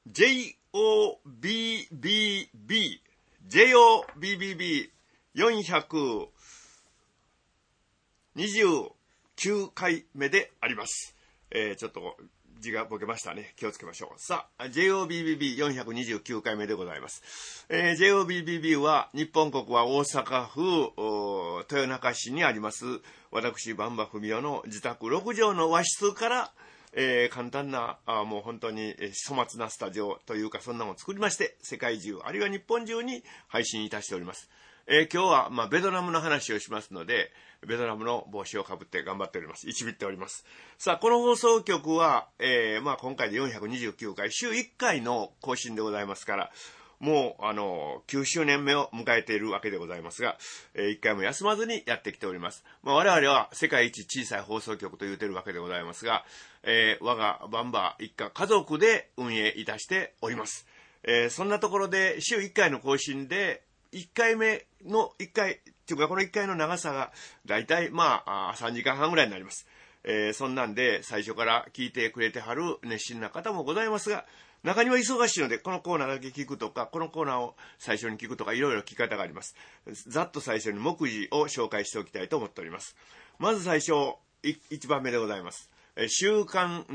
JOBBB429回目であります。ちょっと字がボケましたね。気をつけましょう。さあ、JOBBB429 回目でございます。JOBBB は、日本国は大阪府豊中市にあります、私、馬場文雄の自宅6畳の和室から、簡単な、もう本当に粗末なスタジオというか、そんなのを作りまして、世界中、あるいは日本中に配信いたしております。今日は、ベトナムの話をしますので、ベトナムの帽子をかぶって頑張っております。一ビっております。さあ、この放送局は、今回で429回、週1回の更新でございますから、もう、9周年目を迎えているわけでございますが、1回も休まずにやってきております。我々は世界一小さい放送局と言うてるわけでございますが、我がバンバー一家家族で運営いたしております。そんなところで週1回の更新で、1回目の1回、っていうかこの1回の長さがだいたい3時間半ぐらいになります。そんなんで最初から聞いてくれてはる熱心な方もございますが、中には忙しいのでこのコーナーだけ聞くとか、このコーナーを最初に聞くとかいろいろ聞き方があります。ざっと最初に目次を紹介しておきたいと思っております。まず最初、1番目でございます。週刊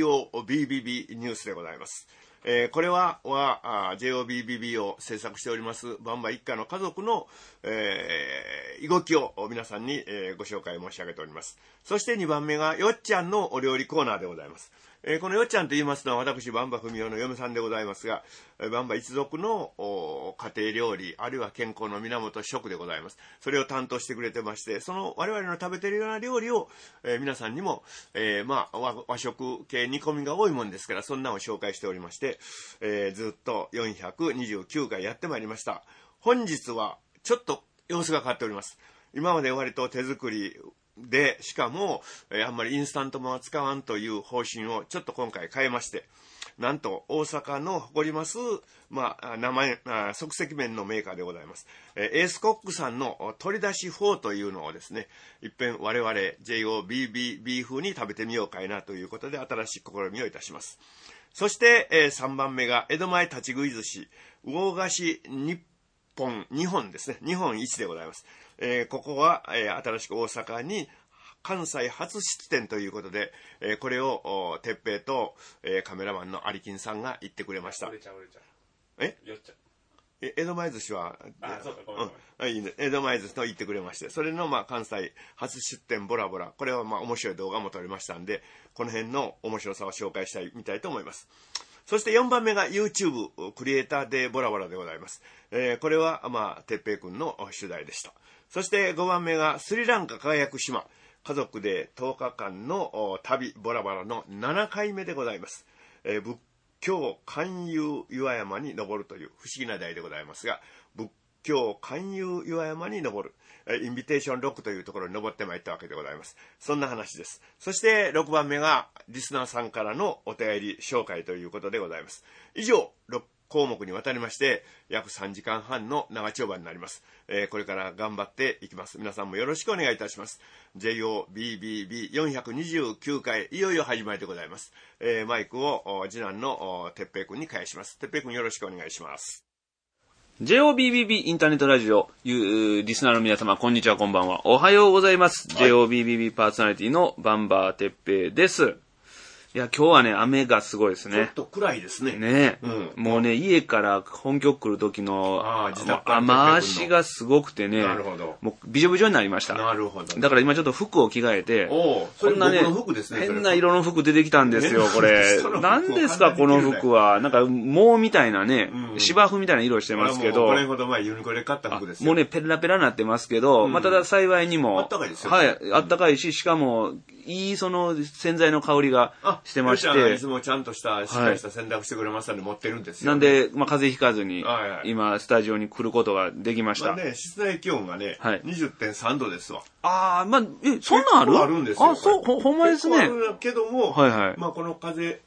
JOBBB ニュースでございます。これはJOBBB を制作しておりますバンバ一家の家族の、動きを皆さんに、ご紹介申し上げております。そして2番目がよっちゃんのお料理コーナーでございます。このよっちゃんと言いますのは私バンバ文雄の嫁さんでございますが、バンバ一族の家庭料理あるいは健康の源食でございます。それを担当してくれてまして、その我々の食べているような料理を、皆さんにも、和食系煮込みが多いもんですからそんなのを紹介しておりまして、ずっと429回やってまいりました。本日はちょっと様子が変わっております。今まで割と手作りで、しかも、あんまりインスタントもの使わんという方針をちょっと今回変えまして、なんと大阪の誇ります即席麺のメーカーでございます。エースコックさんの取り出し4というのをですね、一遍我々 JOBBB 風に食べてみようかいなということで新しい試みをいたします。そして、3番目が江戸前立ち食い寿司魚菓子日本ですね。日本一でございます。ここは、新しく大阪に関西初出店ということで、これを哲平と、カメラマンの有金さんが言ってくれました。 よっちゃ江戸前寿司は、 そうか、ごめん。 いいね、江戸前寿司と言ってくれまして、それの関西初出店ボラボラ、これは面白い動画も撮りましたんで、この辺の面白さを紹介したいみたいと思います。そして4番目が YouTube クリエイターでボラボラでございます。これは哲平くんの取材でした。そして5番目がスリランカ輝く島、家族で10日間の旅ボラボラの7回目でございます。仏教勧誘岩山に登るという不思議な題でございますが、仏教勧誘岩山に登る、インビテーションロックというところに登ってまいったわけでございます。そんな話です。そして6番目がリスナーさんからのお便り紹介ということでございます。以上6項目にわたりまして約3時間半の長丁場になります。これから頑張っていきます。皆さんもよろしくお願いいたします。JOBBB429 回いよいよ始まりでございます。マイクを次男の哲平くんに返します。哲平くんよろしくお願いします。 JOBBB インターネットラジオリスナーの皆様、こんにちは、こんばんは。おはようございます。はい、JOBBB パーソナリティのバンバー哲平です。いや、今日はね、雨がすごいですね。 ちょっと暗いですね。 ね、もうね、家から本局来る時の雨足がすごくてね、 なるほど。 もうびじょびじょになりました。 なるほど。 だから今ちょっと服を着替えて、 そんなね、 変な色の服出てきたんですよ、これ。何ですか、この服は。なんか、毛みたいなね、芝生みたいな色してますけど。 5年ほど前ユニクロで買った服ですよ。 もうね、ペラペラになってますけど、ただ幸いにも、 あったかいですよ。 はい、あったかいし、しかも、いいその洗剤の香りがしてまして、 いつもちゃんとしたしっかりした洗濯してくれますので持ってるんですよ。 なんで、風邪ひかずに今スタジオに来ることができました。 室内気温がね、20.3 度ですわ。 そんなんある？ あるんですよ。 ほんまですね。 あるけども、この風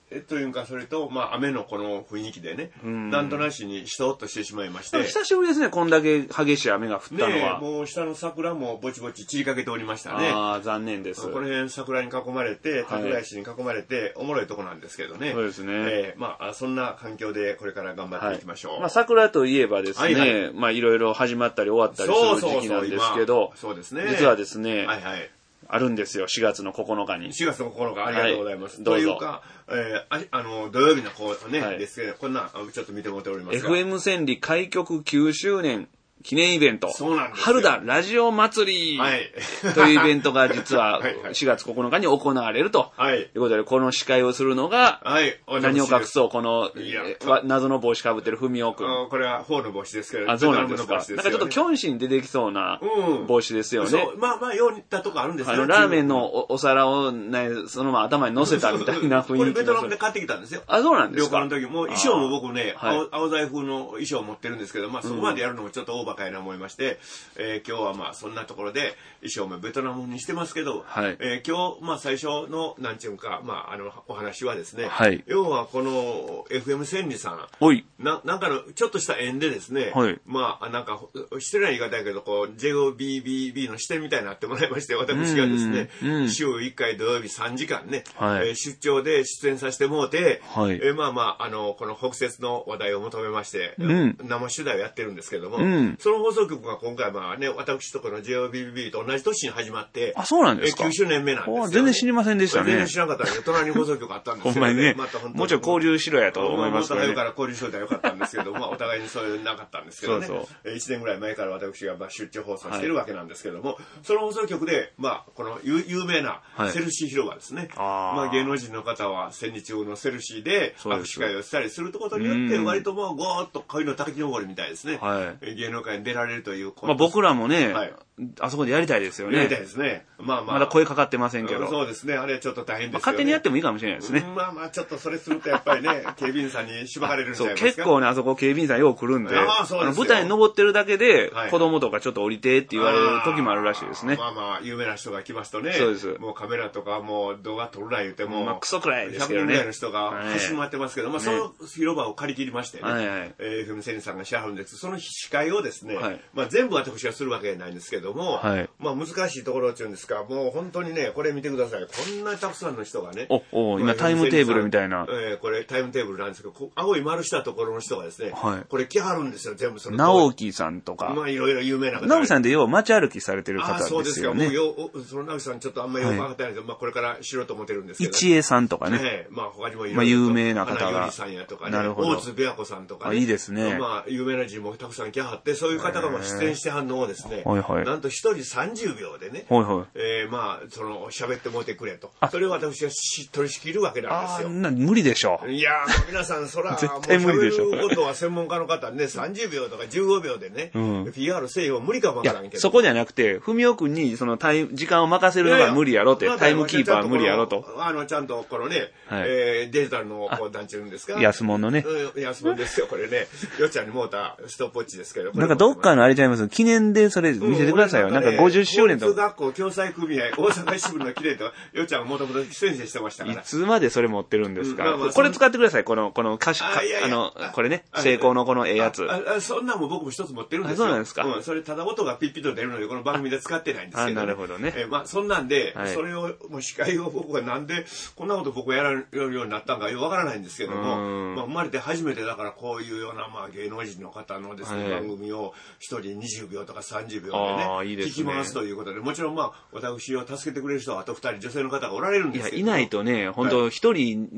というか、それと、まあ、雨のこの雰囲気でね、なんとなしにしとっとしてしまいまして。 久しぶりですね、こんだけ激しい雨が降ったのは。 ね、もう下の桜もぼちぼち散りかけておりましたね。 ああ、残念です。 この辺桜に囲まれて、桜石に囲まれて、おもろいとこなんですけどね。 そうですね。 まあ、そんな環境でこれから頑張っていきましょう。 まあ、桜といえばですね、まあ、いろいろ始まったり終わったりする時期なんですけど、 そうですね。 実はですね、あるんですよ、4月の9日に。 4月の9日、ありがとうございます。 どうぞ。 というか、土曜日のこうね、ですけど、こんな、ちょっと見てもらっておりますが。 FM 千里開局9周年記念イベント。 そうなんですよ。 春田ラジオ祭り。というイベントが実は4月9日に行われると。いうことで、この司会をするのが、何を隠そう、ここの謎の帽子かぶってる文雄くん。 これはフォーの帽子ですけど、 そうなんですか。なんかちょっとキョンシーに出てきそうな帽子ですよね。 まあ、よう似たとこあるんですけど。 ラーメンのお皿をね、そのまま頭に乗せたみたいな雰囲気。 これベトナムで買ってきたんですよ。 そうなんですか。 旅行の時も、衣装も僕ね、青材風の衣装を持ってるんですけど、まあそこまでやるのもちょっと大バカやな思いまして、今日はまあそんなところで衣装もベトナムにしてますけど、今日まあ最初のなんちゅうか、まあお話はですね、要はこの FM 千里さん、なんかのちょっとした縁でですね、まあなんか失礼な言い方やけど、こう JOBBB の視点みたいになってもらいまして、私がですね、週1回土曜日3時間ね、出張で出演させてもらって、まあまあこの北節の話題を求めまして、生取材をやってるんですけども、その放送局が今回まあね、私とこの JOBBB と同じ年に始まって、 そうなんですか。 9周年目なんですよ、ね。 全然知りませんでしたね。 全然知らなかったんで、隣に放送局あったんですけど、 ほんまにね。もうちょい交流しろやと思いますけどね。 もっと早から交流しといたらよかったんですけど、まあお互いにそういうのなかったんですけどね。1年ぐらい前から私が出張放送してるわけなんですけども、その放送局で、まあこの有名なセルシー広場ですね。まあ芸能人の方は戦時中のセルシーで握手会をしたりすることによって、割ともうゴーッと恋の滝登りみたいですね。芸能界に出られるということ。 まあ僕らもね、あそこでやりたいですよね。 やりたいですね。まあまあ。 まだ声かかってませんけど。 そうですね。あれちょっと大変ですよね。 勝手にやってもいいかもしれないですね。 まあまあ、ちょっとそれするとやっぱりね、警備員さんに縛られるんじゃないですか。 結構ね、あそこ警備員さんよう来るんで、舞台に登ってるだけで、子供とかちょっと降りてって言われる時もあるらしいですね。 まあまあ、有名な人が来ますとね、 そうです。 もうカメラとかもう動画撮るな言うても、 まあクソくらいですけどね。 100人ぐらいの人が走り回ってますけど、まあその広場を借り切りましてね、FM 千里さんがしはるんです。その司会をですね、まあ全部私がするわけないんですけども、まあ難しいところっていうんですか、もう本当にね、これ見てください。こんなたくさんの人がね。 今タイムテーブルみたいな。 これタイムテーブルなんですけど、青い丸したところの人がですね、これ来はるんですよ、全部その。 直樹さんとか。 まあいろいろ有名な方。 直樹さんって要は街歩きされてる方ですよね。 そうですか。もうその直樹さんちょっとあんまりよく分かってないけど、まあこれから知ろうと思ってるんですけど。 一恵さんとかね。 まあ他にもいろいろ。 まあ有名な方が。 花よりさんやとかね。大津べや子さんとかね。 いいですね。 まあ有名な人もたくさん来はって、そういう方が出演してはんのをですね、なんと一人30秒でね、まあその喋ってもらってくれと。それを私が取り仕切るわけなんですよ。 無理でしょう。 いや皆さんそら、 絶対無理でしょう。 もう喋ることは専門家の方ね、30秒とか15秒でね、PR せよ無理かもわからんけど。 そこじゃなくて、文雄君にその時間を任せるのが無理やろって、タイムキーパーは無理やろと。 ちゃんとこのね、デジタルの、なんちゅうんですか。 安物のね。 安物ですよ、これね。よっちゃんにもうたストップウォッチですけど。 なんかどっかのあれちゃいます記念でそれ見せてくださいよ。なんか50周年と。 公立学校共済組合、大阪支部の記念と、よっちゃんがもともと先生してましたから。 いつまでそれ持ってるんですか。これ使ってください、この歌詞、これね、成功のこのやつ。 そんなんも僕も一つ持ってるんですよ。 そうなんですか。 それただ音がピッピッと出るので、この番組で使ってないんですけど。 なるほどね。 まあそんなんで、それを、もう司会を僕がなんで、こんなこと僕がやられるようになったんかよくわからないんですけども、まあ生まれて初めてだからこういうような、まあ芸能人の方のですね、番組を一人20秒とか30秒でね、聞き回すということで、もちろんまあ、私を助けてくれる人はあと2人女性の方がおられるんですけど。 いないとね、本当一人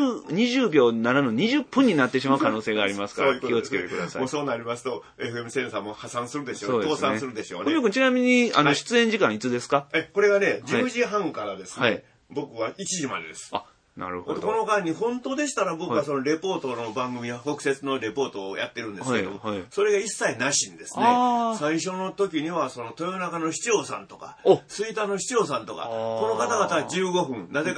20秒ならぬ20分になってしまう可能性がありますから、気をつけてください。 もうそうなりますと、FM 千里さんも破産するでしょう。倒産するでしょうね。 文雄君ちなみに、出演時間いつですか？ これがね、10時半からですね、僕は1時までです。 なるほど。 この間に本当でしたら僕はそのレポートの番組や北節のレポートをやってるんですけど、それが一切なしにですね、最初の時にはその豊中の市長さんとか、吹田の市長さんとか、この方々は15分、なぜか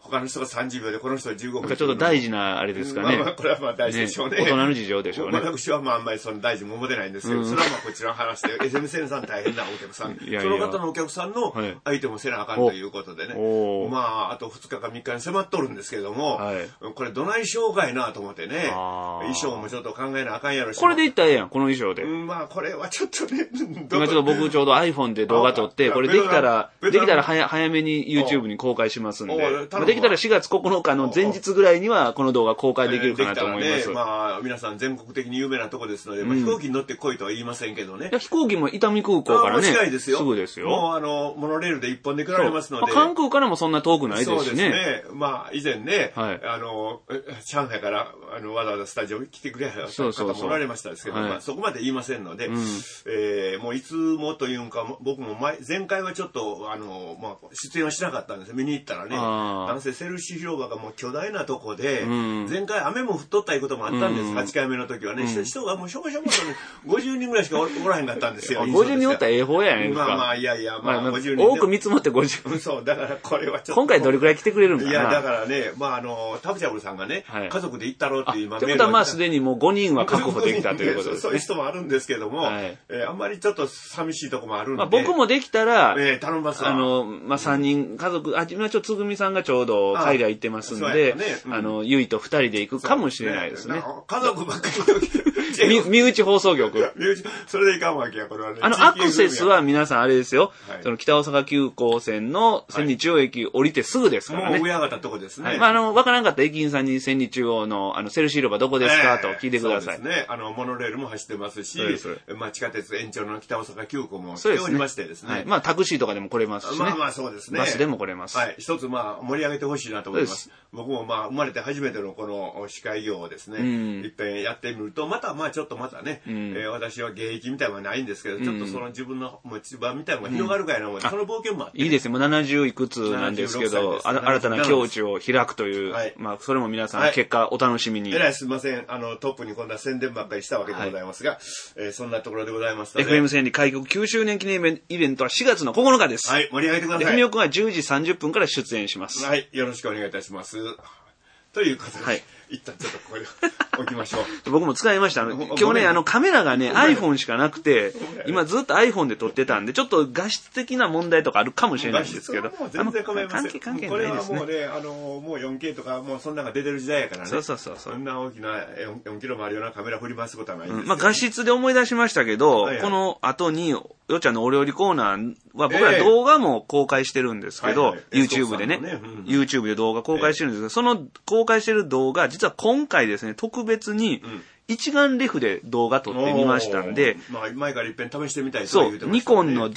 他の人が30秒でこの人は15分。 なんかちょっと大事なあれですかね。 これはまあ大事でしょうね。 大人の事情でしょうね。 私はまああんまりその大事も思ってないんですけど、それはまあこちらの話で、SMSN さん大変なお客さん。その方のお客さんの相手もせなあかんということでね。まあ、あと2日か3日に迫っとるんですけども、これどないしようかいなと思ってね、衣装もちょっと考えなあかんやろし。 これでいったらええやん、この衣装で。 まあ、これはちょっとね、 今ちょっと僕ちょうど iPhone で動画撮って、これできたら早めに YouTube に公開しますんで、できたら4月9日の前日ぐらいにはこの動画公開できるかなと思います。 まあ、皆さん全国的に有名なとこですので、飛行機に乗って来いとは言いませんけどね。 飛行機も伊丹空港からね、 近いですよ。 すぐですよ。 もうモノレールで一本で来られますので。 関空からもそんな遠くないですしね。そうですね。 まあ、以前ね、上海からわざわざスタジオに来てくれた方もおられましたですけど、そこまで言いませんので、もういつもというんか、僕も前回はちょっと、出演はしなかったんですよ。見に行ったらね、なんせセルシー広場がもう巨大なとこで、前回雨も降っとったいうこともあったんです、8回目の時はね。人がもうしょぼしょぼとね、50人ぐらいしかおらへんかったんですよ。 50人おったらええ方やねんか。 まあ、いや、50人。 多く見積もって50。 そう、だからこれはちょっと。 今回どれくらい来てくれるんかな。 いや、だからね、タブチャブルさんがね、家族で行ったろうっていう今メールが。ってことはまあすでにもう5人は確保できたということですね。 そういう人もあるんですけども、あんまりちょっと寂しいとこもあるんで。 僕もできたら、 頼みますわ。 3人、家族、今ちょっとつぐみさんがちょうど海外行ってますんで、ゆいと2人で行くかもしれないですね。 家族ばっかり。身内放送局。 それでいかんわけや、これはね。 アクセスは皆さんあれですよ。その北大阪急行線の千里中央駅降りてすぐですからね。 もう上上がったとこですね。 わからんかった駅員さんに千里中央のセルシー広場どこですかと聞いてください。 そうですね。モノレールも走ってますし、地下鉄延長の北大阪急行も来ておりましてですね。 まあタクシーとかでも来れますしね。 まあそうですね。 バスでも来れます。 はい。一つ盛り上げてほしいなと思います。僕も生まれて初めてのこの司会業をですね、いっぺんやってみると、ちょっとまたね、私は芸域みたいなのはないんですけど、ちょっとその自分の持ち場みたいなのが広がるかいな思って、その冒険もあって。 いいですよ。もう70いくつなんですけど、新たな境地を開くという、それも皆さん結果お楽しみに。 えらいすみません。トップにこんな宣伝ばっかりしたわけでございますが、そんなところでございますので。 FM 千里開局9周年記念イベントは4月の9日です。 はい、盛り上げてください。 ふみおくんは10時30分から出演します。 はい、よろしくお願いいたします。ということで、一旦ちょっとここで置きましょう。 僕も使いました。今日ね、カメラがね、iPhone しかなくて、今ずっと iPhone で撮ってたんで、ちょっと画質的な問題とかあるかもしれないんですけど。 全然構いません。 関係これはないですね。 もうね、もう 4K とか、もうそんなのが出てる時代やからね。 そう。 そんな大きな4キロもあるようなカメラ振り回すことはないんです。 画質で思い出しましたけど、この後に、よっちゃんのお料理コーナーは僕ら動画も公開してるんですけど、YouTube でね、YouTube で動画公開してるんですけど、その公開してる動画、実は今回ですね、特別に一眼レフで動画撮ってみましたんで、 前から一遍試してみたいと言ってましたね。そう、ニコンの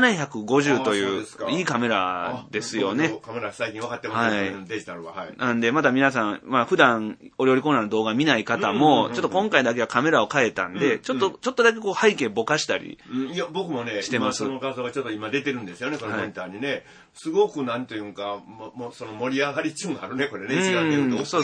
D750 といういいカメラですよね。 カメラ最近分かってますね、デジタルは。 なんで、まだ皆さん、普段お料理コーナーの動画見ない方も、ちょっと今回だけはカメラを変えたんで、ちょっとだけこう背景ぼかしたりいや、僕もね、その画像がちょっと今出てるんですよね、このモニターにね。すごくなんていうか、もうその盛り上がり中があるね、これね。 そう。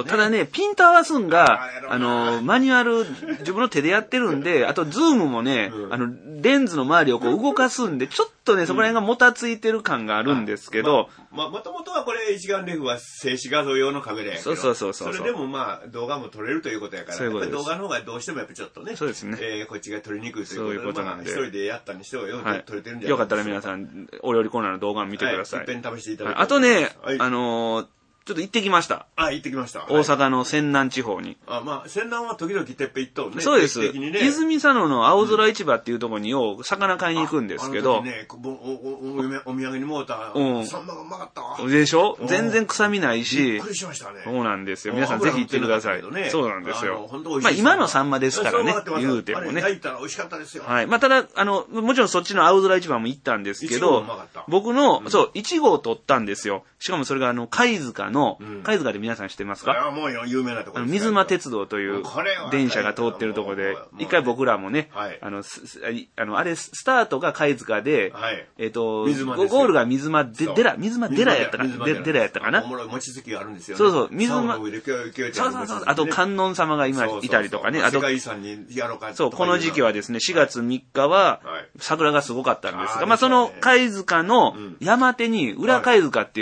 ただね、ピント合わすんが、マニュアル、自分の手でやってるんで、あとズームもね、レンズの周りをこう動かすんで、ちょっとね、そこら辺がもたついてる感があるんですけど。 もともとはこれ一眼レフは静止画像用のカメラやけど。そう。それでも動画も撮れるということやから、動画の方がどうしてもやっぱちょっとね、 そうですね。 こっちが撮りにくいということなんで。 一人でやったにしてはよく撮れてるんじゃないですか。 よかったら皆さん、お料理コーナーの動画を見てください。 一遍試していただいて。 あとね、ちょっと行ってきました。 行ってきました。 大阪の泉南地方に。 泉南は時々てっぺ行っとるね。 そうです。泉佐野の青空市場っていうところによう魚買いに行くんですけど。 お土産にもうた、サンマがうまかったわ。 でしょ？全然臭みないし。 びっくりしましたね。 そうなんですよ。皆さんぜひ行ってください。そうなんですよ。今のサンマですからね。言うてもね。 焼いたら美味しかったですよ。 はい。ただ、もちろんそっちの青空市場も行ったんですけど、僕の、イチゴを取ったんですよ。しかもそれが貝塚で皆さん知ってますか？ もう有名なところです。 水間鉄道という電車が通ってるところで、一回僕らもね、あれ、スタートが貝塚で、ゴールが水間デラやったかな。デラやったかな。 餅つきがあるんですよね。 そう、水間。そう。あと観音様が今いたりとかね。 世界遺産にやろうか。 そう、この時期はですね、4月3日は桜がすごかったんですが、その貝塚の山手に裏貝塚っていう、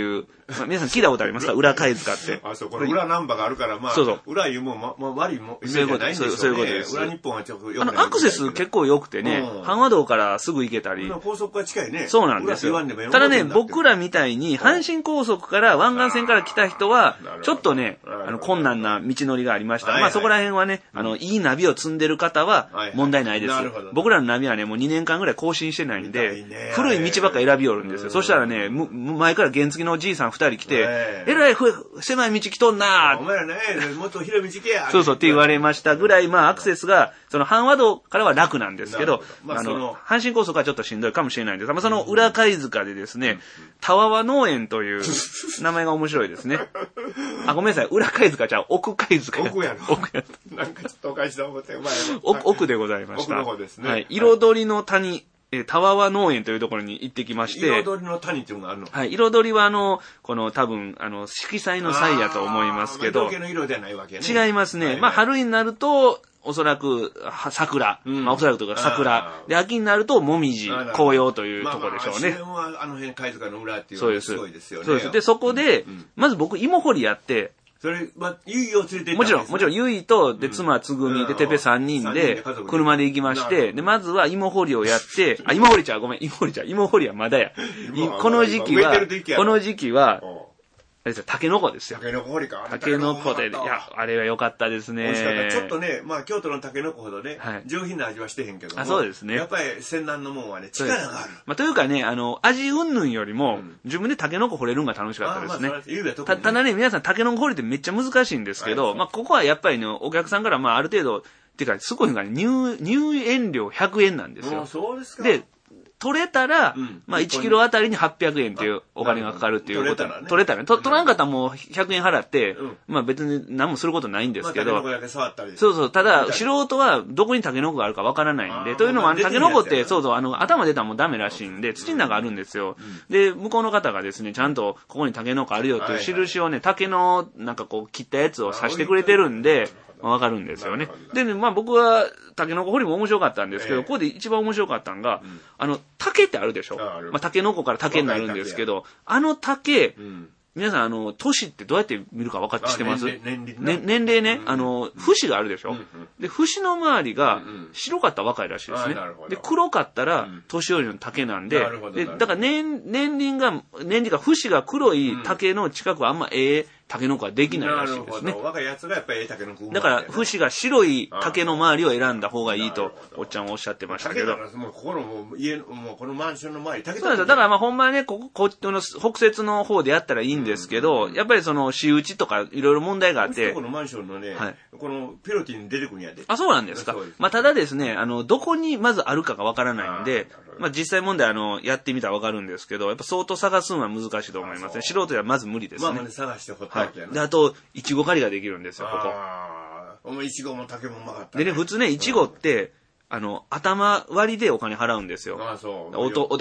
まあ、皆さん聞いたことありますか？裏貝塚って。 あ、そう、これ裏ナンバがあるから、まあ、 そうそう裏いうもん、悪いもん、そういうことですね。 そういうことです。 裏日本はちょっと良くない。 アクセス結構良くてね、阪和道からすぐ行けたり。 高速が近いね。 そうなんですよ。ただね、僕らみたいに、阪神高速から湾岸線から来た人は、ちょっとね、困難な道のりがありました。まあそこら辺はね、いいナビを積んでる方は問題ないです。僕らのナビはね、もう2年間ぐらい更新してないんで、古い道ばっか選びよるんですよ。そしたらね、前から原付のおじいさん2人来て、えらい狭い道来とんなお前らね、もっと広い道行けや。 そうそうって言われましたぐらい、まあアクセスが、その阪和道からは楽なんですけど、阪神高速はちょっとしんどいかもしれないんですが、まあその裏貝塚でですね、たわわ農園という名前が面白いですね。あ、ごめんなさい、裏貝塚じゃ奥貝塚。 奥やろ。奥やろ。なんかちょっとおかしいと思って、 奥でございました。 奥の方ですね。 はい。彩りの谷。たわわ農園というところに行ってきまして。 彩りの谷っていうのがあるの？ はい。彩りはこの多分、色彩の際やと思いますけど。 道化の色ではないわけね。 違いますね。まあ、春になると、おそらく、桜。まあ、おそらくというか桜。で、秋になると、もみじ、紅葉というところでしょうね。 自然はあの辺、貝塚の裏っていうのがすごいですよね。 そうです。で、そこで、まず僕、芋掘りやって、 それ、まあ、ゆいを連れて行ったんですね。もちろん、ゆいと、で、妻、つぐみ、で、てぺ3人で、車で行きまして、で、まずは芋掘りをやって、芋掘りはまだや。この時期は、あれですよ、タケノコですよ。 タケノコ掘りか。 タケノコで、いや、あれは良かったですね。 美味しかった。ちょっとね、まあ、京都のタケノコほどね、上品な味はしてへんけども。 あ、そうですね。 やっぱり、仙南のもんはね、力がある。 まあ、というかね、味云々よりも、自分でタケノコ掘れるのが楽しかったですね。ただね、皆さんタケノコ掘りってめっちゃ難しいんですけど、まあ、ここはやっぱりね、お客さんから、まあ、ある程度、っていうか、すごいのがね、入園料100円なんですよ。 そうですか。 で、取れたら、まあ1キロあたりに800円っていうお金がかかるっていうこと。取れたらね。取らんかったらもう100円払って、まあ別に何もすることないんですけど。そうそう。ただ、素人はどこにタケノコがあるかわからないんで、というのもタケノコって、そうそう、頭出たらもうダメらしいんで、土の中あるんですよ。で、向こうの方がですね、ちゃんとここにタケノコあるよっていう印をね、竹のなんかこう切ったやつを刺してくれてるんで、わかるんですよね。でね、まあ僕は、タケノコ掘りも面白かったんですけど、ここで一番面白かったのが、竹ってあるでしょ？まあタケノコから竹になるんですけど、竹、皆さん、年ってどうやって見るか分かって知ってます？年齢ね、節があるでしょ？で、節の周りが白かったら若いらしいですね。で、黒かったら年寄りの竹なんで、だから年輪が節が黒い竹の近くはあんまタケノコはできないらしいですね。 若いやつがやっぱりタケノコ。 だから、節が白い竹の周りを選んだ方がいいと、おっちゃんはおっしゃってましたけど。 もうここの家の、もうこのマンションの周り、 そうですよ。だからまあほんまはね、こっちの北摂の方でやったらいいんですけど、やっぱりその、仕打ちとかいろいろ問題があって。 このマンションのね、このペロティに出てくるんやで。 あ、そうなんですか。まあただですね、どこにまずあるかがわからないんで、まあ実際問題やってみたらわかるんですけど、やっぱ相当探すのは難しいと思いますね。素人ではまず無理ですね。 まあ探してほったわけやな。 で、あと、いちご狩りができるんですよ、ここ。 お前いちごも竹もうまかった。 でね、普通ね、いちごって、頭割りでお金払うんですよ。だから大人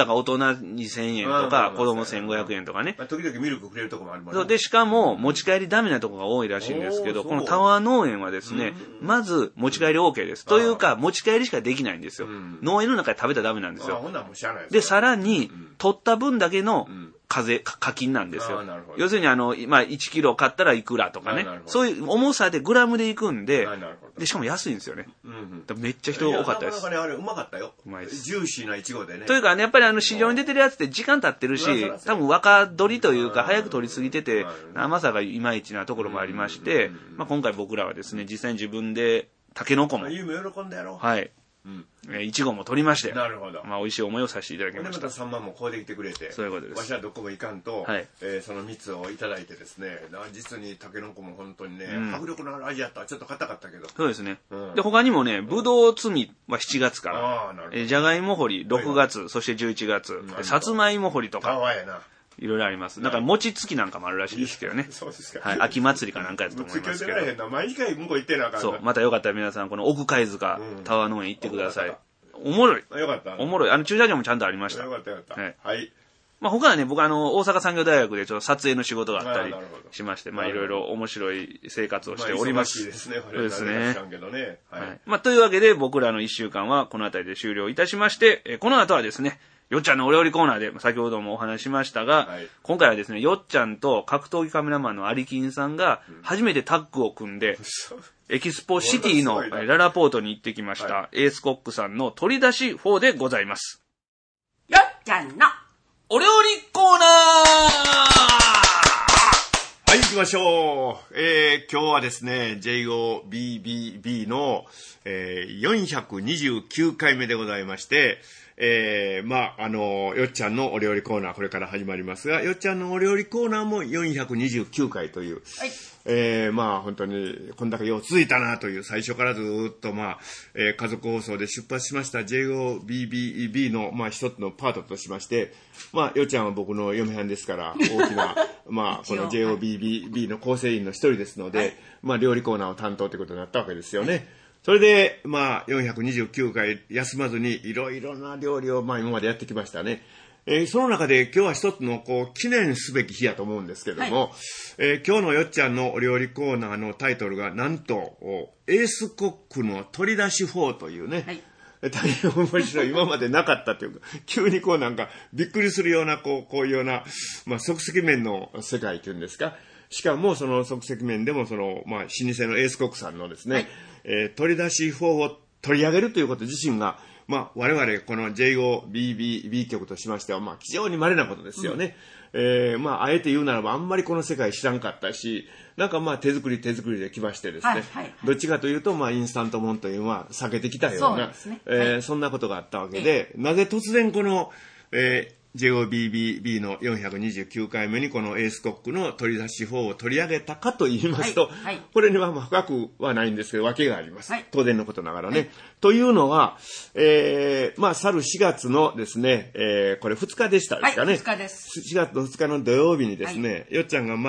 2000円とか、子供1500円とかね。 時々ミルクくれるとこもあるもんね。 で、しかも、持ち帰りダメなとこが多いらしいんですけど、このタワー農園はですね、まず持ち帰り OK です。というか、持ち帰りしかできないんですよ。農園の中で食べたらダメなんですよ。で、さらに、取った分だけの、課金なんですよ。要するにまあ、1キロ買ったらいくらとかね。そういう重さでグラムでいくんで、で、しかも安いんですよね。めっちゃ人多かったです。 なかなかね、あれうまかったよ。うまいです。ジューシーなイチゴでね。 というかね、やっぱり市場に出てるやつって時間経ってるし、多分若取りというか早く取りすぎてて、甘さがいまいちなところもありまして、まあ今回僕らはですね、実際に自分でタケノコも。 ユウも喜んだやろ。 はい。いちごも取りまして、 なるほど。 まあ美味しい思いをさせていただきました。 また3万もこうできてくれて、 そういうことです。 わしはどこも行かんと、その蜜をいただいてですね、実にタケノコも本当にね、迫力のある味やった。ちょっと硬かったけど。 そうですね。で、他にもね、ぶどう摘みは7月から、じゃがいも掘り6月、そして11月、さつまいも掘りとか。いろいろあります。だから餅つきなんかもあるらしいですけどね。 そうですか。 はい。秋祭りかなんかやと思いますけど。 毎回向こう行ってなあかん。 そう。またよかったら皆さん、この奥貝塚、タワー農園行ってください。おもろい。 よかった。 おもろい。駐車場もちゃんとありました。 よかったよかった。はい。 まあ他はね、僕大阪産業大学でちょっと撮影の仕事があったりしまして、まあいろいろ面白い生活をしております。 忙しいですね、 そうですね。 はい。 まあというわけで僕らの1週間はこの辺りで終了いたしまして、この後はですね、 よっちゃんのお料理コーナーで、先ほどもお話ししましたが、 はい、 今回はですね、よっちゃんと格闘技カメラマンのアリキンさんが、初めてタッグを組んで、エキスポシティのララポートに行ってきました、はい、エースコックさんの取り出し4でございます。 よっちゃんのお料理コーナー。 はい、行きましょう。今日はですね、JOBBB の、429回目でございまして、よっちゃんのお料理コーナー、これから始まりますが、よっちゃんのお料理コーナーも429回という、はい、本当にこんだけよう続いたなという、最初からずっと家族放送で出発しました JOBBB の一つのパートとしまして、よっちゃんは僕の嫁はんですから、大きなこの JOBBB の構成員の一人ですので、はい、料理コーナーを担当ということになったわけですよね。はい、それで、429回休まずにいろいろな料理を今までやってきましたね。その中で今日は一つの記念すべき日やと思うんですけども、はい、今日のよっちゃんのお料理コーナーのタイトルがなんと、エースコックの取り出し法というね、はい、大変面白い、今までなかったというか、急になんかびっくりするようなこういうような、即席麺の世界というんですか、しかもその即席麺でも老舗のエースコックさんのですね、はい、取り出し法を取り上げるということ自身が、我々この JOBBB 局としましては、非常に稀なことですよね。あえて言うならばあんまりこの世界知らんかったし、なんか手作りで来ましてですね、はいはいはい、どっちかというとインスタントもんというのは避けてきたような、そんなことがあったわけで、なぜ突然この、JOBBB の429回目にこのエースコックの取り出し法を取り上げたかと言いますと、はいはい、これには深くはないんですけど、訳があります。はい、当然のことながらね。はい、というのは、去る4月のですね、これ2日でしたですかね。はい、2日です。4月の2日の土曜日にですね、はい、よっちゃんが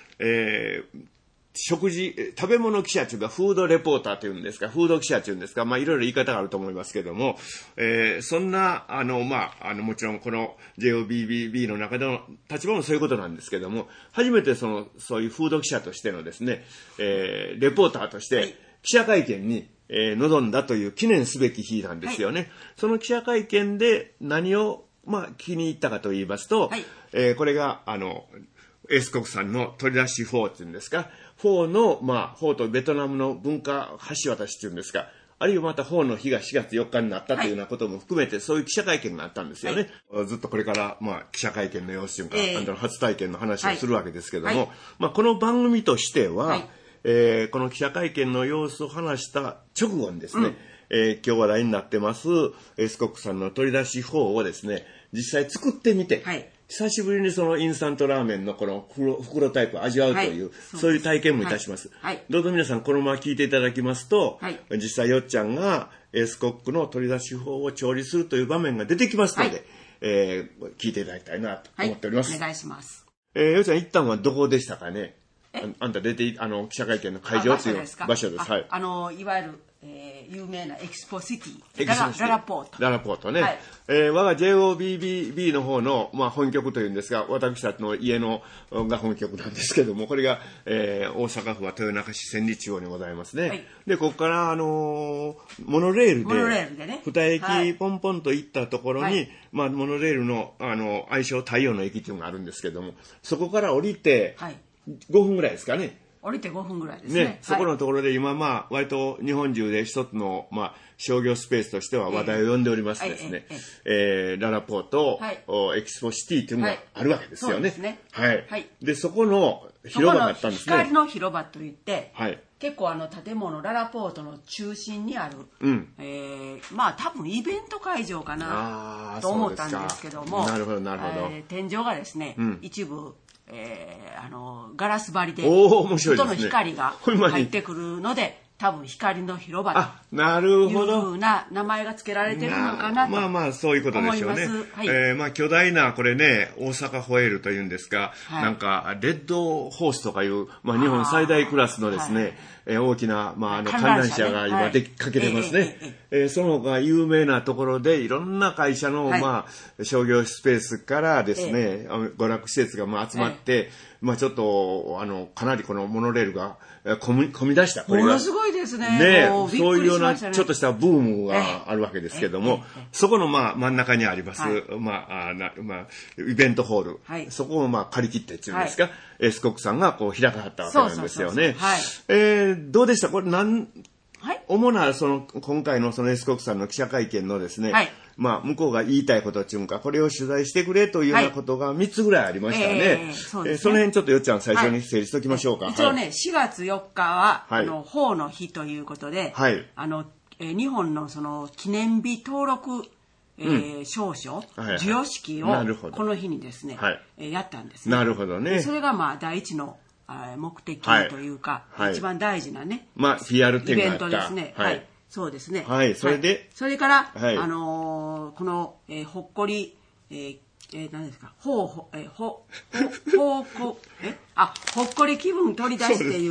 食べ物記者というか、フードレポーターというんですか、フード記者というんですか、いろいろ言い方があると思いますけども、そんな、もちろんこの JOBBB の中での立場もそういうことなんですけども、初めてそういうフード記者としてのですね、レポーターとして、記者会見に、臨んだという記念すべき日なんですよね。はい、その記者会見で何を、気に入ったかと言いますと、はい、これが、エースコックさんの取り出し4っていうんですか、4の、4とベトナムの文化橋渡しっていうんですか、あるいはまた4の日が4月4日になったというようなことも含めて、そういう記者会見があったんですよね。はい、ずっとこれから、記者会見の様子というか、初体験の話をするわけですけども、はい、この番組としては、はい、この記者会見の様子を話した直後にですね、今日話題になってます、エースコックさんの取り出し4をですね、実際作ってみて、はい、久しぶりにそのインスタントラーメンのこの袋タイプを味わうという、そういう体験もいたします。はいはい、どうぞ皆さんこのまま聞いていただきますと、はい、実際よっちゃんがエースコックの取り出し法を調理するという場面が出てきますので、はい、聞いていただきたいなと思っております。 お願いします。 よっちゃん一旦はどこでしたかね。あんた出て記者会見の会場という場所です。はい。 いわゆる有名なエキスポシティララポート。 ララポートね。はい、我が JOBBB の方の、本局というんですが、私たちの家のが本局なんですけども、これが、大阪府は豊中市千里中央にございますね。はい、で、ここから、モノレールで、ね、2駅ポンポンと行ったところに、はい、モノレールの、愛称太陽の駅というのがあるんですけども、そこから降りて、5分ぐらいですかね。 降りて5分ぐらいですね。 そこのところで今割と日本中で一つの商業スペースとしては話題を呼んでおりますですね。ララポート、エキスポシティというのがあるわけですよね。そうですね。はい。で、そこの広場があったんですね。 光の広場といって、結構建物ララポートの中心にある、多分イベント会場かなと思ったんですけども、 なるほどなるほど。 天井がですね、一部ガラス張りで外の光が入ってくるので、多分光の広場というふうな名前が付けられてるのかなと思います。 そういうことでしょうね。はい、巨大なこれね、大阪ホエールというんですか、はい、なんかレッドホースとかいう、日本最大クラスのですね、大きな、観覧車が今できかけてますね。その他有名なところでいろんな会社の、商業スペースからですね、娯楽施設が集まって、ちょっとかなりこのモノレールが込み出した。これがものすごいですね。 ね、そういうようなちょっとしたブームがあるわけですけども、そこの真ん中にあります、イベントホール。はい、そこを借り切ってっていうんですか、エースコックさんがこう開かはったわけなんですよね。どうでしたこれ主な今回のそのエースコックさんの記者会見のですね、向こうが言いたいことっていうか、これを取材してくれというようなことが3つぐらいありましたね。その辺ちょっとよっちゃん最初に整理しておきましょうか。 一応ね、4月4日は、法の日ということで、日本のその記念日登録、証書、授与式をこの日にですね、やったんですね。 なるほどね。 それが第一の目的というか、一番大事なね、 PR イベントですね。そうですね。 それで、 それから、この、ほっこり、何ですか、ほっこり気分取り出しっていう、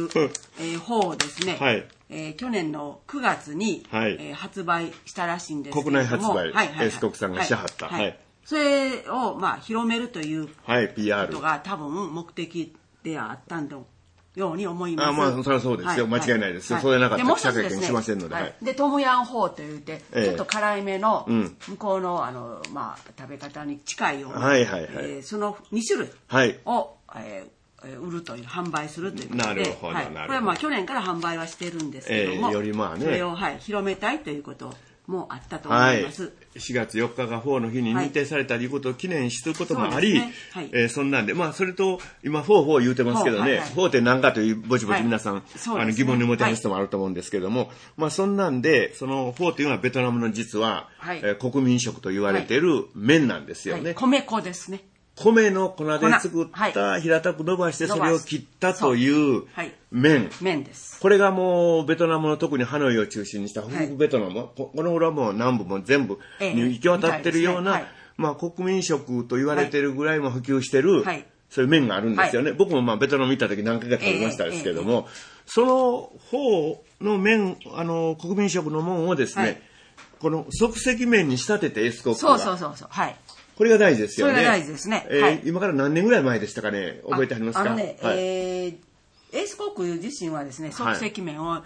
方をですね、去年の9月に、発売したらしいんですけれども、 国内発売、エースコックさんがしはった。 それを、広めるというこ PR とが多分目的であったんだように思います。 それはそうですよ。間違いないですよ。そうでなかったら記者会見しませんので。 で、トムヤンホーというて、ちょっと辛いめの、向こうの、食べ方に近いような、その2種類を、売るという、販売するということで、 なるほど、なるほど。 これは去年から販売はしてるんですけども、 よりそれを、広めたいということもあったと思います。 4月4日が4の日に認定されたいうことを記念することもあり、そんなんで、それと、今、4言うてますけどね、4って何かというぼちぼち皆さん、疑問に持てる人もあると思うんですけども、そんなんで、その4というのはベトナムの実は、国民食と言われている麺なんですよね。 米粉ですね。 米の粉で作った平たく伸ばしてそれを切ったという麺です。 これがもうベトナムの特にハノイを中心にした北ベトナム、この裏も南部も全部に行き渡ってるような、国民食と言われてるぐらいも普及してる、そういう麺があるんですよね。僕もベトナム行った時何回か食べましたですけども、その方の麺、国民食のもんをですね、この即席麺に仕立ててエスコックが。 そう。 これが大事ですよね。 それが大事ですね。 今から何年ぐらい前でしたかね。覚えてありますか？ エースコック自身はですね、即席麺を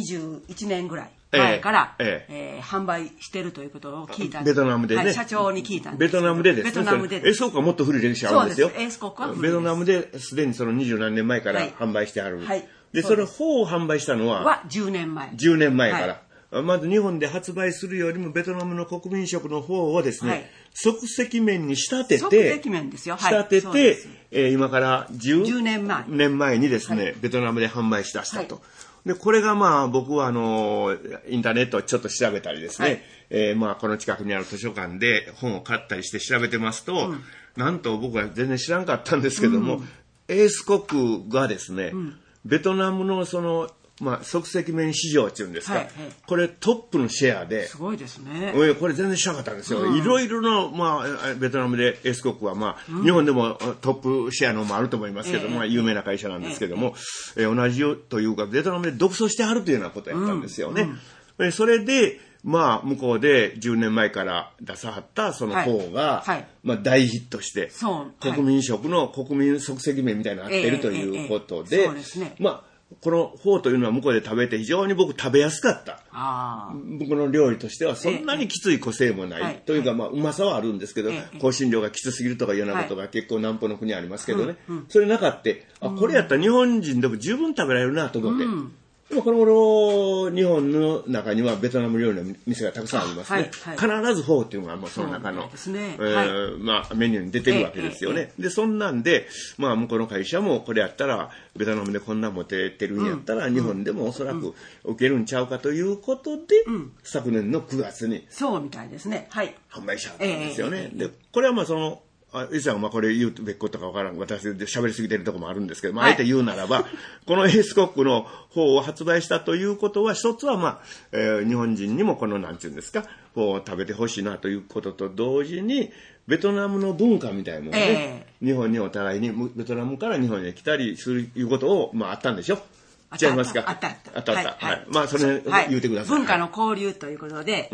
21年ぐらい前から販売してるということを聞いたんです。 ベトナムでね。 社長に聞いたんです。 ベトナムでですね。エースコックはもっと古い歴史あるんですよ。 そうです。エースコックは古いです。 ベトナムですでにその20何年前から販売してある。で、その方を販売したのは 10年前。 10年前から。まず日本で発売するよりもベトナムの国民食の方をですね、即席麺に仕立てて、 即席麺ですよ。 仕立てて、今から10年前にですね、ベトナムで販売しだしたと。で、これが僕はインターネットをちょっと調べたりですね、この近くにある図書館で本を買ったりして調べてますと、なんと僕は全然知らんかったんですけども、エースコックがですね、ベトナムの即席麺市場っていうんですか、これトップのシェアで、 すごいですね。 これ全然知らなかったんですよ。いろいろの、ベトナムでエースコックは、日本でもトップシェアのもあると思いますけども、有名な会社なんですけども、同じというか、ベトナムで独走してあるというようなことやったんですよね。それで、向こうで10年前から出さはったその方が、大ヒットして、国民食の国民即席麺みたいになっているということで、このフォーというのは向こうで食べて非常に僕食べやすかった。僕の料理としてはそんなにきつい個性もない。というかうまさはあるんですけど、香辛料がきつすぎるとかいうようなことが結構南方の国ありますけどね。それなかって、これやったら日本人でも十分食べられるなと思って。でもこの頃、日本の中にはベトナム料理の店がたくさんありますね。必ずフォーっていうのがその中の、メニューに出てるわけですよね。で、そんなんで、向こうの会社もこれやったら、ベトナムでこんな持ててるんやったら、日本でもおそらく受けるんちゃうかということで、昨年の9月に、 そうみたいですね。 販売しちゃったんですよね。で、これは以前はこれ言うべきことかわからん。私で喋りすぎてるところもあるんですけど、あえて言うならば、このエースコックの方を発売したということは、一つは日本人にもこのなんていうんですか、こう食べてほしいなということと同時に、ベトナムの文化みたいなものね、日本にお互いに、ベトナムから日本に来たりするいうことを、あったんでしょ？違いますか？ あった。 それ言うてください。 文化の交流ということで、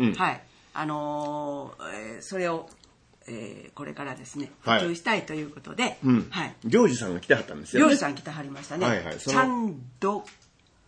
それを、これからですね、普及したいということで、 行司さんが来てはったんですよね。 行司さん来てはりましたね。チャンド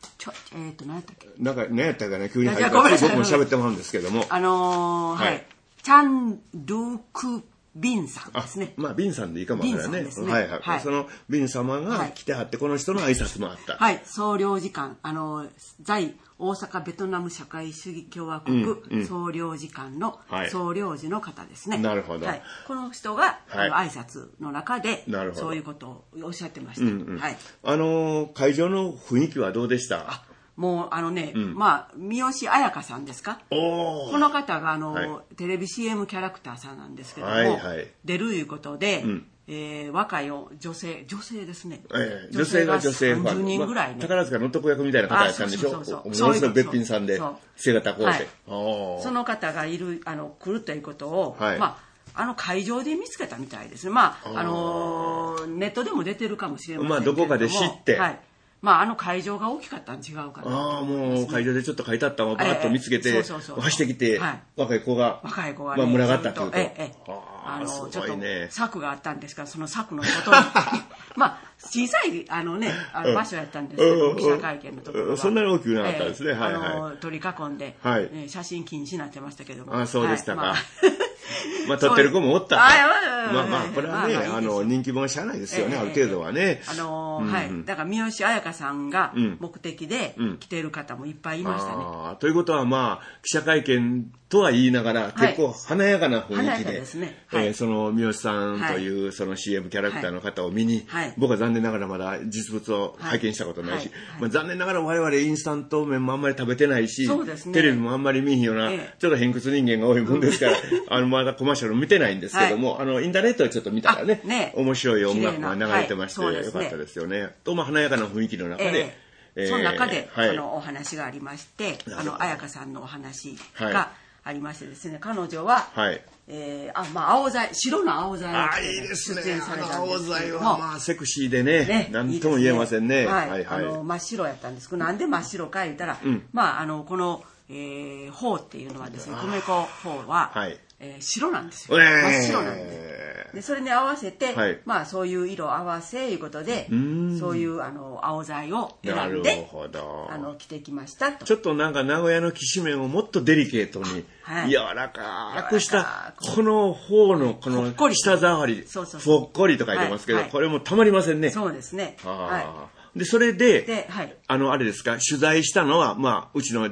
何やったっけ、 なんか何やったかね、急に入ったら僕も喋ってもらうんですけども、 はい、チャンドゥクビンさんですね。 まあビンさんでいいかもわからないね。はいはい。そのビン様が来てはって、この人の挨拶もあった。 はい、総領事館、在大阪ベトナム社会主義共和国総領事館の総領事の方ですね。 なるほど。 この人が挨拶の中でそういうことをおっしゃってました。はい。 会場の雰囲気はどうでした？ もうまあ三好彩香さんですか。この方がテレビ CM キャラクターさんなんですけども、出るいうことで、若い女性ですね。 女性が女性 30人ぐらいね。 宝塚の男役みたいな方やったんでしょ。ものすごいべっぴんさんで背が高くて。 その方が来るということを、まあ会場で見つけたみたいですね。まあネットでも出てるかもしれませんけども。 まあどこかで知って。 まあ会場が大きかったん違うかな。 もう会場でちょっと書いてあったのをバーッと見つけて、走ってきて、若い子がね、 まあ群がったっていうと。 ちょっと柵があったんですが、その柵の外にまあ小さい場所やったんですけど、記者会見のところはそんなに大きくなかったですね。 取り囲んで写真禁止になってましたけども。 そうでしたか。まあ撮ってる子もおった。まあこれはね人気者しゃあないですよね、ある程度はね。 だから三好彩香さんが目的で来てる方もいっぱいいましたね。 ということはまあ記者会見とは言いながら結構華やかな雰囲気で、その三好さんというその CM キャラクターの方を見に、僕は残念ながらまだ実物を拝見したことないし、残念ながら我々インスタント麺もあんまり食べてないし、テレビもあんまり見ひんようなちょっと偏屈人間が多いもんですからまだコマーシャル見てないんですけども、インターネットでちょっと見たらね、面白い音楽が流れてましてよかったですよね。と華やかな雰囲気の中で、 その中でお話がありまして、彩香さんのお話がありましてですね、彼女は青剤、白の青剤を出演されたんですけども、青剤はまあセクシーでね、なんとも言えませんね。 真っ白やったんですけど、なんで真っ白か言ったら、まあこのフォーっていうのはですね、米粉フォーは白なんですよ。真っ白なんで、それに合わせて、まあそういう色合わせいうことで、そういう青剤を選んで着てきましたと。 ちょっとなんか名古屋のきしめんをもっとデリケートに柔らかくしたこの方のこの舌触り、ほっこりと書いてますけど、これもたまりませんね。 そうですね。 で、それで、あれですか、取材したのは、まあ、うちの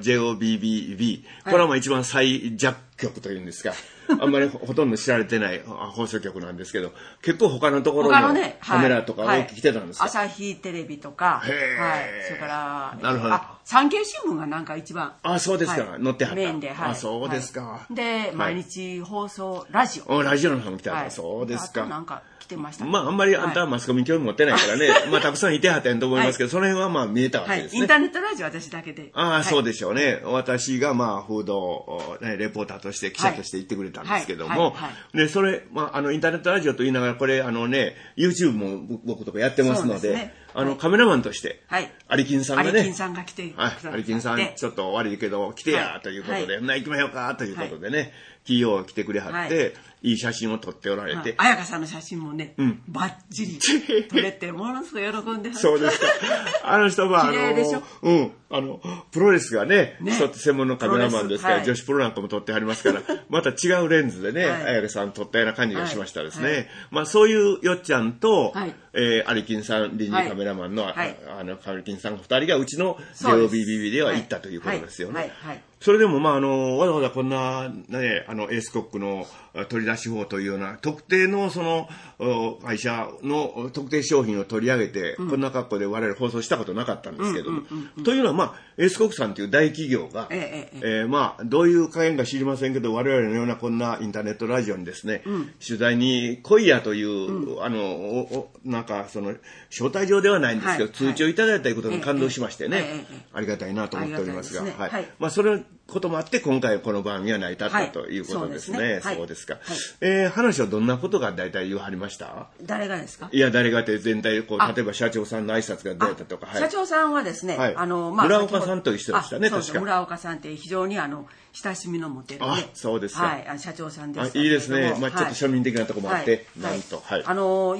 JOBBB、これはまあ一番最弱局というんですか、あんまりほとんど知られてない放送局なんですけど、結構他のところのカメラとかを来てたんですか？ 朝日テレビとか、それから、なるほど。産経新聞がなんか一番。 そうですか、載ってはった。 メインで、 そうですか。 で、毎日放送、ラジオ。 ラジオの方も来てはった。そうですか。 なんか来てました。 まあ、あんまりあんたはマスコミ興味持ってないからね、まあ、たくさんいてはったんと思いますけど、その辺はまあ見えたわけですね。 インターネットラジオ私だけで。 そうでしょうね。私がまあ、フードレポーターとして、記者として行ってくれたんですけども、で、それ、まあ、インターネットラジオと言いながら、これ、YouTube も僕とかやってますので、カメラマンとして、アリキンさんがね、 アリキンさんが来てくださって、 アリキンさん、ちょっと悪いけど、来てや、ということで、行きましょうか、ということでね、企業が来てくれはって、いい写真を撮っておられて。 彩香さんの写真もね、バッチリ撮れて、ものすごい喜んではって。 そうですか。あの人は、 綺麗でしょ。 プロレスがね、専門のカメラマンですから、女子プロなんかも撮ってはりますから、また違うレンズでね、彩香さん撮ったような感じがしましたですね。まあ、そういうよっちゃんと、アリキンさん、臨時カメラマンの、アリキンさん2人がうちの JOBBB では行ったということですよね。それでも、まあ、わざわざこんな、ね、エースコックの取り出し法というような、特定のその、会社の特定商品を取り上げて、こんな格好で我々放送したことなかったんですけども。というのは、まあ、エースコックさんという大企業が、まあ、どういう加減か知りませんけど、我々のようなこんなインターネットラジオにですね、取材に来いやという、なんか、その、招待状ではないんですけど、通知をいただいたということに感動しましてね、ありがたいなと思っておりますが、まあ、それこともあって、今回この番組は成り立ったということですね。そうですか。話はどんなことが大体言わはりました？ 誰がですか？ いや、誰がって全体、こう、例えば社長さんの挨拶が出たとか。 社長さんはですね、 村岡さんと一緒でしたね、確か。 村岡さんって非常に親しみの持てるね。 そうですか。 社長さんです。 いいですね。まあちょっと庶民的なところもあって、なんと。 いや、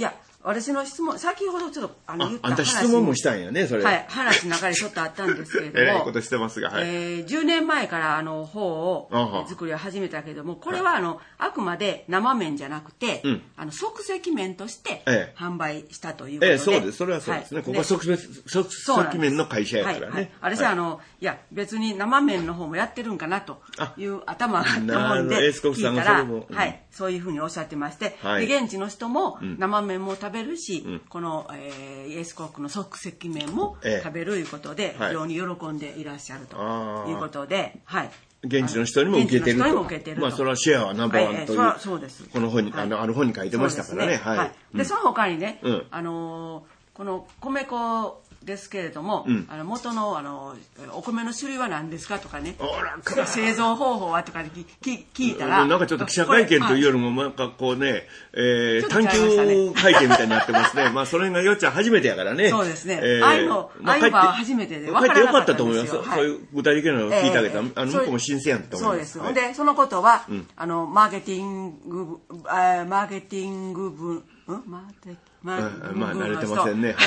私の質問、先ほどちょっと言った話。 あんた質問もしたんやね、それ。 はい、話の中でちょっとあったんですけれども。 えらいことしてますが、はい。 10年前から方を作りを始めたけれども、これはあくまで生麺じゃなくて、即席麺として販売したということで。 そうです、それはそうですね。ここは即席麺の会社やからね。 私はいや、別に生麺の方もやってるんかなという頭があったもんで、聞いたら、はい、そういうふうにおっしゃってまして、で現地の人も生麺も食べるし、このエースコックの即席麺も食べるいうことで、非常に喜んでいらっしゃるということで、はい。 現地の人にも受けてると。まあ、それはシェアはナンバーワンという、 そうです。 この本に、ある本に書いてましたからね。はい。 で、その他にね、この米粉ですけれども、元のお米の種類は何ですかとかね、製造方法はとか聞いたら、 なんかちょっと記者会見というよりもなんかこうね、探究会見みたいになってますね。まあそれがよっちゃん初めてやからね。 そうですね。ああいうのは初めてで分からなかったんですよ。 帰ってよかったと思います。そういう具体的なのを聞いてあげたら、向こうも新鮮やったと思います。 そうです。でそのことはマーケティング部まあ慣れてませんね。はい。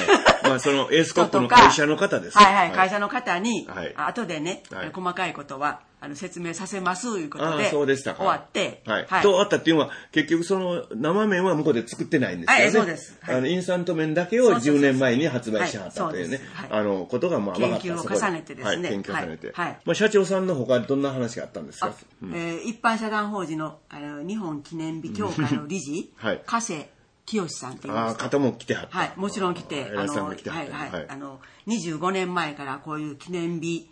まあそのエースコックの会社の方ですね。 はいはい、会社の方に後でね、細かいことは説明させますということで終わって、 はい。とあったっていうのは結局その生麺は向こうで作ってないんですよね。 そうです。 インスタント麺だけを10年前に発売しはったというね、ことがまあ分かった。 研究を重ねてですね。 研究を重ねて。まあ社長さんの他どんな話があったんですか。 一般社団法人の日本記念日協会の理事、加瀬清さんって言います。 方も来てはった。 はい、もちろん来て、25年前からこういう記念日、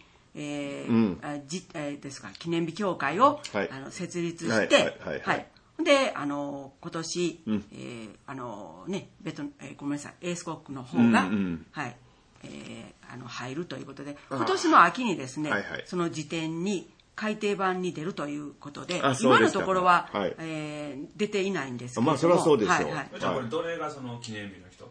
ですか、記念日協会を設立して、はい。で、今年、ごめんなさい、エースコックの方が、はい、入るということで、今年の秋にですね、その時点に、改訂版に出るということで、今のところは出ていないんですけども。 まあそれはそうですよ。 じゃあこれどれがその記念日の人？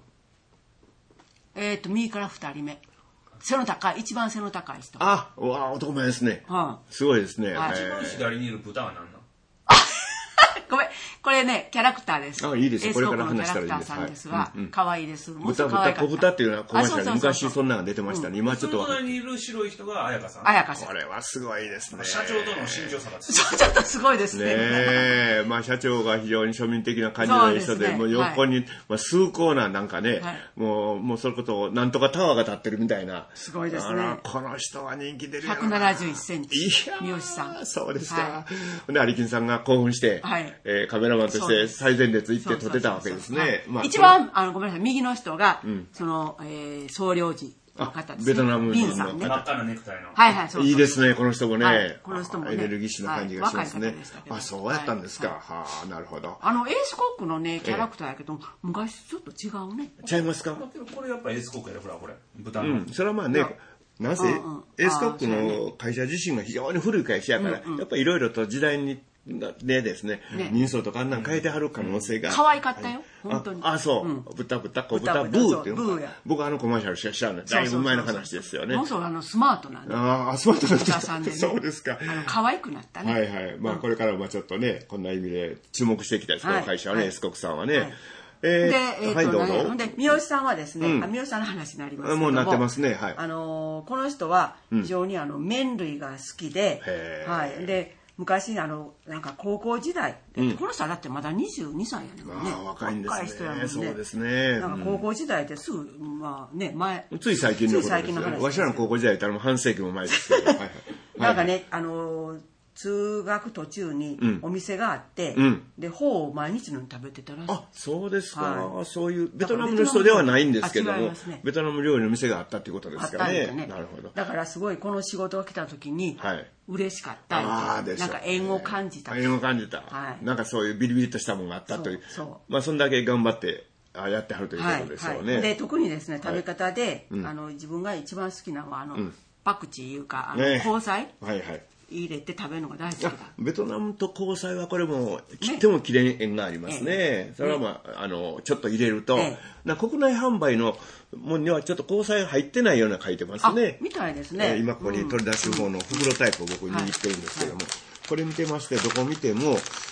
右から2人目。背の高い、一番背の高い人。 うわ、男前ですね。すごいですね。 一番左にいる豚は何なの？ ごめん、これね、キャラクターです。 いいですよ。これから話したらいいです。 キャラクターさんですが、可愛いです。 小豚っていうのはコマーシャル昔そんなのが出てましたね。今ちょっと。 そのにいる白い人が彩香さん。 彩香さん。 これはすごいですね。 社長との身長差がちょっとすごいですね。 まあ社長が非常に庶民的な感じの人で、もう横に崇高ななんかね、もうそれこそなんとかタワーが立ってるみたいな。 すごいですね。 この人は人気出るよ。 171センチ。三好さん。 そうですか。で、有金さんが興奮して、カメラマンとして最前列行って撮ってたわけですね。 一番ごめんなさい、右の人がその総領事の方です。 ベトナム人の真っ赤なネクタイの。 はいはい、そう。 いいですね、この人もね。 この人もね。 エネルギッシュな感じがしますね。そうやったんですか。はあ、なるほど。 エースコックのね、キャラクターやけど、昔ちょっと違うね。 ちゃいますか？ これやっぱエースコックやで、ほら、これ。豚の。 それはまあね、なぜエースコックの会社自身が非常に古い会社やから、やっぱいろいろと時代に、でですね、人相とかあんなん変えてはる可能性が。 可愛かったよ、本当に。 そう。豚、ブーっていうの。僕コマーシャルしか知らない。だいぶ前の話ですよね。 もうそうスマートなんで。 スマートなんで。そうですか。 可愛くなったね。 はいはい。まあこれからもちょっとね、こんな意味で注目していきたいです、この会社はね、エースコックさんはね。はい、どうぞ。 で、三好さんはですね、三好さんの話になりますけども。 もうなってますね、はい。 この人は非常に麺類が好きで、はい。で、昔なんか高校時代、この人はだってまだ22歳やねんもんね。 若いんですね。 若い人やもんね。 そうですね。 なんか高校時代ですぐ、まあね、 つい最近のことですよね。わしらの高校時代言ったらもう半世紀も前ですけど。 なんかね、通学途中にお店があって、で、フォーを毎日のように食べてたらしい。 そうですか。そういう、ベトナムの人ではないんですけども、ベトナム料理の店があったっていうことですかね。なるほど。 だからすごいこの仕事が来た時に、嬉しかった。なんか縁を感じた。 縁を感じた。なんかそういうビリビリとしたものがあったという。まあ、そんだけ頑張ってやってはるということでしょうね。 で、特にですね、食べ方で、自分が一番好きなのは、パクチーいうか、香菜。入れて食べるのが大好きだ。 ベトナムと香菜はこれも切っても切れ縁がありますね。それはまあちょっと入れると、国内販売のものにはちょっと香菜入ってないような書いてますね。 みたいですね。 今ここに取り出す方の袋タイプを僕握ってるんですけども、これ見てましてどこ見ても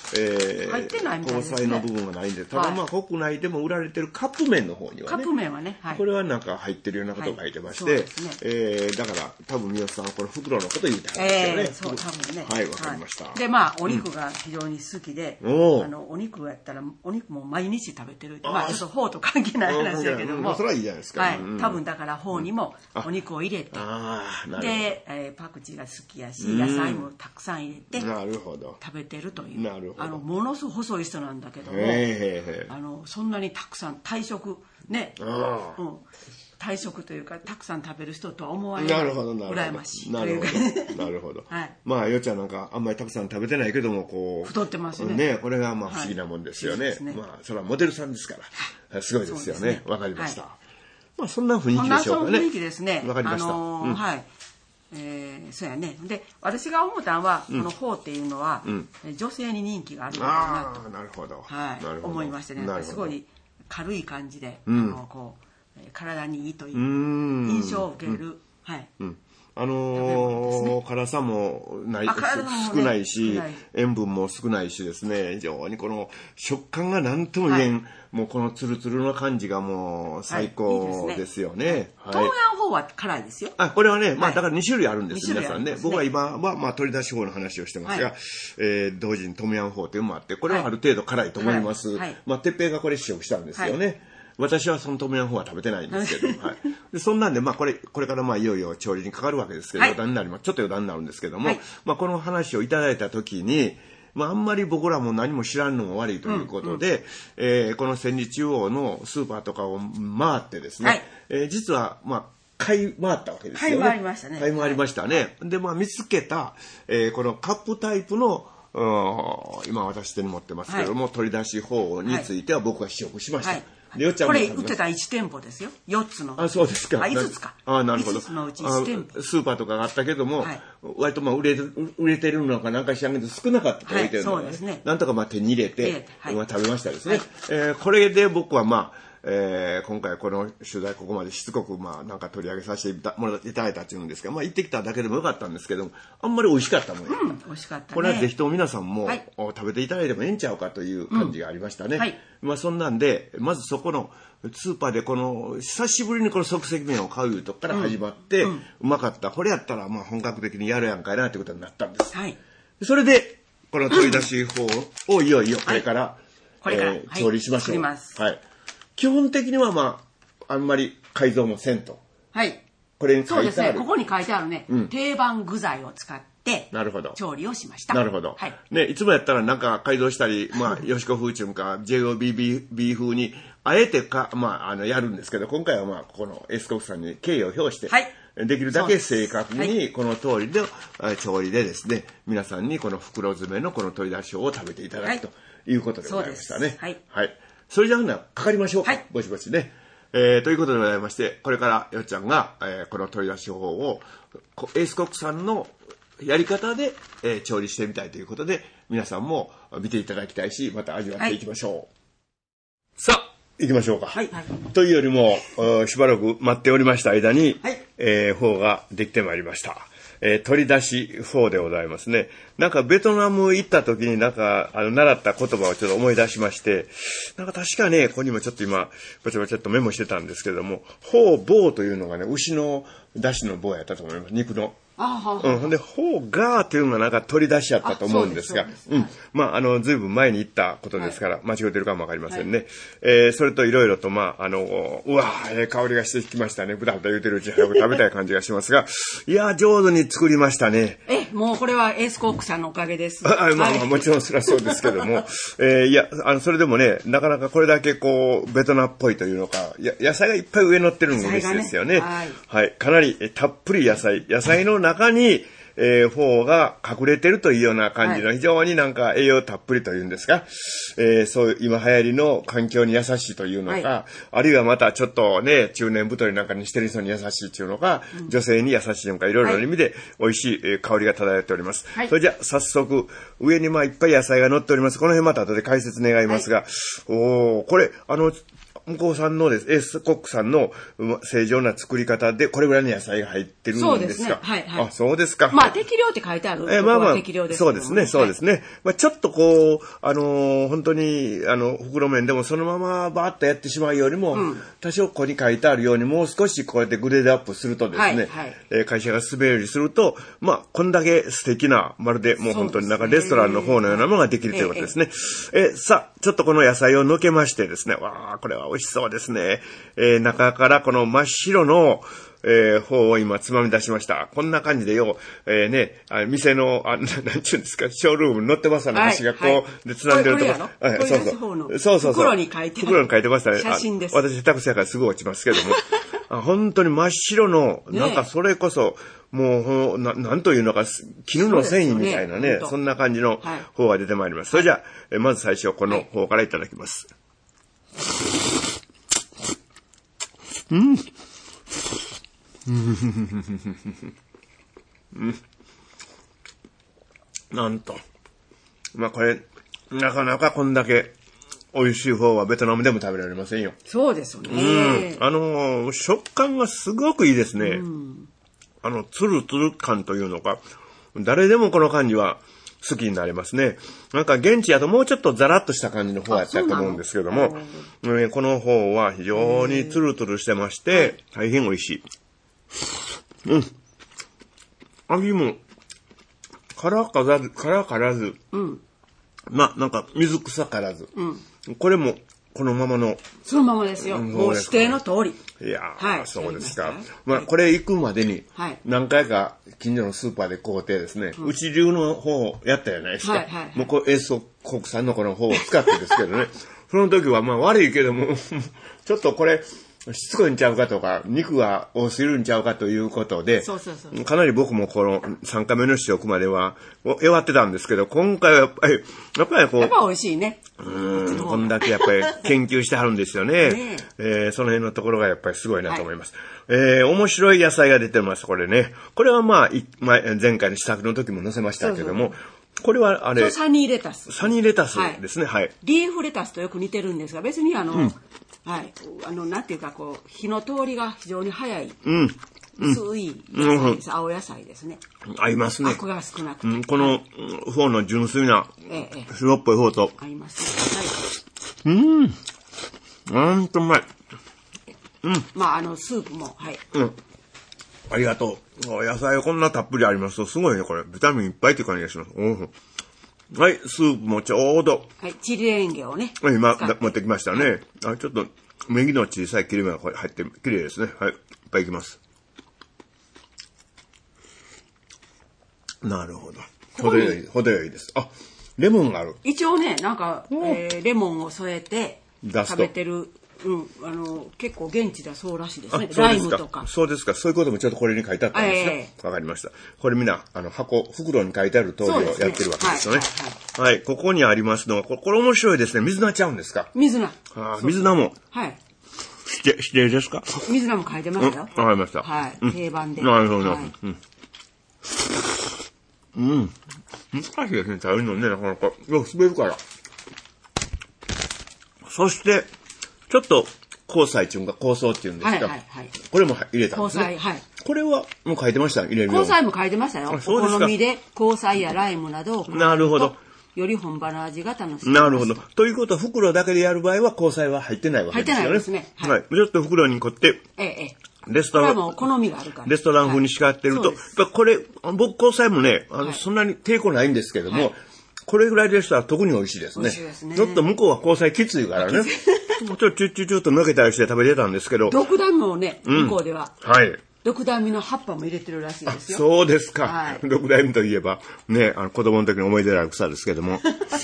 入ってないみたいですね。 交際の部分がないんで、ただまあ国内でも売られてるカップ麺の方にはね。 カップ麺はね、 これはなんか入ってるようなことを書いてまして、だから多分三好さんはこの袋のことを言ってはるんですよね。 そう、多分ね。 はい、わかりました。 で、まあ、お肉が非常に好きで、お肉やったら、お肉も毎日食べてる。まあ、ちょっとフォーと関係ない話だけども。 それはいいじゃないですか。 はい。多分だからフォーにもお肉を入れて、で、パクチーが好きやし、野菜もたくさん入れて、食べてるという。ものすごく細い人なんだけども、そんなにたくさん、体食、ね、体食というか、たくさん食べる人とは思わない。羨ましい。 なるほど。まあ、よっちゃんなんかあんまりたくさん食べてないけども、こう。 太ってますね。 ね、これがまあ不思議なもんですよね。まあ、それはモデルさんですから、すごいですよね。わかりました。まあ、そんな雰囲気でしょうかね。 そんな雰囲気ですね。 わかりました。 はい。そうやね。で、私が思ったのは、このフォーっていうのは、女性に人気があるのかなと。 なるほど。 はい。思いましてね。すごい軽い感じで、こう、体にいいという印象を受ける。はい。 辛さもない、少ないし、塩分も少ないしですね、非常にこの食感が何とも言えん、もうこのツルツルの感じがもう最高ですよね。 トムヤンフォーは辛いですよ。 これはね、まあだから2種類あるんです、皆さんね。僕は今はまあ取り出し法の話をしてますが、同時にトムヤンフォーというのもあって、これはある程度辛いと思います。まあ、てっぺいがこれ試食したんですよね。私はそのトムヤンフォーは食べてないんですけど、でそんなんで、まあこれからまあいよいよ調理にかかるわけですけど、ちょっと余談になるんですけども、まあこの話をいただいたときに、まああんまり僕らも何も知らんのが悪いということで、この千里中央のスーパーとかを回ってですね、実はまあ買い回ったわけですよね。 買い回りましたね。 買い回りましたね。で、まあ見つけた、このカップタイプの今私手に持ってますけども、取り出し法については僕は試食しました。 これ売ってた1店舗ですよ。4つの。 そうですか。 5つか。 なるほど。 5つのうち1店舗。 スーパーとかがあったけども、割とまあ売れてるのかなんか知らんけど少なかったと置いてるのそうですね。 なんとかまあ手に入れて、食べましたですね。これで僕はまあ、今回この取材ここまでしつこくまあなんか取り上げさせていただいたっていうんですが、まあ行ってきただけでもよかったんですけども、あんまり美味しかったもんや。 美味しかったね。 これはぜひとも皆さんも食べていただいてもええんちゃうかという感じがありましたね。まあそんなんで、まずそこのスーパーでこの久しぶりにこの即席麺を買ういうとこから始まって、うまかった。これやったらまあ本格的にやるやんかいなってことになったんです。それで、この取り出し法をいよいよこれから調理しましょう。基本的にはまあ、あんまり改造もせんと。これに書いてある。そうですね。 ここに書いてあるね、定番具材を使って、調理をしました。 なるほど。ね、いつもやったらなんか改造したり、まあ、よしこ風中か、JOBB 風に、あえてまあ、やるんですけど、今回はまあ、このエースコックさんに敬意を表して、できるだけ正確に、この通りで、調理でですね、皆さんにこの袋詰めのこの取り出しを食べていただくということでございましたね。それじゃあかかりましょうか。ぼちぼちね。ということでございまして、これからよっちゃんが、この取り出し方法を、エースコックさんのやり方で、調理してみたいということで、皆さんも見ていただきたいし、また味わっていきましょう。さあ、行きましょうか。というよりも、しばらく待っておりました間に、フォーができてまいりました。取り出しフォーでございますね。なんかベトナム行った時になんか習った言葉をちょっと思い出しまして、なんか確かね、ここにもちょっと今、ちょっとメモしてたんですけども、フォーボーというのがね、牛の出汁の棒やったと思います。肉の。ほんで、フォーガーっていうのがなんか取り出しやったと思うんですが、まあ、ずいぶん前に言ったことですから、間違ってるかもわかりませんね。それといろいろと、まあ、うわー、香りがしてきましたね。ぶたぶた言うてるうちに早く食べたい感じがしますが、いやー、上手に作りましたね。 もうこれはエースコックさんのおかげです。 まあ、もちろんそれはそうですけども、いや、それでもね、なかなかこれだけこう、ベトナムっぽいというのか、野菜がいっぱい上に乗ってるのが嬉しいですよね。はい。かなりたっぷり野菜の中に、フォーが隠れてるというような感じの非常になんか栄養たっぷりというんですか、そういう今流行りの環境に優しいというのか、あるいはまたちょっとね、中年太りなんかにしてる人に優しいというのか、女性に優しいのか、いろいろな意味で美味しい香りが漂っております。それじゃあ早速、上にまあいっぱい野菜が乗っております。この辺また後で解説願いますが、これ、 向こうさんのです、エースコックさんの正常な作り方で、これぐらいの野菜が入ってるんですか？ そうですね。はいはい。 あ、そうですか。 まあ、適量って書いてある。 まあまあ、 適量です。 そうですね、そうですね。はい、まあ、ちょっとこう、本当に、袋麺でもそのままバーッとやってしまうよりも、多少ここに書いてあるように、もう少しこうやってグレードアップするとですね、会社が滑るようにすると、まあ、こんだけ素敵な、まるでもう本当になんかレストランの方のようなものができるということですね。さあ、ちょっとこの野菜をのけましてですね、わあ、これは美味しそうですね。中からこの真っ白の、方を今つまみ出しました。こんな感じでよ、店の、なんちゅうんですか、ショールームに載ってますね、箸がこう、で、つなんでるとこ。そう。 袋に書いてましたね。 写真です。 私、下手くそやからすぐ落ちますけども。本当に真っ白の、なんかそれこそ、もう、なんというのか、絹の繊維みたいなね、そんな感じの方が出てまいります。それじゃあ、まず最初、この方からいただきます。なんと。まあこれ、なかなかこんだけ美味しい方はベトナムでも食べられませんよ。 そうですよね。 食感がすごくいいですね。ツルツル感というのか、誰でもこの感じは好きになれますね。なんか現地やともうちょっとザラッとした感じの方やったと思うんですけども、この方は非常にツルツルしてまして、大変美味しい。味も、辛からず、まあ、なんか水臭からず、これもこのままの。 そのままですよ。もう指定の通り。 いやー、そうですか。まあ、これ行くまでに、何回か近所のスーパーで買うてですね、うち流の方をやったじゃないですか。もうこう、エース国産のこの方を使ってですけどね、その時はまあ悪いけども、ちょっとこれ、しつこいんちゃうかとか、肉が多すぎるんちゃうかということで、かなり僕もこの3回目の試食までは弱ってたんですけど、今回はやっぱりこう。 やっぱ美味しいね。 こんだけやっぱり研究してはるんですよね。その辺のところがやっぱりすごいなと思います。面白い野菜が出てます、これね。これはまあ、前回の試作の時も載せましたけども、これはあれ。 サニーレタス。 サニーレタスですね、はい。 リーフレタスとよく似てるんですが、別にはい。なんていうか、こう、火の通りが非常に早い。薄い野菜です。青野菜ですね。 合いますね。 アクが少なくて。 この方の純粋な白っぽい方と。 合いますね。 ほんとうまい。 まあ、スープも、はい。 ありがとう。野菜こんなたっぷりありますと、すごいね、これ。ビタミンいっぱいって感じがします。はい、スープもちょうど。 はい、チリレンゲをね。 今、持ってきましたね。ちょっと、ネギの小さい切れ目が入って、綺麗ですね。はい、いっぱいいきます。なるほど。程よいです。あ、レモンがある。 一応ね、なんか、レモンを添えて、食べてる。結構現地ではそうらしいですね。ライムとか。 そうですか。そういうこともちょっとこれに書いてあったんですね。わかりました。これみんな、袋に書いてある通りをやってるわけですよね。はい。ここにありますのは、これ面白いですね。水菜ちゃうんですか？ 水菜。 水菜も。 はい。 指定ですか？ 水菜も書いてましたよ。 わかりました。 はい。定番で。 なるほど。難しいですね。食べるのね、なかなか。よく滑るから。そして、ちょっと、香菜っていうか、香草っていうんですか。これも入れたんですね。 香菜、 これは、もう書いてました入れる香菜も書いてましたよ。お好みで、香菜やライムなどを加えると。 なるほど。 より本場の味が楽しめます。 なるほど。ということは、袋だけでやる場合は、香菜は入ってないわけですよね。 入ってないですね。 はい。ちょっと袋にこって、レストラン、 も好みがあるから。 レストラン風に仕上がってると、これ、僕、香菜もね、そんなに抵抗ないんですけども、これぐらいでしたら特に美味しいですね。ちょっと向こうは香菜きついからね。ちょっとちょっとのけたりして食べてたんですけど。 独壇もね、向こうでは。 はい。 独壇身の葉っぱも入れてるらしいですよ。 そうですか。独壇身といえば、ね、子供の時の思い出のある草ですけども。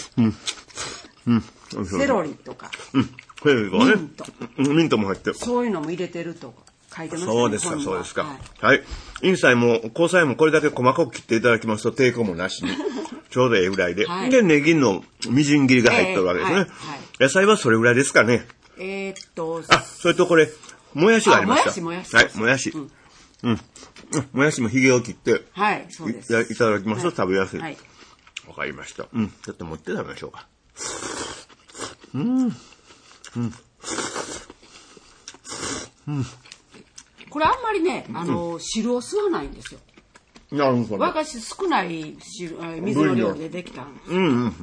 セロリとか。 ミントも入ってる。 そういうのも入れてると書いてますね。 そうですか、そうですか。はい。インサイも、香菜もこれだけ細かく切っていただきますと抵抗もなしに。ちょうどええぐらいで。で、ネギのみじん切りが入ってるわけですね。野菜はそれぐらいですかね。それとこれ、もやしがありました。 もやし。 はい、もやし。もやしもひげを切って、 はい、そうです。 いただきますと食べやすい。わかりました。ちょっと持って食べましょうか。 これあんまりね、汁を吸わないんですよ。 なるほど。 私少ない水の量でできたんです。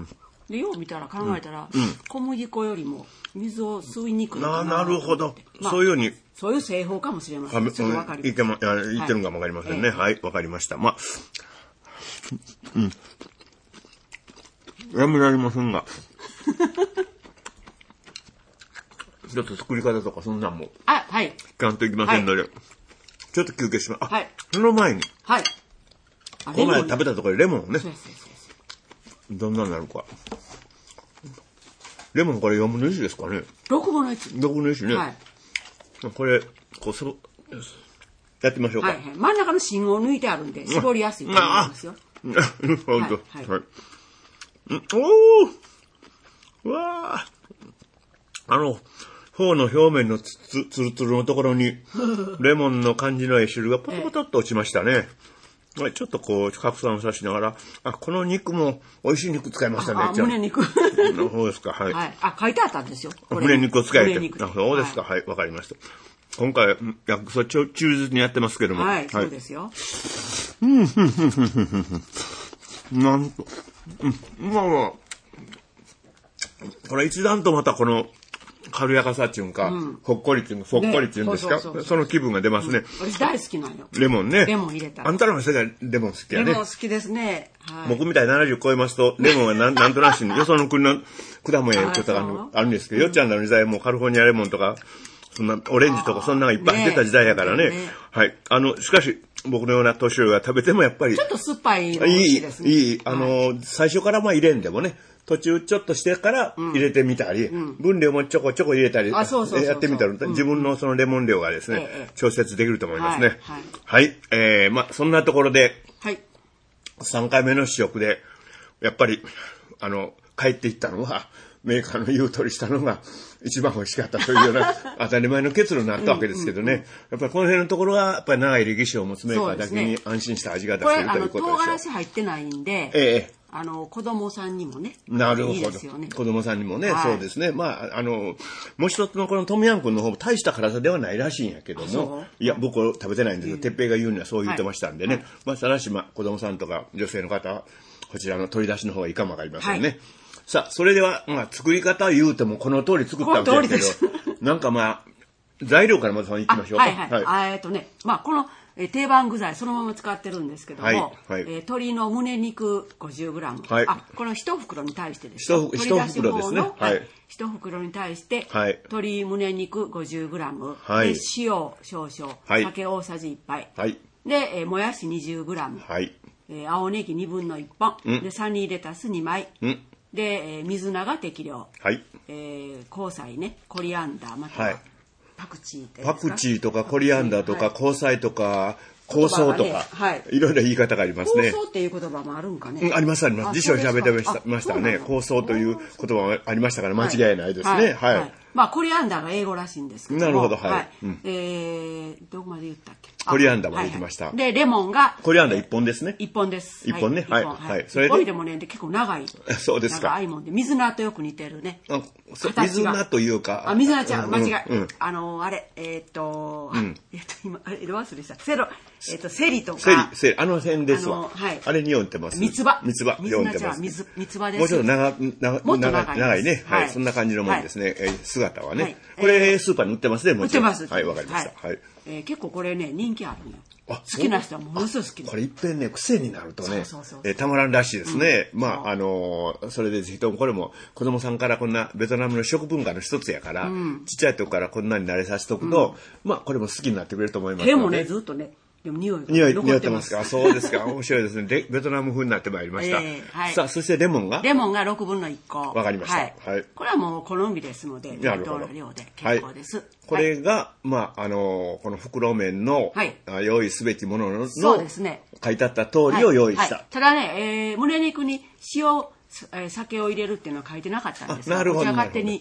でよう見たら考えたら、小麦粉よりも水を吸いにくいのかな。 なるほど。そういうように。 そういう製法かもしれません。ちょっとわかります。 言ってるのかもわかりませんね。はい、わかりました。まあ、やめられませんが。ちょっと作り方とかそんなんも。 はい。 聞かんといきませんので。ちょっと休憩します。 はい。 その前に。 はい。 この前食べたところでレモンね。どんなになるか。レモンこれ4分の1ですかね。 6分の1。 6分の1ね。はい。これ、やってみましょうか。はい。 真ん中の芯を抜いてあるんで、絞りやすいと思いますよ。 なるほど。はい。おー！わー！フォーの表面のツルツルのところに、レモンの感じのいい汁がポトポトっと落ちましたね。はい、ちょっとこう、拡散さしながら、この肉も美味しい肉使いましたね。 胸肉。 そうですか、はい。 書いてあったんですよ。 胸肉を使えて。そうですか、はい、わかりました。今回、そっちを忠実にやってますけども。 はい、そうですよ。 なんと。これ一段とまたこの、軽やかさっていうか、ほっこりっていうの、そっこりっていうんですか、その気分が出ますね。 私大好きなんよ。 レモンね。 レモン入れた。 あんたらの世界レモン好きやね。 レモン好きですね。 僕みたい70超えますと、レモンはなんとなしに、よその国の果物やことがあるんですけど、よっちゃんの時代もカリフォルニアレモンとか、そんなオレンジとかそんなのがいっぱい出た時代やからね。はい。しかし、僕のような年寄りが食べてもやっぱり。 ちょっと酸っぱいの美味しいですね。 いい。最初から入れんでもね。途中ちょっとしてから入れてみたり、分量もちょこちょこ入れたり、やってみたら、自分のそのレモン量がですね、調節できると思いますね。はい。そんなところで、3回目の試食で、やっぱり、帰っていったのは、メーカーの言う通りしたのが一番美味しかったというような当たり前の結論になったわけですけどね。やっぱりこの辺のところが、やっぱり長い歴史を持つメーカーだけに安心した味が出せるということでしょう。 唐辛子入ってないんで、子供さんにもね。 なるほど。いいですよね。子供さんにもね、そうですね。まあ、もう一つのこのトムヤン君の方も大した辛さではないらしいんやけども、いや、僕食べてないんですけど、てっぺいが言うにはそう言ってましたんでね。まあ、ただし、子供さんとか女性の方は、こちらの取り出しの方がいいかもわかりませんね。さあ、それでは、作り方言うてもこの通り作ったわけですけど、なんか材料からまず行きましょうか。 この定番具材そのまま使ってるんですけども、鶏の胸肉 50g、この1袋に対してです。 1袋ですね。 1袋に対して、鶏胸肉 50g、で塩少々、酒大さじ1杯、でもやし 20g、青ネギ1/2本、でサニーレタス2枚、で水菜適量、香菜ね、コリアンダー、またはパクチーってパクチーとかコリアンダーとか香菜とか香草とか、いろいろ言い方がありますね。 香草っていう言葉もあるんかね。 あります。辞書を調べてましたね。香草という言葉がありましたから間違いないですね。 コリアンダーが英語らしいんですけども。 なるほど、 どこまで言ったっけ。 コリアンダーまで行きました。 で、レモンが。 コリアンダー1本ですね。 1本です。 1本ね。はい。 それで。1本でもね、結構長い。 そうですか。 長いもんで、水菜とよく似てるね。 水菜というか。 水菜ちゃん、間違い。あれ、今、ど忘れした。セリとか。 セリ、辺ですわ。あれに読んでます。 三つ葉。 読んでます。 三つ葉です。 もうちょっと長いね。はい。そんな感じのもんですね。姿はね。これ、スーパーに売ってますね、もちろん。 売ってます。 はい、わかりました。はい。 結構これね、人気あるのよ。好きな人はものすごい好き。 これいっぺんね、癖になるとね、たまらんらしいですね。それでぜひともこれも子供さんからこんなベトナムの食文化の一つやから、ちっちゃい時からこんなに慣れさせておくと、これも好きになってくれると思います。 手もね、ずっとね、でも匂いってますか。そうですか。面白いですね。ベトナム風になってまいりました。さあ、そしてレモンが 6分の1個。 わかりました。 はい。これはもう好みですので、適当な量で結構です。 これが、この袋麺の用意すべきもののそうですね。 書いてあった通りを用意した。 ただね、胸肉に酒を入れるっていうのは書いてなかったんです。 なるほど。 勝手に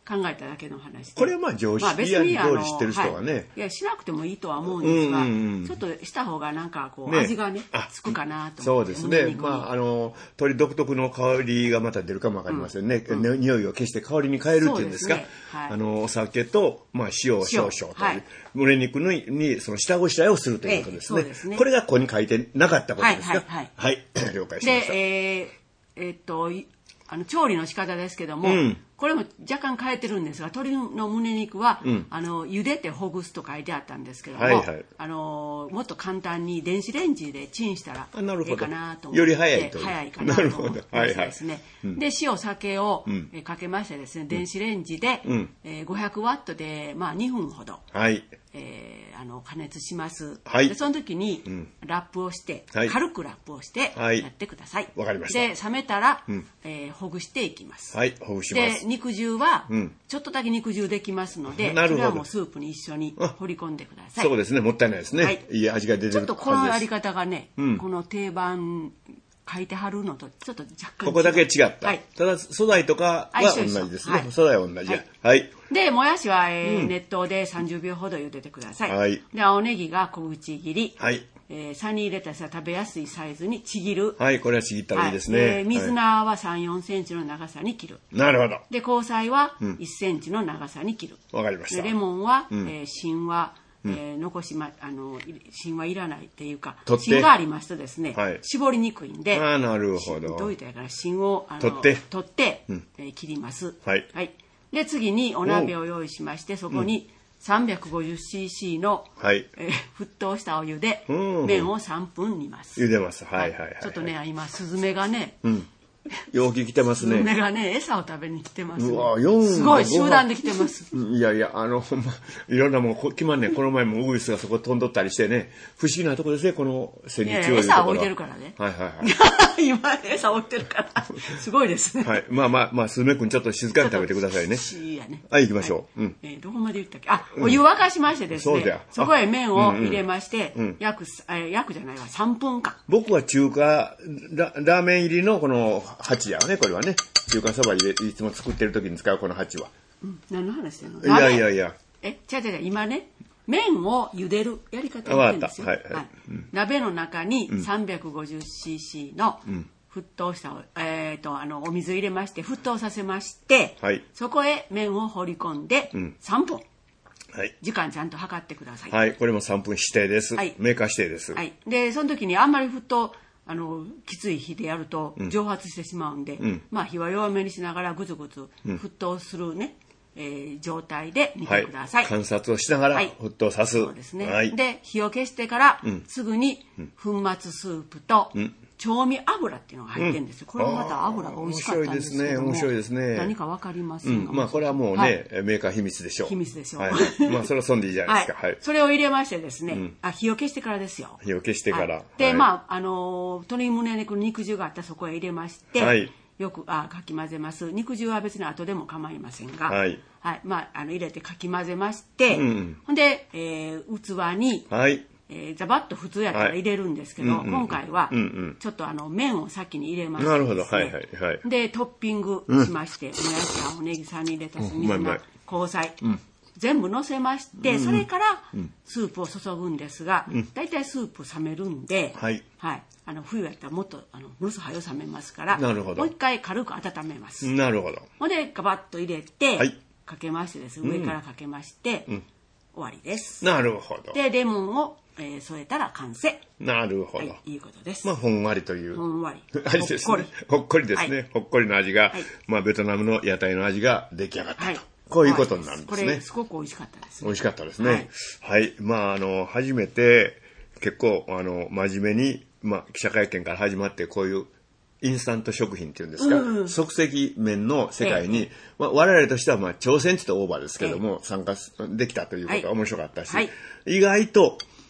考えただけの話で。 これはまあ常識や通り知ってる人はね。 いや、しなくてもいいとは思うんですが、ちょっとした方がなんかこう、味がね、つくかなと思って。 そうですね。まあ、鶏独特の香りがまた出るかもわかりませんね。匂いを消して香りに変えるっていうんですか。お酒と、まあ、塩少々という。胸肉にその下ごしらえをするということですね。これがここに書いてなかったことですか。はい。了解しました。 で、調理の仕方ですけども、これも若干変えてるんですが、鶏の胸肉は、茹でてほぐすと書いてあったんですけども、もっと簡単に電子レンジでチンしたらいいかなと思って、 より早いと。 早いかなと思ってですね。で、塩、酒をかけましてですね、電子レンジで500ワットで、まあ2分ほど。加熱します。でその時にラップをして、軽くラップをしてやってください。 わかりました。 で、冷めたら、ほぐしていきます。 はい、ほぐします。 で、肉汁は、ちょっとだけ肉汁できますので、それはもうスープに一緒に掘り込んでください。 そうですね、もったいないですね。いい味が出てる。 ちょっとこのやり方がね、この定番、書いてはるのとちょっと若干ここだけ違った。ただ素材とかは同じですね。素材は同じ。はい。 で、もやしは熱湯で30秒ほど茹でてください。はい。で、青ネギが小口切り。はい。サニーレタスは食べやすいサイズにちぎる。 はい、これはちぎったらいいですね。 水菜は3、4センチの長さに切る。 なるほど。 で、香菜は1センチの長さに切る。 わかりました。 レモンは芯は芯はいらないっていうか、芯がありますとですね、絞りにくいんで、 なるほど。 どういったらいいかな、芯を取って切ります。はい。で、次にお鍋を用意しまして、そこに350cc の沸騰したお湯で麺を3分煮ます。 茹でます。はい。 ちょっとね、今、スズメがね、 容器来てますね。 スズメがね、餌を食べに来てます。 うわ、 すごい集団で来てます。 いやいや、ほんま、いろんなもん、決まんねん。この前もウグイスがそこ飛んどったりしてね、不思議なとこですね、この戦日強いところ。 餌置いてるからね。今、餌置いてるから。すごいですね。 はい。まあ、スズメ君ちょっと静かに食べてくださいね。はい、行きましょう。 どこまで言ったっけ？お湯沸かしましてですね、そこへ麺を入れまして、約じゃないわ、3分間。 僕は中華、ラーメン入りのこの鉢やね、これはね。中華そばいつも作ってる時に使うこの鉢は。 何の話してんの？ いや。 違う、今ね、麺を茹でるやり方を言ってるんですよ。鍋の中に 350cc の沸騰したお水を入れまして沸騰させまして、そこへ麺を放り込んで3分。時間ちゃんと測ってください。 はい、これも3分指定です。メーカー指定です。 で、その時にあんまり沸騰きつい火でやると蒸発してしまうんで、まあ火は弱めにしながらぐつぐつ沸騰するね、状態で煮てください。 観察をしながら沸騰さす。 そうですね。で、火を消してからすぐに粉末スープと調味油っていうのが入ってるんですよ。これもまた油が美味しかったんですけども。 面白いですね。 何かわかりませんか？ まあこれはもうね、メーカー秘密でしょう。 秘密でしょう。 まあそれはそんでいいじゃないですか。 それを入れましてですね、火を消してからですよ。 火を消してから。 で、まあ鶏胸肉の肉汁があったらそこへ入れまして、よくかき混ぜます。肉汁は別に後でも構いませんが、まあ入れてかき混ぜまして、ほんで器にザバッと普通やったら入れるんですけど、今回はちょっと麺を先に入れまして、 なるほど。 でトッピングしまして、もやし、青ネギ、サニーレタス、水菜、香菜、全部乗せまして、それからスープを注ぐんですが、だいたいスープ冷めるんで、冬やったらもっと蒸すはよ冷めますから、もう一回軽く温めます。 なるほど。 ほんでガバッと入れて、かけましてです、上からかけまして、終わりです。 なるほど。 でレモンを添えたら完成。 なるほど。 いいことです。 まあほんわりという。 ほんわり。 味ですね。ほっこりですね。ほっこりの味が、まあベトナムの屋台の味が出来上がったと。こういうことになるんですね。 これすごく美味しかったです。 美味しかったですね。はい。まあ初めて結構真面目に記者会見から始まってこういうインスタント食品っていうんですか、即席麺の世界に、我々としては挑戦って言ったらオーバーですけども、参加できたということが面白かったし、意外と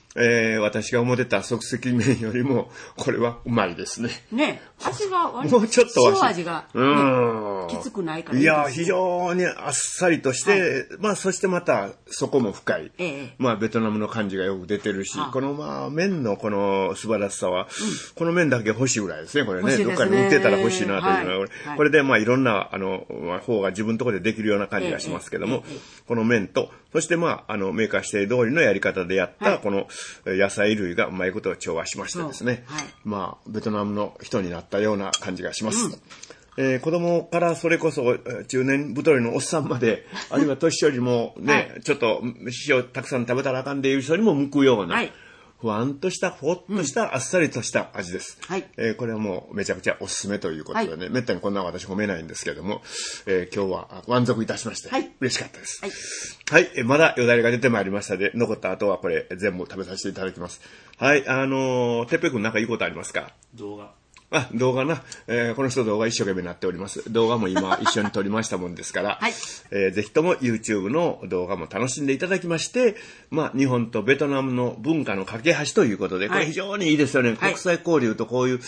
私が思ってた即席麺よりも、これはうまいですね。 ね、味が割と、もうちょっと塩味が、ね、きつくないからいいです。いや、非常にあっさりとして、まあ、そしてまた、底も深い。まあ、ベトナムの感じがよく出てるし、このまあ、麺のこの素晴らしさは、この麺だけ欲しいぐらいですね、これね。どっかに売ってたら欲しいなというのは、これでまあ、いろんな、方が自分のところでできるような感じがしますけども、この麺と、そしてまあ、メーカー指定通りのやり方でやった、この野菜類がうまいことを調和しましてですね、まあ、ベトナムの人になったような感じがします。子供からそれこそ中年太りのおっさんまで、あるいは年寄りもね、ちょっと塩たくさん食べたらあかんでいう人にも向くような、ふわんとした、ほっとした、あっさりとした味です。これはもうめちゃくちゃおすすめということでね、めったにこんな私褒めないんですけども、今日は満足いたしまして、嬉しかったです。はい、まだよだれが出てまいりましたので、残った後はこれ全部食べさせていただきます。はい、てっぺいくんなんかいいことありますか？ 動画な。この人動画一生懸命なっております。動画も今一緒に撮りましたもんですから、ぜひとも YouTube の動画も楽しんでいただきまして、まあ、日本とベトナムの文化の架け橋ということで、これ非常にいいですよね。国際交流とこういう、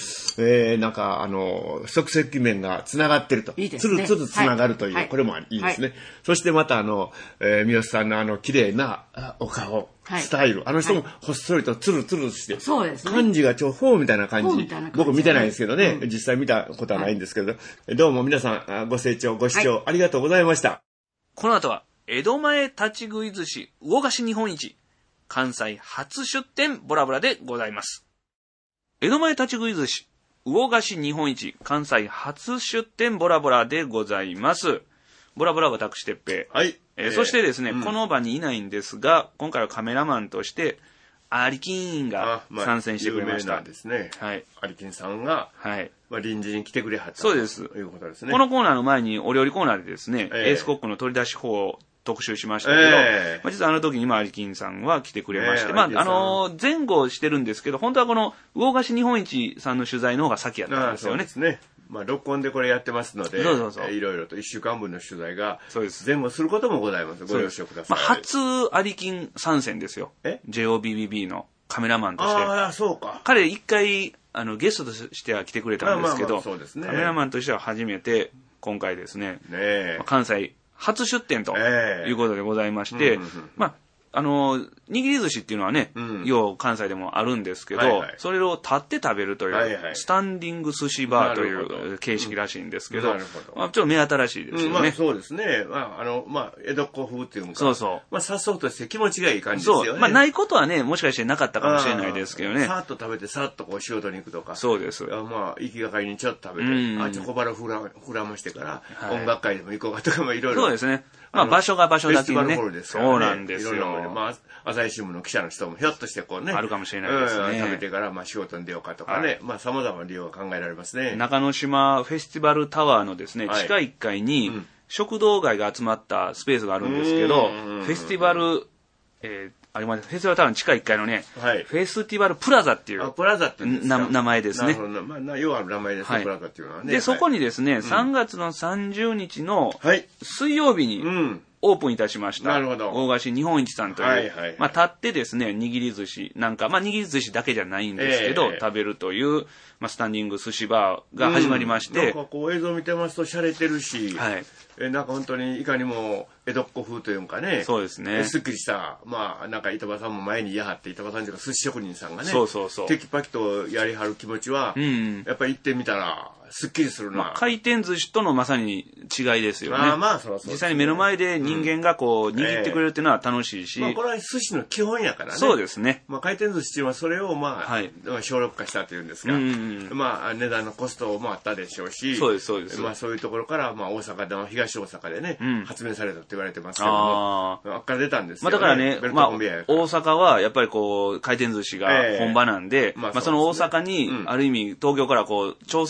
なんか、即席麺がつながってると。つるつるつながるという、これもいいですね。そしてまた三好さんの綺麗なお顔。スタイル。あの人もほっそりとツルツルして、 そうですね。 感じがフォーみたいな感じ。僕見てないですけどね、実際見たことはないんですけど、どうも皆さんご清聴、ご視聴ありがとうございました。 この後は、江戸前立ち食い寿司魚菓子日本一、関西初出店ボラボラでございます。江戸前立ち食い寿司魚菓子日本一、関西初出店ボラボラでございます。ボラボラは私てっぺい。そしてですね、この場にいないんですが、今回はカメラマンとして、アリキンが参戦してくれました。 有名なんですね。アリキンさんが、臨時に来てくれはったそうです。 ということですね。 このコーナーの前にお料理コーナーでですね、エースコックの取り出し法を特集しましたけど、実はあの時にアリキンさんは来てくれまして、前後してるんですけど、本当はこの魚菓子日本一さんの取材の方が先やったんですよね。 そうですね。まあ、録音でこれやってますので、いろいろと1週間分の取材が前後することもございます。ご了承ください。 初アリキン参戦ですよ。JOBBB のカメラマンとして。 ああ、そうか。 彼一回、ゲストとしては来てくれたんですけど、カメラマンとしては初めて、今回ですね、関西初出店ということでございまして、握り寿司っていうのはね、要関西でもあるんですけど、それを立って食べるという、スタンディング寿司バーという形式らしいんですけど、ちょっと目新しいですよね。 そうですね。江戸っ子風っていうのか。さっそうとして気持ちがいい感じですよね。 ないことはね、もしかしてなかったかもしれないですけどね。 さっと食べて、さっと仕事に行くとか。 そうです。 行きがかりにちょっと食べて、小腹膨らましてから、音楽会でも行こうかとか、いろいろ。 そうですね。場所が場所だけにね。 そうなんですよ。 朝日新聞の記者の人もひょっとしてこうね。 あるかもしれないですね。 食べてから仕事に出ようかとかね。様々な理由が考えられますね。 中之島フェスティバルタワーのですね、地下1階に食堂街が集まったスペースがあるんですけど、フェスティバル、フェスティバルタワーの地下1階のね、フェスティバルプラザっていう、名前ですね。 要は名前ですね、プラザっていうのはね。 で、そこにですね、3月の30日の水曜日に、オープンいたしました。魚菓子日本一さんという、立ってですね、握り寿司なんか、握り寿司だけじゃないんですけど、食べるという、スタンディング寿司バーが始まりまして。 なんか映像見てますと洒落てるし、なんか本当にいかにも江戸っ子風というかね。 そうですね。 すっきりした、なんか板場さんも前に言いはって、板場さんというか寿司職人さんがね、 そうテキパキとやりはる気持ちは、やっぱり行ってみたら、すっきりするな。 回転寿司とのまさに違いですよね。実際に目の前で人間が握ってくれるっていうのは楽しいし。 これは寿司の基本やからね。 そうですね。 回転寿司っていうのはそれを省力化したというんですか。値段のコストもあったでしょうし。 そうです。そういうところから、大阪でも東大阪でね、発明されたって言われてますけども。あっから出たんですよ。 だからね、大阪はやっぱり回転寿司が本場なんで、その大阪に、ある意味東京から挑戦しに来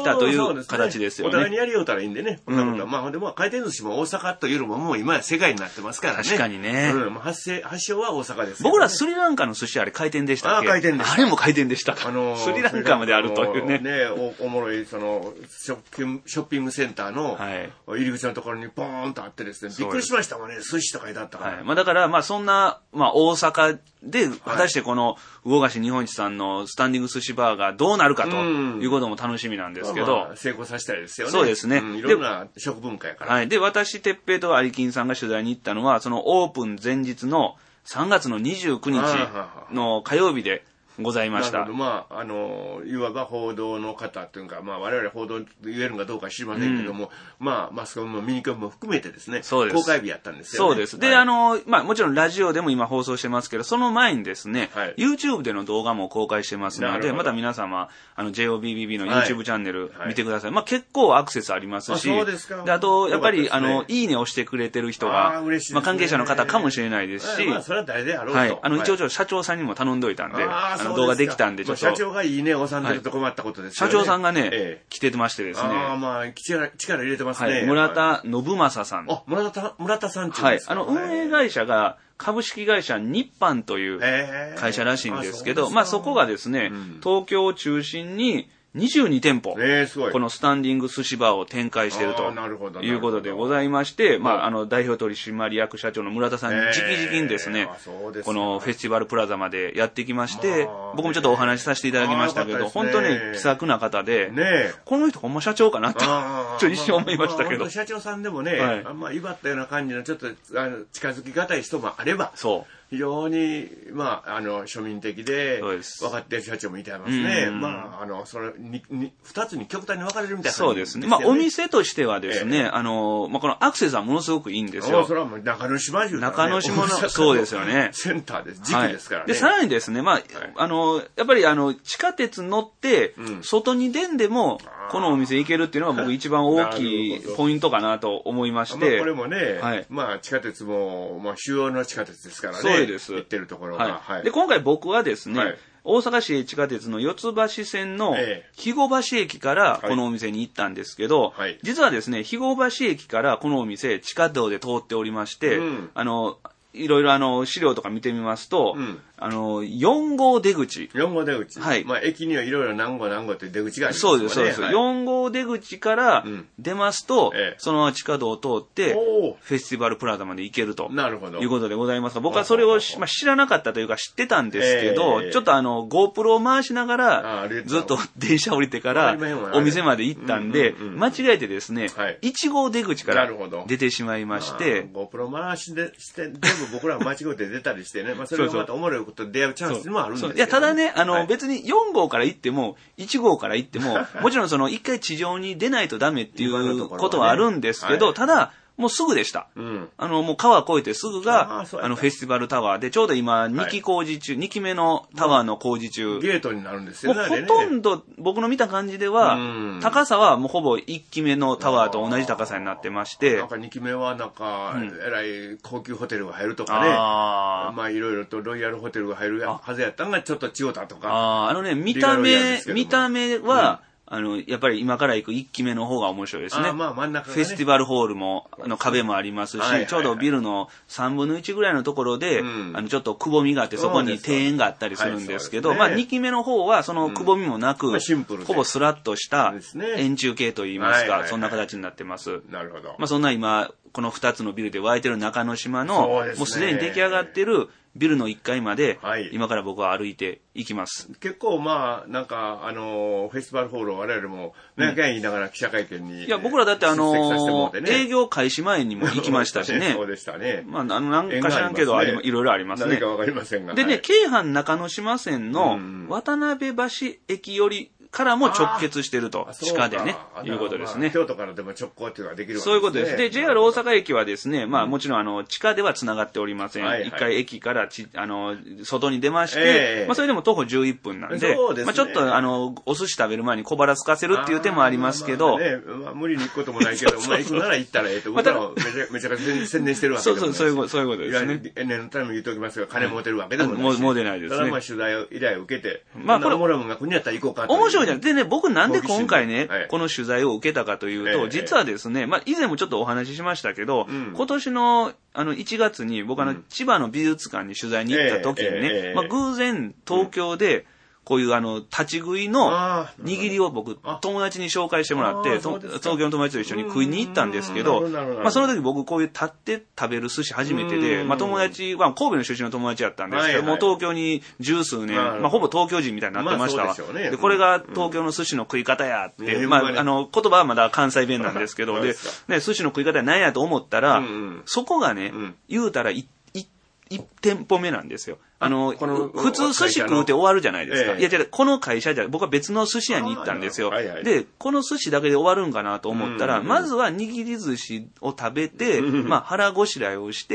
きたという形ですよね。 お互いにやりようたらいいんでね。こんなことは。まあ、でも回転寿司も大阪というよりももう今や世界になってますからね。 確かにね。 発祥は大阪です。 僕らスリランカの寿司あれ回転でしたっけ？ 回転でした。 あれも回転でしたか。スリランカまであるというね。 おもろい、ショッピングセンターの入り口のところにポーンとあってですね、びっくりしましたもんね、寿司と書いてあったから。 まあだから、そんな、大阪で、果たしてこの、魚菓子日本一さんのスタンディング寿司バーがどうなるかということも楽しみなんですけど。 成功させたいですよね。 そうですね。 いろんな食文化やから。 はい。で、私、哲平と有金さんが取材に行ったのは、そのオープン前日の3月の29日の火曜日で、ございました。 なるほど。いわば報道の方というか、我々報道と言えるのかどうか知りませんけども、マスコミもミニコミも含めてですね、 そうです。 公開日やったんですよね。 そうです。で、もちろんラジオでも今放送してますけど、その前にですね、YouTube での動画も公開してますので、また皆様、JOBBB の YouTube チャンネル見てください。結構アクセスありますし、 そうですか。 で、あと、やっぱり、いいねをしてくれてる人が、関係者の方かもしれないですし、 それは誰であろうと。 一応社長さんにも頼んでおいたんで、動画できたんで、ちょっと。 社長がいいねを収めてると困ったことですよね。 社長さんがね、来てましてですね。 力入れてますね。 村田信正さん。 村田さんっていうんですか。運営会社が、株式会社日販という会社らしいんですけど、そこがですね、東京を中心に、22店舗、このスタンディング寿司バーを展開しているということでございまして、代表取締役社長の村田さんに直々にですね、このフェスティバルプラザまでやってきまして、僕もちょっとお話しさせていただきましたけど、本当に気さくな方で、この人ほんま社長かなと、ちょっと一瞬思いましたけど。 社長さんでもね、威張ったような感じのちょっと近づきがたい人もあれば、非常に、庶民的で、分かっている社長もいてますね。それ、二つに極端に分かれるみたいな、 そうですね。お店としてはですね、このアクセスはものすごくいいんですよ。 それはもう中之島中中之島の、そうですよね。 センターです。軸ですからね。 で、さらにですね、やっぱり地下鉄乗って、外に出んでも、このお店行けるっていうのが僕一番大きいポイントかなと思いまして。 これもね、地下鉄も、主要の地下鉄ですからね。 そうです。 行ってるところが。 で、今回僕はですね、大阪市地下鉄の四ツ橋線の肥後橋駅からこのお店に行ったんですけど、実はですね、肥後橋駅からこのお店地下道で通っておりまして、いろいろ資料とか見てみますと、4号出口。 4号出口。はい。駅にはいろいろ何号って出口がありますね。 そうです、そうです。4号出口から出ますと、そのまま地下道を通って、フェスティバルプラザまで行けると。 なるほど。 いうことでございますが、僕はそれを知らなかったというか知ってたんですけど、ちょっとGoPro を回しながら、ずっと電車降りてからお店まで行ったんで、間違えてですね、1号出口から出てしまいまして、 GoPro 回して、全部僕ら間違えて出たりしてね、それがまたおもろいことで出会うチャンスもあるんですけど。 いや、ただね、別に4号から行っても、1号から行っても、もちろん一回地上に出ないとダメっていうことはあるんですけど、ただ、もうすぐでした。もう川越えてすぐが、フェスティバルタワーで、ちょうど今、2期工事中、2期目のタワーの工事中。 ゲートになるんですよね。 もうほとんど、僕の見た感じでは、高さはもうほぼ1期目のタワーと同じ高さになってまして。 なんか2期目はえらい高級ホテルが入るとかね。いろいろとロイヤルホテルが入るはずやったんがちょっと違うたとか。 見た目は、やっぱり今から行く1期目の方が面白いですね。 真ん中フェスティバルホールも、壁もありますし、ちょうどビルの3分の1ぐらいのところで、ちょっっとくぼみがあって、そこに庭園があったりするんですけど、2期目の方は、そのくぼみもなく、ほぼスラッとした円柱形といいますか、そんな形になってます。 なるほど。 そんな今、この2つのビルで湧いてる中之島の、もうすでに出来上がってる、ビルの1階まで、今から僕は歩いていきます。 結構フェスティバルホールを我々も、何回言いながら記者会見に。 いや、僕らだって営業開始前にも行きましたしね。 そうでしたね。 なんか知らんけど、いろいろありますね。 何かわかりませんが。 でね、京阪中之島線の渡辺橋駅より、からも直結してると、地下でね、いうことですね。 京都からでも直行っていうのができるわけですね。 そういうことです。で、JR 大阪駅はですね、もちろん地下では繋がっておりません。一回駅から外に出まして、それでも徒歩11分なんで、ちょっとお寿司食べる前に小腹空かせるっていう手もありますけど、 無理に行くこともないけど、行くなら行ったらええと、僕らはめちゃくちゃ宣伝してるわけです。 そういうことですね。 念のために言っておきますが、金持てるわけでもないし。 もう出ないですね。 ただ取材依頼を受けて、おもろいもんが国やったら行こうかと。 面白白いじゃん。でね、僕なんで今回ね、この取材を受けたかというと、実はですね、以前もちょっとお話ししましたけど、今年の1月に僕千葉の美術館に取材に行った時にね、偶然東京で、こういう立ち食いの握りを僕、友達に紹介してもらって、東京の友達と一緒に食いに行ったんですけど、その時僕こういう立って食べる寿司初めてで、友達は神戸の出身の友達やったんですけど、もう東京に十数年、ほぼ東京人みたいになってましたわ。で、これが東京の寿司の食い方やって、言葉はまだ関西弁なんですけど、で、寿司の食い方は何やと思ったら、そこがね、言うたら1店舗目なんですよ。普通寿司食うて終わるじゃないですか。いや、この会社じゃ、僕は別の寿司屋に行ったんですよ。で、この寿司だけで終わるんかなと思ったら、まずは握り寿司を食べて、腹ごしらえをして、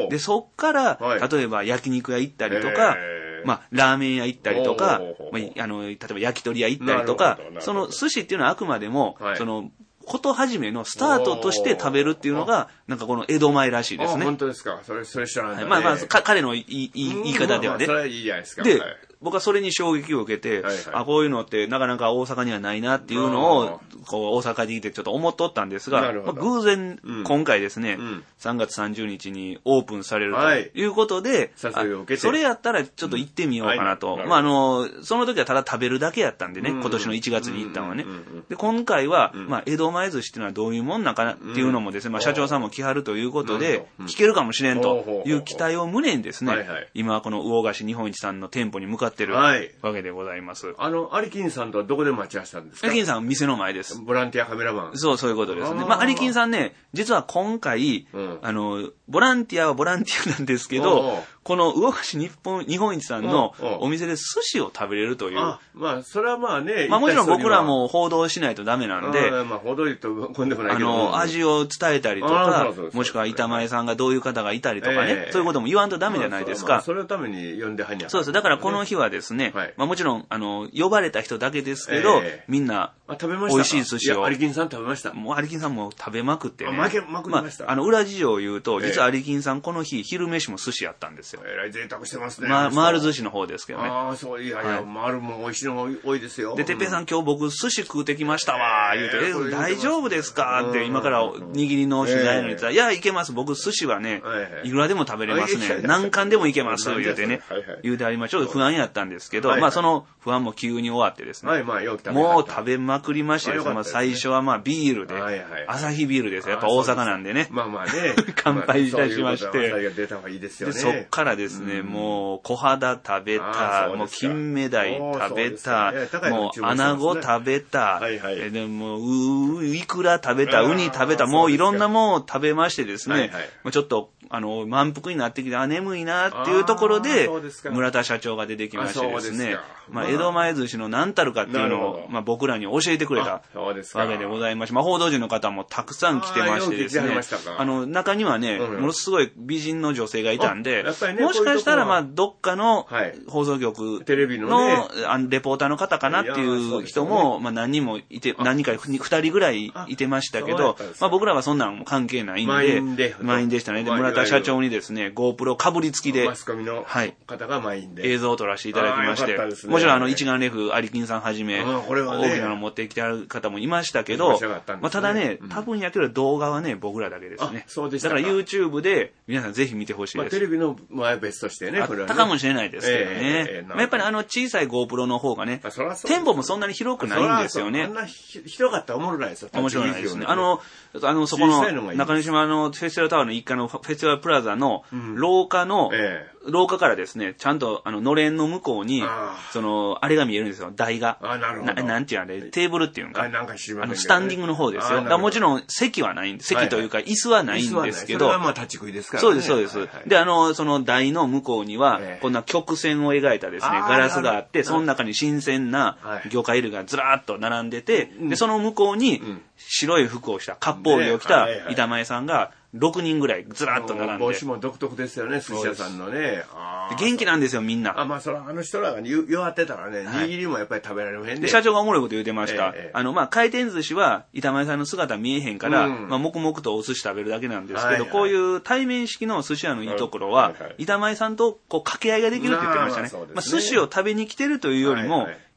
で、そっから、例えば焼肉屋行ったりとか、ラーメン屋行ったりとか、例えば焼き鳥屋行ったりとか、その寿司っていうのはあくまでも、こと始めのスタートとして食べるっていうのが、なんかこの江戸前らしいですね。 本当ですか。それ知らない。 彼の言い方ではね。 それはいいじゃないですか。 で、僕はそれに衝撃を受けて、こういうのってなかなか大阪にはないなっていうのを、こう大阪にいてちょっと思っとったんですが、偶然今回ですね、3月30日にオープンされるということで、それやったらちょっと行ってみようかなと。その時はただ食べるだけやったんでね、今年の1月に行ったのはね。で、今回は、江戸前寿司っていうのはどういうもんなんかなっていうのもですね、社長さんも来はるということで、聞けるかもしれんという期待を胸にですね、今この魚菓子日本一さんの店舗に向かってるわけでございます。 有金さんとはどこで待ち合わせたんですか？ 有金さんは店の前です。 ボランティアカメラマン。 そういうことですね。有金さんね、実は今回、ボランティアはボランティアなんですけど、この魚菓子日本一さんのお店で寿司を食べれるという。 それはね、 もちろん僕らも報道しないとダメなんで、 報道とこんでもないけど。 味を伝えたりとか、もしくは板前さんがどういう方がいたりとかね、そういうことも言わんとダメじゃないですか。 それのために呼んではんや。 そうです。だからこの日はですね、もちろん、呼ばれた人だけですけど、みんな、美味しい寿司を。 有金さん食べました。 もう有金さんも食べまくってね。 まくりました。 裏事情を言うと、実は有金さんこの日、昼飯も寿司やったんですよ。 えらい贅沢してますね。 回る寿司の方ですけどね。 いや、回るも美味しいのが多いですよ。 で、てっぺいさん今日僕寿司食うてきましたわ、言うて、大丈夫ですかって、今から握りの取材の言ったら、いや、いけます。僕寿司はね、いくらでも食べれますね。何貫でもいけます、言うてね。言うてありました。ちょっと不安やったんですけど、その不安も急に終わってですね。もう食べまくりましてですね、最初はビールで、アサヒビールですよ。やっぱ大阪なんでね。乾杯いたしまして。で、そっからですね、もう小肌食べた、もう金目鯛食べた、もう穴子食べた、でもいくら食べた、ウニ食べた、もういろんなものを食べましてですね、ちょっと満腹になってきて、眠いなっていうところで、村田社長が出てきましてですね、江戸前寿司の何たるかっていうのを、僕らに教えてくれたわけでございまして、報道陣の方もたくさん来てましてですね、中にはね、ものすごい美人の女性がいたんで、もしかしたらどっかの放送局のレポーターの方かなっていう人も何人もいて、何人か2人ぐらいいてましたけど、僕らはそんなのも関係ないんで、満員でしたね。で、村田社長にですね、GoPro かぶり付きで、 マスコミの方が満員で映像を撮らせていただきまして、もちろん一眼レフ、有金さんはじめ、大きなの持ってきてある方もいましたけど、ただね、多分やけど動画はね、僕らだけですね。だから YouTube で皆さんぜひ見てほしいです。 テレビの別としてね、 これは。あったかもしれないですけどね。やっぱり小さい GoPro の方がね、店舗もそんなに広くないんですよね。 あんな広かったらおもろないですよ。 面白いですね。そこの中西島のフェスティバルタワーの一階のフェスティバルプラザの廊下からですね、ちゃんとのれんの向こうに、あれが見えるんですよ、台が。なんていうあれ、テーブルっていうのか。スタンディングの方ですよ。もちろん席はないんで、席というか椅子はないんですけど。 それは立ち食いですからね。 そうです、そうです。で、その台の向こうには、こんな曲線を描いたですね、ガラスがあって、その中に新鮮な魚介類がずらーっと並んでて、で、その向こうに白い服をした、割烹着を着た板前さんが、6人ぐらいずらっと並んで。 帽子も独特ですよね、寿司屋さんのね。 元気なんですよ、みんな。 それは人らが弱ってたらね、握りもやっぱり食べられまへんね。 で、社長がおもろいこと言ってました。回転寿司は板前さんの姿見えへんから、黙々とお寿司食べるだけなんですけど、こういう対面式の寿司屋のいいところは、板前さんと掛け合いができるって言ってましたね。寿司を食べに来てるというよりも、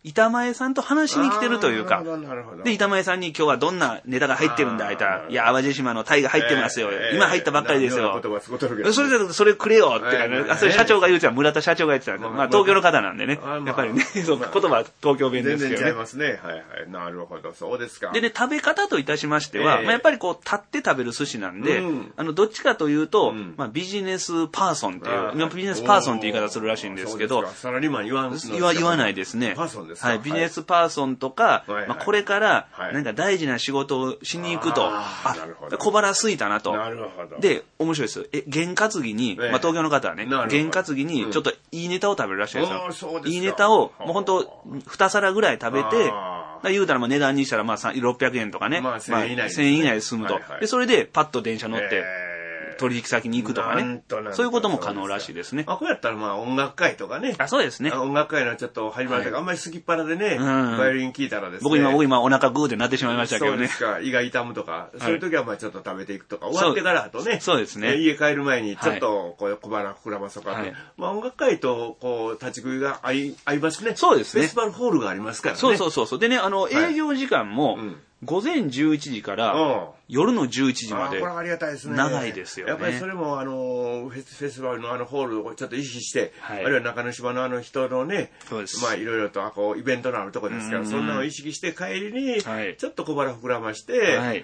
板前さんと話しに来てるというか、で、板前さんに今日はどんなネタが入ってるんだ、言ったら、いや、淡路島のタイが入ってますよ。今入ったばっかりですよ。それくれよってか、それ社長が言うてた、村田社長が言ってた。まあ、東京の方なんでね。やっぱりね、言葉は東京弁ですけどね。 全然違いますね。はいはい。なるほど、そうですか。 でね、食べ方といたしましては、まあ、やっぱりこう、立って食べる寿司なんで、どっちかというと、まあ、ビジネスパーソンっていう、ビジネスパーソンって言い方するらしいんですけど、 サラリーマン言わないですね。 パーソンですはい、ビジネスパーソンとか、まあ、これからなんか大事な仕事をしに行くと、小腹空いたなと。 なるほど。 で、面白いです。験担ぎに、まあ、東京の方はね、験担ぎにちょっといいネタを食べるらしいですよ。いいネタを、もう本当2皿ぐらい食べて、言うたらまあ値段にしたらまあ600円とかね、まあ1000円以内で済むと。で、それでパッと電車乗って、取引先に行くとかね。そういうことも可能らしいですね。 こうやったらまあ音楽会とかね。 そうですね。 音楽会のちょっと始まりとか、あんまり好きっ腹でね、バイオリン聴いたらですね。 僕今お腹グーってなってしまいましたけどね。 そうですか。胃が痛むとか、そういう時はまあちょっと食べていくとか、終わってからとね。 そうですね。 家帰る前にちょっとこう小腹膨らますとか。まあ音楽会とこう立ち食いが合いますね。 そうですね。 フェスティバルホールがありますからね。 そう。でね、営業時間も、午前11時から夜の11時まで。 これはありがたいですね。 長いですよね。 やっぱりそれもフェスティバルのホールをちょっと意識して、あるいは中之島の人のね、まあいろいろとこうイベントのあるとこですから、そんなのを意識して帰りに、ちょっと小腹膨らまして、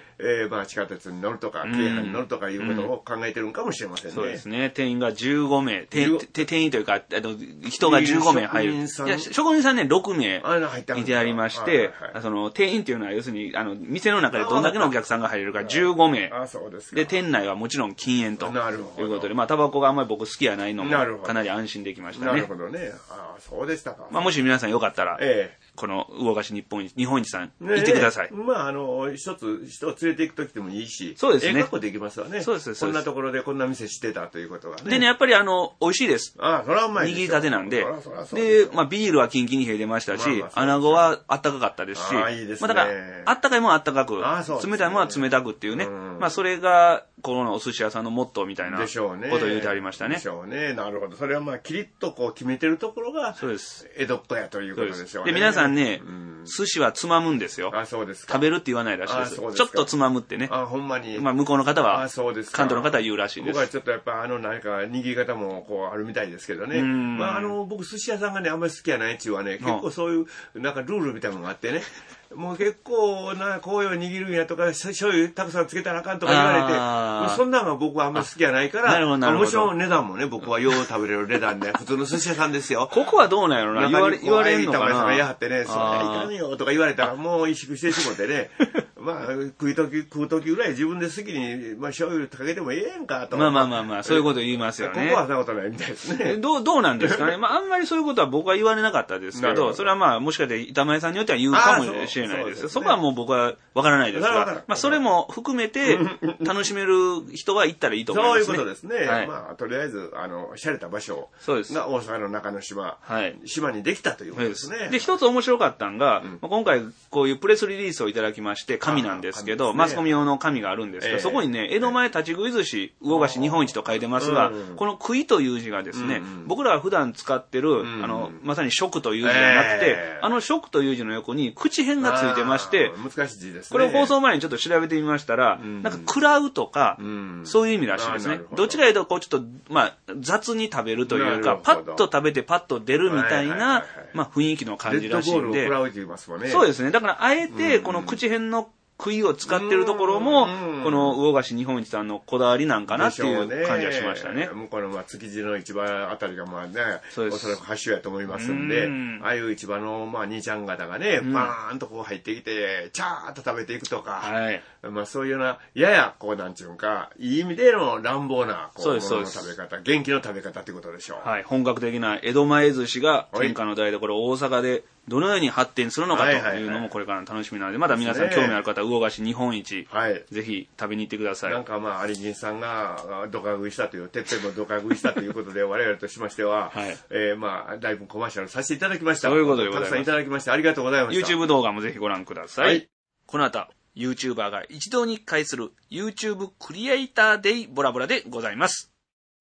まあ地下鉄に乗るとか、京阪に乗るとかいうことを考えてるんかもしれませんね。 そうですね。定員が15名。定員というか、人が15名入る。いや、職人さんね、6名いてありまして、定員っていうのは要するに、店の中でどんだけのお客さんが入れるか15名。で、店内はもちろん禁煙ということで、まあ、タバコがあんまり僕好きやないのも、かなり安心できましたね。 なるほどね。そうでしたか。 まあ、もし皆さんよかったら、この魚菓子日本一さん、行ってください。 まあ、人を連れて行くときでもいいし、 そうですね。 格好できますわね。 そうです。 こんなところでこんな店知ってたということがね。 でね、やっぱり美味しいです。 それはうまい。 握りたてなんで。で、まあ、ビールはキンキンに冷えてましたし、穴子はあったかかったですし、まあ、だから、あったかいもんはあったかく、冷たいもんは冷たくっていうね。まあ、それが、このお寿司屋さんのモットーみたいなことを言うてありましたね。 でしょうね。なるほど。それはまあ、キリッとこう決めてるところが、 そうです。 江戸っ子やということでしょうね。 で、皆さんね、寿司はつまむんですよ。 そうですか。 食べるって言わないらしいです。ちょっとつまむってね。 ほんまに。 まあ、向こうの方は、関東の方は言うらしいです。 僕はちょっとやっぱ何か握り方もこうあるみたいですけどね。まあ、僕寿司屋さんがね、あんまり好きやないっていうはね、結構そういう、なんかルールみたいなのがあってね。もう結構こういう握るんやとか、醤油たくさんつけたらあかんとか言われて、そんなのが僕はあんまり好きやないから、もちろん値段もね、僕はよう食べれる値段で、普通の寿司屋さんですよ。 ここはどうなんやろな、言われるのかな。 言われてね、それはいかんよとか言われたら、もう萎縮してしもてね、まあ、食う時ぐらい自分で好きに、まあ、醤油かけてもええやんかと。 まあ、そういうこと言いますよね。 ここはそんなことないみたいですね。 どうなんですかね。まあ、あんまりそういうことは僕は言われなかったですけど、それはまあ、もしかして板前さんによっては言うかもしれないです。そこはもう僕はわからないですが、まあ、それも含めて楽しめる人は行ったらいいと思いますね。 そういうことですね。まあ、とりあえず、洒落た場所が大阪の中之島、島にできたということですね。 で、一つ面白かったのが、今回こういうプレスリリースをいただきまして、紙なんですけど、マスコミ用の紙があるんですけど、そこにね、江戸前立ち食い寿司、魚菓子日本一と書いてますが、この食いという字がですね、僕らが普段使ってる、まさに食という字じゃなくて、食という字の横に口辺がついてまして、 難しい字ですね。 これを放送前にちょっと調べてみましたら、なんか食らうとか、そういう意味らしいですね。どっちかというと、こうちょっと、まあ、雑に食べるというか、パッと食べてパッと出るみたいな、まあ、雰囲気の感じらしいんで。そうですね。だから、あえて、この口辺の杭を使ってるところも、この魚菓子日本一さんのこだわりなんかなっていう感じがしましたね。 向こうの築地の市場あたりがまあね、おそらく発祥やと思いますんで、ああいう市場のまあ兄ちゃん方がね、バーンとこう入ってきて、チャーッと食べていくとか、まあそういうような、ややこうなんちゅうんか、いい意味での乱暴な、こう、ものの食べ方、元気の食べ方っていうことでしょう。 はい、本格的な江戸前寿司が天下の台所大阪で、どのように発展するのかというのもこれからの楽しみなので、まだ皆さん興味ある方は魚菓子日本一、ぜひ食べに行ってください。 なんかまあ、有銀さんがドカ食いしたという、てっぺんもドカ食いしたということで、我々としましては、まあ、だいぶコマーシャルさせていただきました。 そういうことでございます。 たくさんいただきましてありがとうございました。 YouTube 動画もぜひご覧ください。この後、YouTuber が一堂に会する YouTube クリエイターデイボラボラでございます。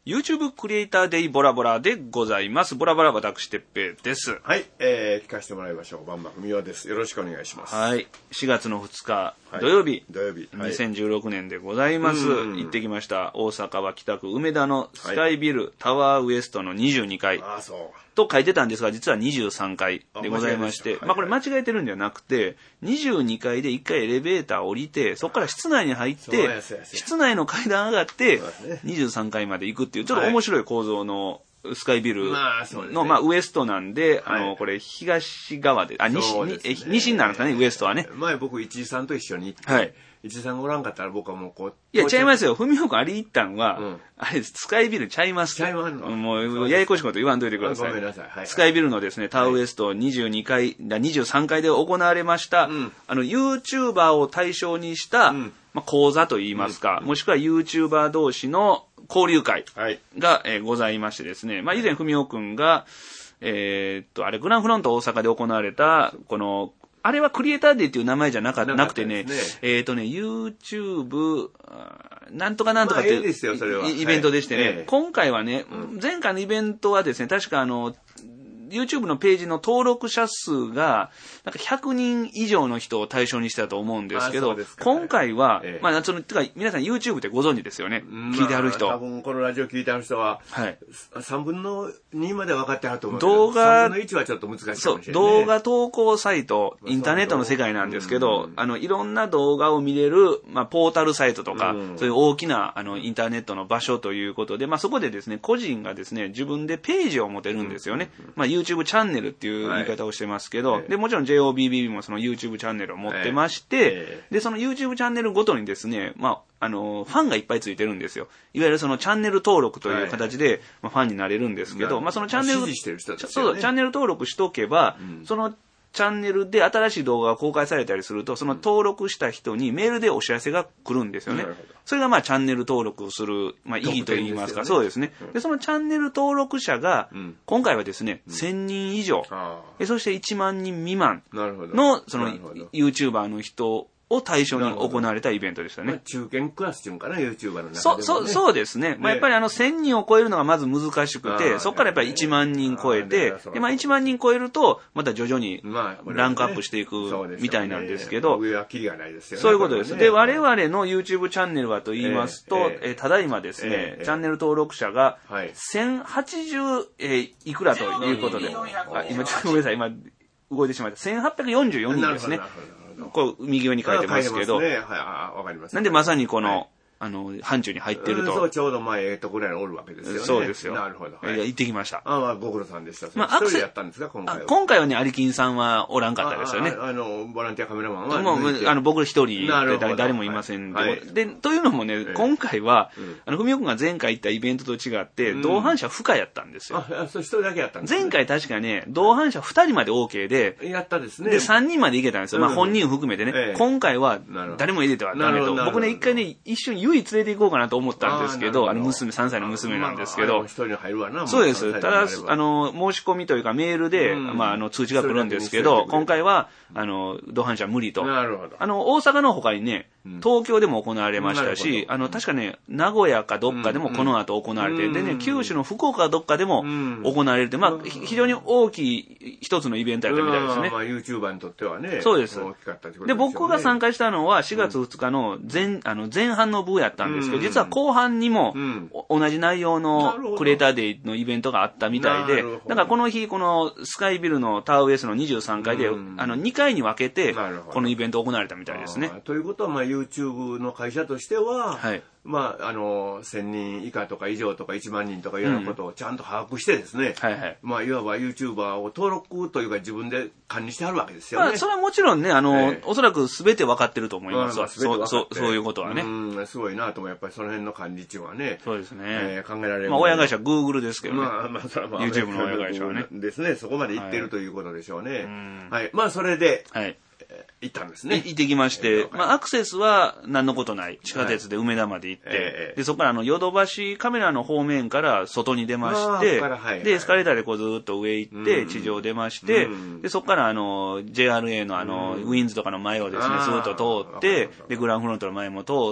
YouTube クリエイターデイボラボラでございます。ボラボラ私、てっぺいです。 はい、聞かせてもらいましょう。バンバ文雄です。よろしくお願いします。 はい。4月の2日、土曜日。 土曜日。 2016年でございます。行ってきました。大阪は北区梅田のスカイビル、タワーウエストの22階。と書いてたんですが、実は23階でございまして、これ間違えてるんではなくて、22階で1回エレベーター降りて、そこから室内に入って、室内の階段上がって、23階まで行くっていう、ちょっと面白い構造のスカイビルの、ウエストなんで、これ東側で、西になるんですかね、ウエストはね。 前僕、一井さんと一緒に行って、一井さんがおらんかったら僕はもうこう。 いや、ちゃいますよ。文雄君あれ行ったんは、あれ、スカイビルちゃいます。 ちゃいますの。 もう、ややこしいこと言わんといてください。 ごめんなさい。 スカイビルのですね、タワーウエスト22階、23階で行われました、YouTuber を対象にした、講座といいますか、もしくは YouTuber 同士の交流会が、ございましてですね、以前文雄君が、あれ、グランフロント大阪で行われた、あれはクリエイターデーっていう名前じゃなくてね、YouTube、なんとかなんとかっていうイベントでしてね、今回はね、前回のイベントはですね、確かYouTube のページの登録者数が、なんか100人以上の人を対象にしたと思うんですけど、今回は、皆さん YouTube ってご存知ですよね。聞いてある人。 多分このラジオ聞いてある人は、3分の2まで分かってあると思う。 動画、 3分の1はちょっと難しいかもしれない、ね。 動画投稿サイト、インターネットの世界なんですけど、いろんな動画を見れる、ポータルサイトとか、そういう大きな、インターネットの場所ということで、そこでですね、個人がですね、自分でページを持てるんですよね。YouTube チャンネルっていう言い方をしてますけど、で、もちろん JOBBB もその YouTube チャンネルを持ってまして、で、その YouTube チャンネルごとにですね、ファンがいっぱいついてるんですよ。いわゆるそのチャンネル登録という形で、ファンになれるんですけど、そのチャンネル、チャンネル登録しとけば、そのチャンネルで新しい動画が公開されたりすると、その登録した人にメールでお知らせが来るんですよね。それがチャンネル登録する、意義といいますか、そうですね。で、そのチャンネル登録者が、今回はですね、1000人以上、そして1万人未満の、その YouTuber の人を対象に行われたイベントでしたね。 中堅クラスっていうのかな、YouTuber の中でも、ね。 そうですね。やっぱり1000人を超えるのがまず難しくて、そこからやっぱり1万人超えて、で、1万人超えると、また徐々にランクアップしていくみたいなんですけど、 上はキリがないですよね。 そういうことです。で、我々の YouTube チャンネルはと言いますと、ただいまですね、チャンネル登録者が1080いくらということで、今ちょっとごめんなさい、今動いてしまった。1844人ですね。こう、右上に書いてますけど。なんでまさにこの、範疇に入ってると。 そう、ちょうどぐらいにおるわけですよね。 そうですよ。 なるほど。 行ってきました。 ご苦労さんでした。一人でやったんですか、今回は。 今回はね、アリキンさんはおらんかったですよね。 ボランティアカメラマンは。 もう、僕一人で誰もいませんで。というのもね、今回は、ふみおくんが前回行ったイベントと違って、同伴者不可やったんですよ。 そう、一人だけやったんです。 前回確かね、同伴者2人まで OK で、 やったですね。 で、3人まで行けたんですよ。本人含めてね。今回は、誰も入れてはダメと。僕ね、一回ね、一緒に唯一連れて行こうかなと思ったんですけど、3歳の娘なんですけど、そうです。ただ、申し込みというかメールで、通知が来るんですけど、今回は、同伴者無理と。大阪の他にね、東京でも行われましたし、確かね、名古屋かどっかでもこの後行われて、でね、九州の福岡かどっかでも行われて、非常に大きい一つのイベントやったみたいですね。 YouTuber にとってはね。 そうです。で、僕が参加したのは4月2日の前半の部やったんですけど、実は後半にも同じ内容のクリエイターデイのイベントがあったみたいで、だからこの日、このスカイビルのタワーウエストの23階で、2回に分けて、このイベント行われたみたいですね。 ということは、YouTube の会社としては、1000人以下とか以上とか1万人とかいうようなことをちゃんと把握してですね、いわば YouTuber を登録というか自分で管理してあるわけですよね。 それはもちろんね、おそらく全て分かってると思いますわ。そういうことはね。 すごいなともやっぱりその辺の管理値はね、 そうですね。 考えられる。 親会社 Google ですけどね。YouTube の親会社はね。 ですね、そこまで行ってるということでしょうね。はい。それで、 行ったんですね。 行ってきまして、まあ、アクセスは何のことない。地下鉄で梅田まで行って、で、そこからヨドバシカメラの方面から外に出まして、で、エスカレーターでこうずっと上行って、地上出まして、で、そこからJRA のウィンズとかの前をですね、ずっと通って、で、グランフロントの前も通って、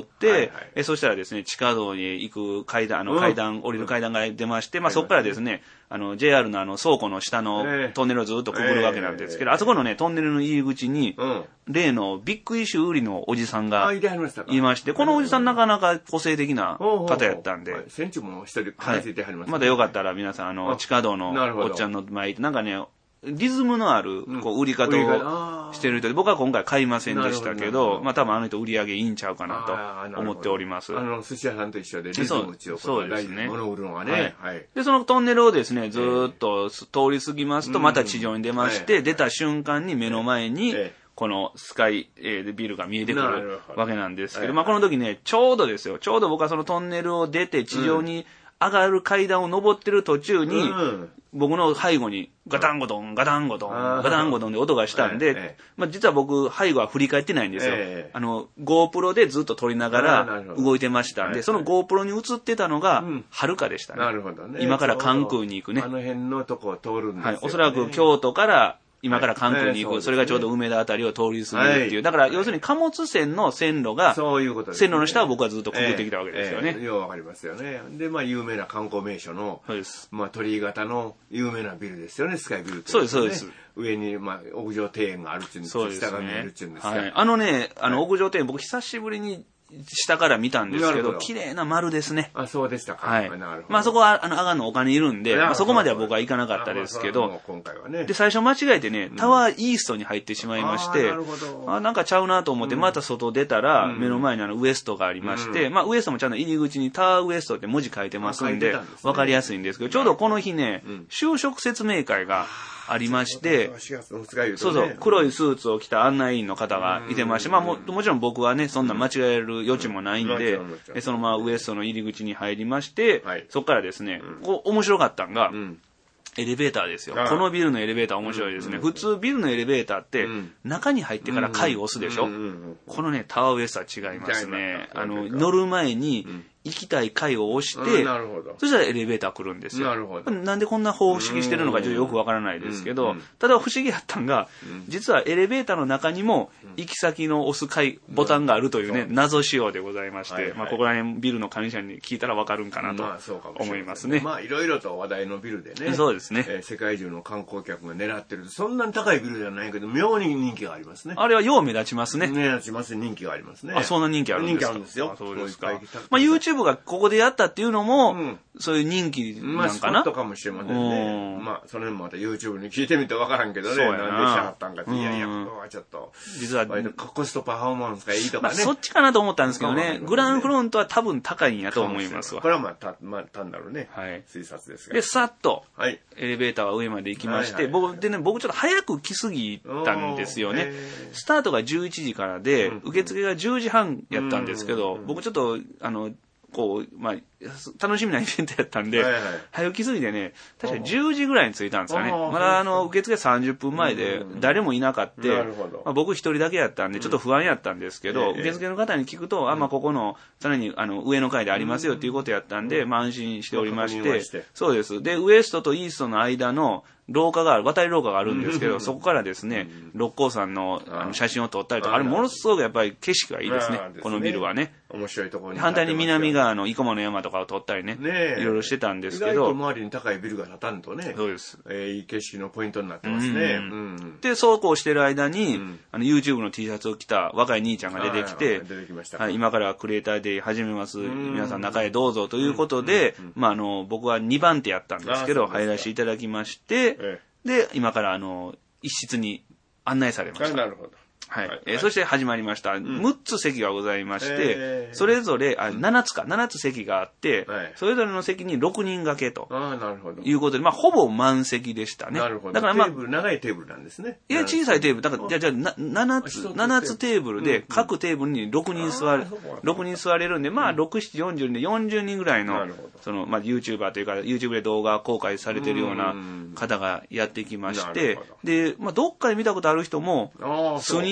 そしたらですね、地下道に行く階段、降りる階段が出まして、まあ、そこからですね、JR の倉庫の下のトンネルをずっとくぐるわけなんですけど、あそこのね、トンネルの入り口に、例のビッグイシュー売りのおじさんがいまして、このおじさんなかなか個性的な方やったんで、 船長も一人話してはります。 まだよかったら皆さん、地下道のおっちゃんの前行って、なんかね、リズムのある売り方をしてる人で、僕は今回買いませんでしたけど、まあ多分あの人売り上げいいんちゃうかなと思っております。 寿司屋さんと一緒でリズム打ちを大事に物売るのがね。 で、そのトンネルをですね、ずーっと通り過ぎますと、また地上に出まして、出た瞬間に目の前に、このスカイビルが見えてくるわけなんですけど、まあこの時ね、ちょうどですよ、ちょうど僕はそのトンネルを出て地上に上がる階段を登ってる途中に、僕の背後にガタンゴトン、ガタンゴトン、ガタンゴトンで音がしたんで、まあ実は僕背後は振り返ってないんですよ。GoPro でずっと撮りながら動いてましたんで、その GoPro に映ってたのが、はるかでしたね。 なるほどね。 今から関空に行くね。 あの辺のとこを通るんですよね。 おそらく京都から、今から関空に行く、それがちょうど梅田あたりを通り過ぎるっていう。だから、要するに貨物船の線路が、線路の下を僕はずっとくぐってきたわけですよね。 ようわかりますよね。で、まあ、有名な観光名所の、まあ、鳥居型の有名なビルですよね、スカイビルって。 そうです、そうです。 上に、まあ、屋上庭園があるっていうんですけど、下が見えるっていうんですか。屋上庭園、僕久しぶりに、下から見たんですけど、綺麗な丸ですね。 あ、そうでしたか。 はい。まあそこは、アガンのお金いるんで、まあそこまでは僕は行かなかったですけど、 今回はね。 で、最初間違えてね、タワーイーストに入ってしまいまして、なんかちゃうなと思って、また外出たら、目の前にウエストがありまして、まあウエストもちゃんと入り口にタワーウエストって文字書いてますんで、わかりやすいんですけど、ちょうどこの日ね、就職説明会が、ありまして、そうそう、黒いスーツを着た案内員の方がいてまして、まあもちろん僕はね、そんな間違える余地もないんで、そのままウエストの入り口に入りまして、そこからですね、面白かったのが、エレベーターですよ。このビルのエレベーター面白いですね。普通ビルのエレベーターって、中に入ってから階を押すでしょ。このね、タワーウエストは違いますね。乗る前に、行きたい階を押して、そしたらエレベーター来るんですよ。なんでこんな方式してるのかちょっとよくわからないですけど、ただ不思議やったんが、実はエレベーターの中にも行き先の押すボタンがあるというね、謎仕様でございまして、まあここら辺ビルの管理者に聞いたらわかるんかなと思いますね。 まあいろいろと話題のビルでね、 そうですね。 世界中の観光客が狙ってる。そんなに高いビルじゃないけど、妙に人気がありますね。 あれはよう目立ちますね。 目立ちます、人気がありますね。 あ、そんな人気あるんですか。 人気あるんですよ。 そうですか。まあ YouTubeがここでやったっていうのも、そういう人気なんかな。 まあ、スポットかもしれませんね。まあ、その辺もまた YouTube に聞いてみてわからんけどね。なんでしはったんかって。いやいや、ここはちょっと。実は、コストパフォーマンスがいいとかね。 そっちかなと思ったんですけどね。グランフロントは多分高いんやと思いますわ。 これはまあ、単なるね。推察ですが。 で、さっと、エレベーターは上まで行きまして、僕ちょっと早く来すぎたんですよね。スタートが11時からで、受付が10時半やったんですけど、僕ちょっと、まあ、楽しみなイベントやったんで、早起きすぎてね、確かに10時ぐらいに着いたんですかね。まだ受付30分前で誰もいなかった。まあ、僕一人だけやったんで、ちょっと不安やったんですけど、受付の方に聞くと、まあ、ここの、さらに上の階でありますよっていうことやったんで、まあ、安心しておりまして、そうです。で、ウエストとイーストの間の、渡り廊下があるんですけど、そこからですね、六甲山の写真を撮ったりとか、あれものすごくやっぱり景色がいいですね、このビルはね。 面白いところに。 反対に南側の生駒の山とかを撮ったりね、いろいろしてたんですけど。意外と周りに高いビルが建たんとね、 そうです。 いい景色のポイントになってますね。 で、そうこうしてる間に、YouTube の T シャツを着た若い兄ちゃんが出てきて、今からクリエイターデー始めます、皆さん中へどうぞということで、まあ僕は2番手やったんですけど、入らせていただきまして、で、今から一室に案内されました。 なるほど。 はい。そして始まりました。6つ席がございまして、それぞれ、7つ席があって、それぞれの席に6人掛けと。いうことで、まあ、ほぼ満席でしたね。 なるほど。だからまあ、長いテーブルなんですね。 いや、小さいテーブル。だから、じゃあ、7つテーブルで、各テーブルに6人座れるんで、まあ、6、7、40人で40人ぐらいの、まあ、YouTuber というか、YouTube で動画公開されてるような方がやってきまして、で、まあ、どっかで見たことある人も、数人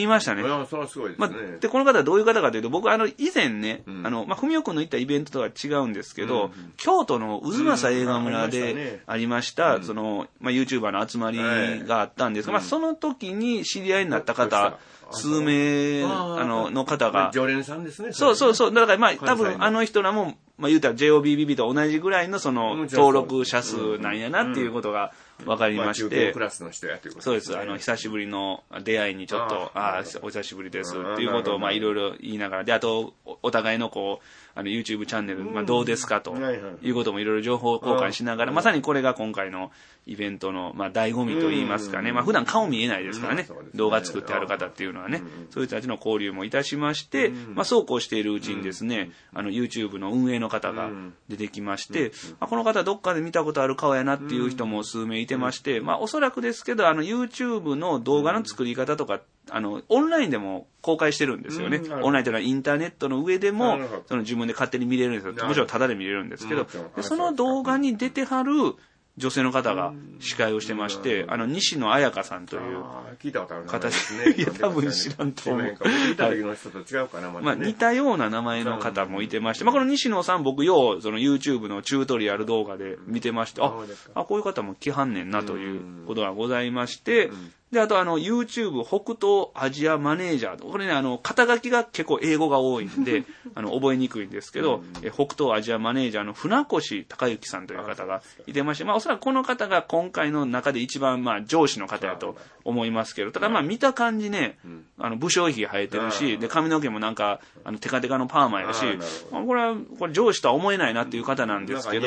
いましたね。 いや、それはすごいですね。 で、この方はどういう方かというと、僕、以前ね、ふみおくんの行ったイベントとは違うんですけど、京都の渦政映画村でありました、YouTuber の集まりがあったんですが、その時に知り合いになった方、数名、の方が。 常連さんですね。 そう。だから、多分、あの人らも、言うたら JOBBB と同じぐらいの登録者数なんやなっていうことが分かりまして。 クラスの人やということそうです。久しぶりの出会いにちょっと、お久しぶりですっていうことを、いろいろ言いながら、で、あと、お互いのYouTube チャンネル、どうですかということもいろいろ情報交換しながら、まさにこれが今回のイベントの、醍醐味と言いますかね。普段顔見えないですからね。動画作ってある方っていうのはね、そういう人たちの交流もいたしまして、そうこうしているうちにですね、YouTube の運営の方が出てきまして、この方どっかで見たことある顔やなっていう人も数名いてまして、おそらくですけど、YouTube の動画の作り方とか、オンラインでも公開してるんですよね。オンラインというのはインターネットの上でも、自分で勝手に見れるんですよ。もちろんタダで見れるんですけど、でその動画に出てはる女性の方が司会をしてまして、西野彩香さんという聞いたことある方ですね。いや、多分知らんと思う。 見た時の人と違うかな、 似たような名前の方もいてまして、この西野さん僕YouTube のチュートリアル動画で見てまして、こういう方も来はんねんなということがございまして、で、あとYouTube 北東アジアマネージャー。これね、肩書きが結構英語が多いんで、覚えにくいんですけど、北東アジアマネージャーの船越隆之さんという方がいてまして、おそらくこの方が今回の中で一番、上司の方やと思いますけど、ただ見た感じね、武将髭生えてるし、で、髪の毛もなんか、テカテカのパーマやし、これ上司とは思えないなっていう方なんですけど、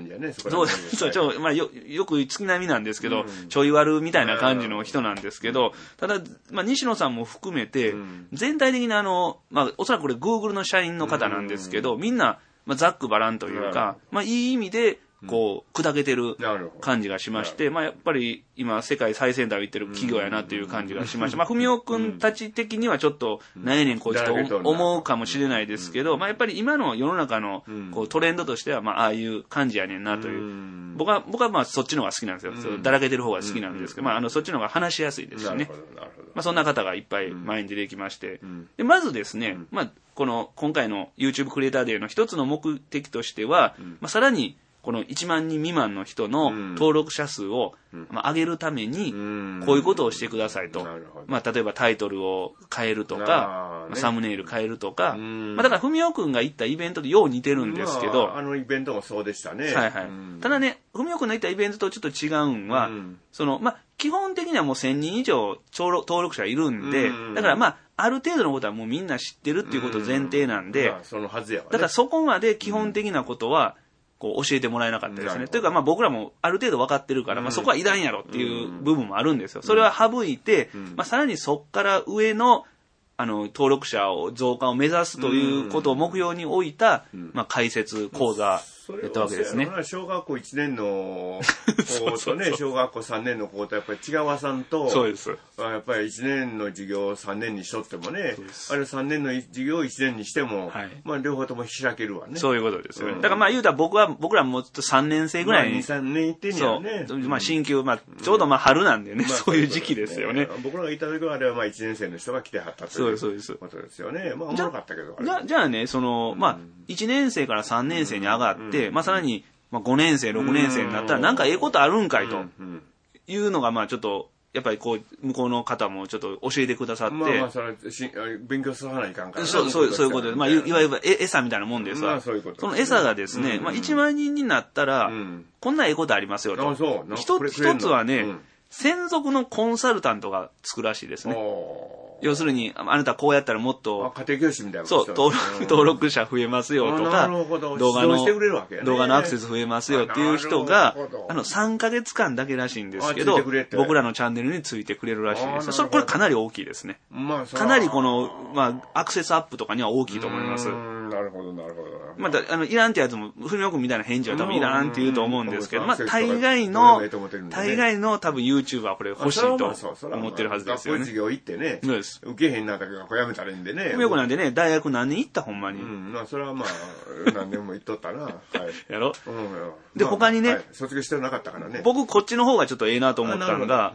よく月並みなんですけど、ちょい悪みたいな感じの人なんですけど、ただ、西野さんも含めて、全体的におそらくこれ Google の社員の方なんですけど、みんな、ざっくばらんというか、いい意味で、砕けてる感じがしまして、やっぱり今世界最先端を行ってる企業やなっていう感じがしました。ふみおくんたち的にはちょっと、何やねんこいつと思うかもしれないですけど、やっぱり今の世の中のトレンドとしては、ああいう感じやねんなという。僕はそっちの方が好きなんですよ。だらけてる方が好きなんですけど、そっちの方が話しやすいですしね。そんな方がいっぱい前に出てきまして。で、まずですね、今回の YouTube クリエイターデーの一つの目的としては、さらに、この1万人未満の人の登録者数を上げるために、こういうことをしてくださいと。例えばタイトルを変えるとか、サムネイル変えるとか、だからふみおくんが行ったイベントとよう似てるんですけど、 イベントもそうでしたね。 ただね、ふみおくんの行ったイベントとちょっと違うんは、基本的にはもう1000人以上登録者いるんで、だからある程度のことはもうみんな知ってるっていうこと前提なんで、だからそこまで基本的なことは、教えてもらえなかったですね。というか、僕らもある程度分かってるから、そこはいらんやろっていう部分もあるんですよ。それは省いて、さらにそっから上の、登録者増加を目指すということを目標に置いた、解説講座やったわけですね。 小学校1年の子とね、小学校3年の子とやっぱり違わさんと、 そうです。 やっぱり1年の授業を3年にしとってもね、3年の授業を1年にしても、両方とも開けるわね。 そういうことですよね。だから言うたら僕らも3年生ぐらいに。 2、3年行ってんやね。 そう。進級、ちょうど春なんでね、そういう時期ですよね。 僕らが行った時はあれは1年生の人が来てはったということですよね。面白かったけど。 じゃあね、1年生から3年生に上がって、さらに、5年生、6年生になったら、なんかええことあるんかいというのが、ちょっと、やっぱり向こうの方もちょっと教えてくださって。 それ勉強するないかんから。 そういうことで、いわゆる餌みたいなもんですわ。その餌がですね、1万人になったら、こんなええことありますよと。一つはね、専属のコンサルタントがつくらしいですね。要するに、あなたこうやったらもっと、 家庭教師みたいな。 そう、登録者増えますよとか、動画のアクセス増えますよっていう人が、3ヶ月間だけらしいんですけど、僕らのチャンネルについてくれるらしいです。これかなり大きいですね。かなりアクセスアップとかには大きいと思います。 なるほど。 いらんってやつも、ふみおくんみたいな返事は多分いらんって言うと思うんですけど、大概の多分 YouTuber はこれ欲しいと思ってるはずですよね。 学校授業行ってね。受けへんなったけど、やめたらいいんでね。 ふみおくんなんでね、大学何年行ったほんまに。 それは何年も行っとったな。 やろで、他にね、 卒業してなかったからね。 僕こっちの方がちょっとええなと思ったのが、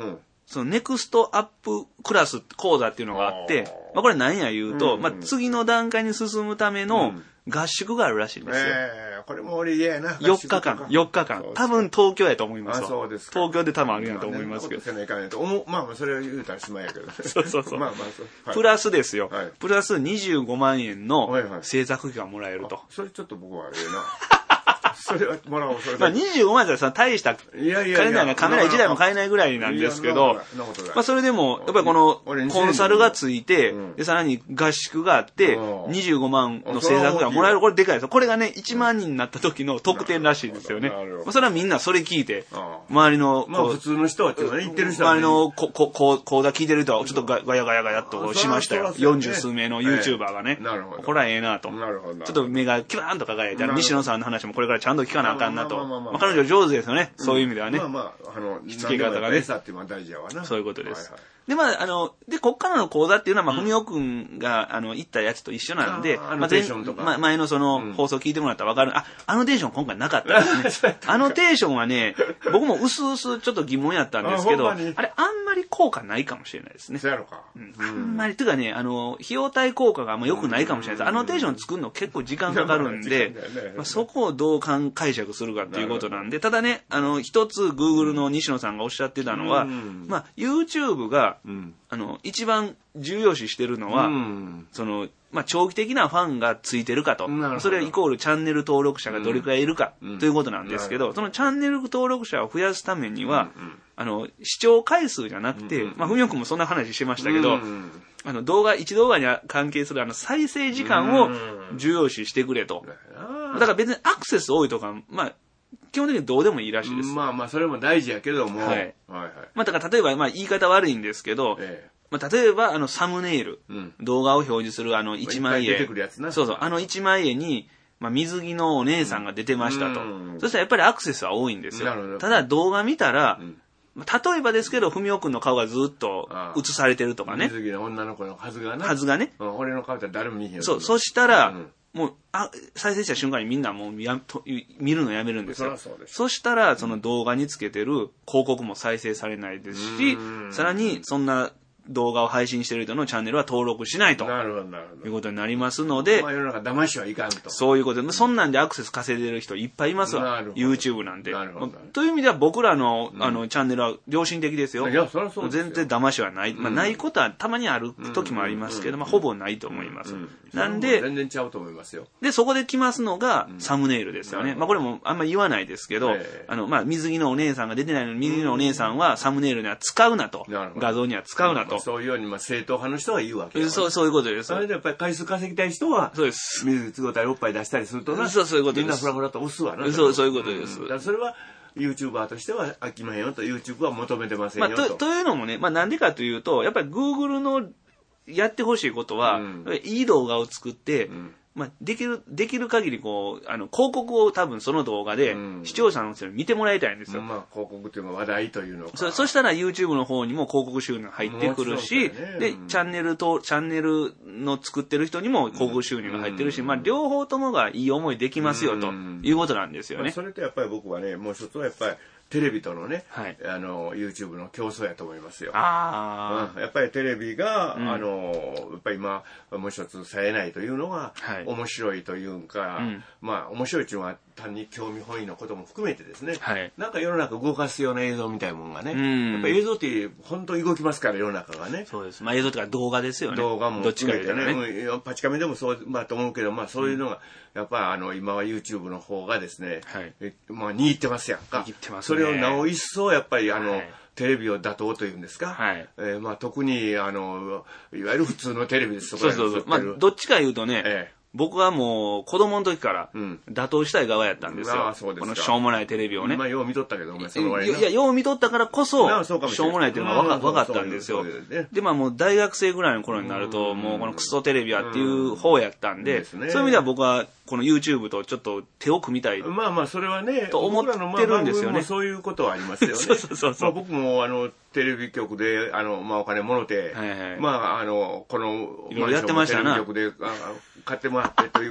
そのネクストアップクラス講座っていうのがあって、まあこれ何や言うと、まあ次の段階に進むための合宿があるらしいんですよ。 これも俺嫌やな。 4日間。多分東京やと思いますわ。そうですか。東京で多分あるんやと思いますけど。 まあまあそれを言うたらしまいやけど。 そう。まあまあプラスですよ。プラス25万円の制作費がもらえると。 それちょっと僕はええな。それはもらおう、それまあ25万円だったら大した、カメラ1台も買えないぐらいなんですけど、まあそれでも、やっぱりこのコンサルがついて、で、さらに合宿があって、25万の制作がもらえる、これでかいですよ。これがね、1万人になった時の特典らしいんですよね。それはみんなそれ聞いて、周りの、 まあ普通の人はちょっとね、言ってる人は。 周りの講座聞いてる人は、ちょっとガヤガヤっとしましたよ。40数名の YouTuber がね。これはええなと。ちょっと目がキューンと輝いて、西野さんの話もこれからちゃんと聞かなあかんなと。まあ彼女上手ですよね。そういう意味ではね。 しつけ方がね。 そういうことです。で、まあ、で、こっからの講座っていうのは、まあ、ふみおくんが、行ったやつと一緒なんで、 アノテーションとか。 前のその、放送聞いてもらったらわかる。アノテーション今回なかったですね。アノテーションはね、僕も薄々ちょっと疑問やったんですけど、あれ、あんまり効果ないかもしれないですね。 そうやろか。 あんまり、というかね、費用対効果が良くないかもしれないです。アノテーション作るの結構時間かかるんで、そこをどう解釈するかっていうことなんで、ただね、一つ Google の西野さんがおっしゃってたのは、まあ、YouTube が、一番重要視してるのは、まあ、長期的なファンがついてるかと。それはイコールチャンネル登録者がどれくらいいるかということなんですけど、そのチャンネル登録者を増やすためには、視聴回数じゃなくて、まあ、ふみおくんもそんな話してましたけど、一動画に関係する再生時間を重要視してくれと。だから別にアクセス多いとか、まあ、基本的にどうでもいいらしいです。 まあまあ、それも大事やけども。はい。 まあ、だから例えば、まあ、言い方悪いんですけど、まあ、例えば、サムネイル、動画を表示する1枚絵。そうそう、1枚絵に、まあ、水着のお姉さんが出てましたと。そしたらやっぱりアクセスは多いんですよ。ただ動画見たら、例えばですけど、ふみおくんの顔がずっと映されてるとかね。 水着の女の子のはずがね。 はずがね。 俺の顔って誰も見えへん。 そう、そしたら、もう、再生した瞬間にみんなもう見るのやめるんですよ。そしたら、その動画につけてる広告も再生されないですし、さらに、そんな動画を配信している人のチャンネルは登録しないと。なるほど、なるほど。いうことになりますので。 まあ世の中騙しはいかんと。 そういうことで、そんなんでアクセス稼いでる人いっぱいいますわ。YouTube なんで。なるほど。という意味では僕らの、チャンネルは良心的ですよ。いや、そりゃそうですよ。全然騙しはない。まあ、ないことはたまにある時もありますけど、まあ、ほぼないと思います。なんで、 全然ちゃうと思いますよ。 で、そこで来ますのが、サムネイルですよね。まあ、これもあんまり言わないですけど、まあ、水着のお姉さんが出てないのに、水着のお姉さんはサムネイルには使うなと。画像には使うなと。 そういうように、まあ、正統派の人は言うわけそういうことです。 それでやっぱり回数稼ぎたい人は、そうです。水着つごたりおっぱい出したりするとな、 そういうことです。 みんなフラフラと押すわな。 そういうことです。 だからそれは、YouTuber としては飽きまへんよと、YouTube は求めてませんよと。 まあ、というのもね、まあ、なんでかというと、やっぱり Google のやってほしいことは、いい動画を作って、まあ、できる限りこう、広告を多分その動画で、視聴者の人に見てもらいたいんですよ。 まあ、広告っていうのは話題というのか。 そしたら YouTube の方にも広告収入が入ってくるし、で、チャンネルの作ってる人にも広告収入が入ってるし、まあ、両方ともがいい思いできますよ、ということなんですよね。 それとやっぱり僕はね、もう一つはやっぱり、テレビとのね、YouTube の競争やと思いますよ。やっぱりテレビが、やっぱり今、もう一つ冴えないというのが、面白いというか、まあ、面白いっていうのは単に興味本位のことも含めてですね、なんか世の中動かすような映像みたいなもんがね、やっぱり映像って本当に動きますから、世の中がね。 そうです。まあ映像とか動画ですよね。 動画も含めてね、パチカメでもそう、まあと思うけど、まあそういうのが、やっぱり今は YouTube の方がですね、まあ握ってますやんか。握ってますね。それをなお一層やっぱりテレビを打倒というんですか。まあ特にいわゆる普通のテレビですとか。 そう。まあどっちか言うとね、僕はもう子供の時から打倒したい側やったんですよ。このしょうもないテレビをね。 まあよう見とったけど、お前その割に。 いや、よう見とったからこそ、しょうもないっていうのが分かったんですよ。で、まあもう大学生ぐらいの頃になると、もうこのクソテレビやっていう方やったんで、そういう意味では僕はこの YouTube とちょっと手を組みたい。 まあまあそれはね、 と思ってるんですよね。 そういうことはありますよね。そう。僕もテレビ局で、まあお金もろて、まあこの、 いろいろやってましたな。 テレビ局で買ってもらってというか、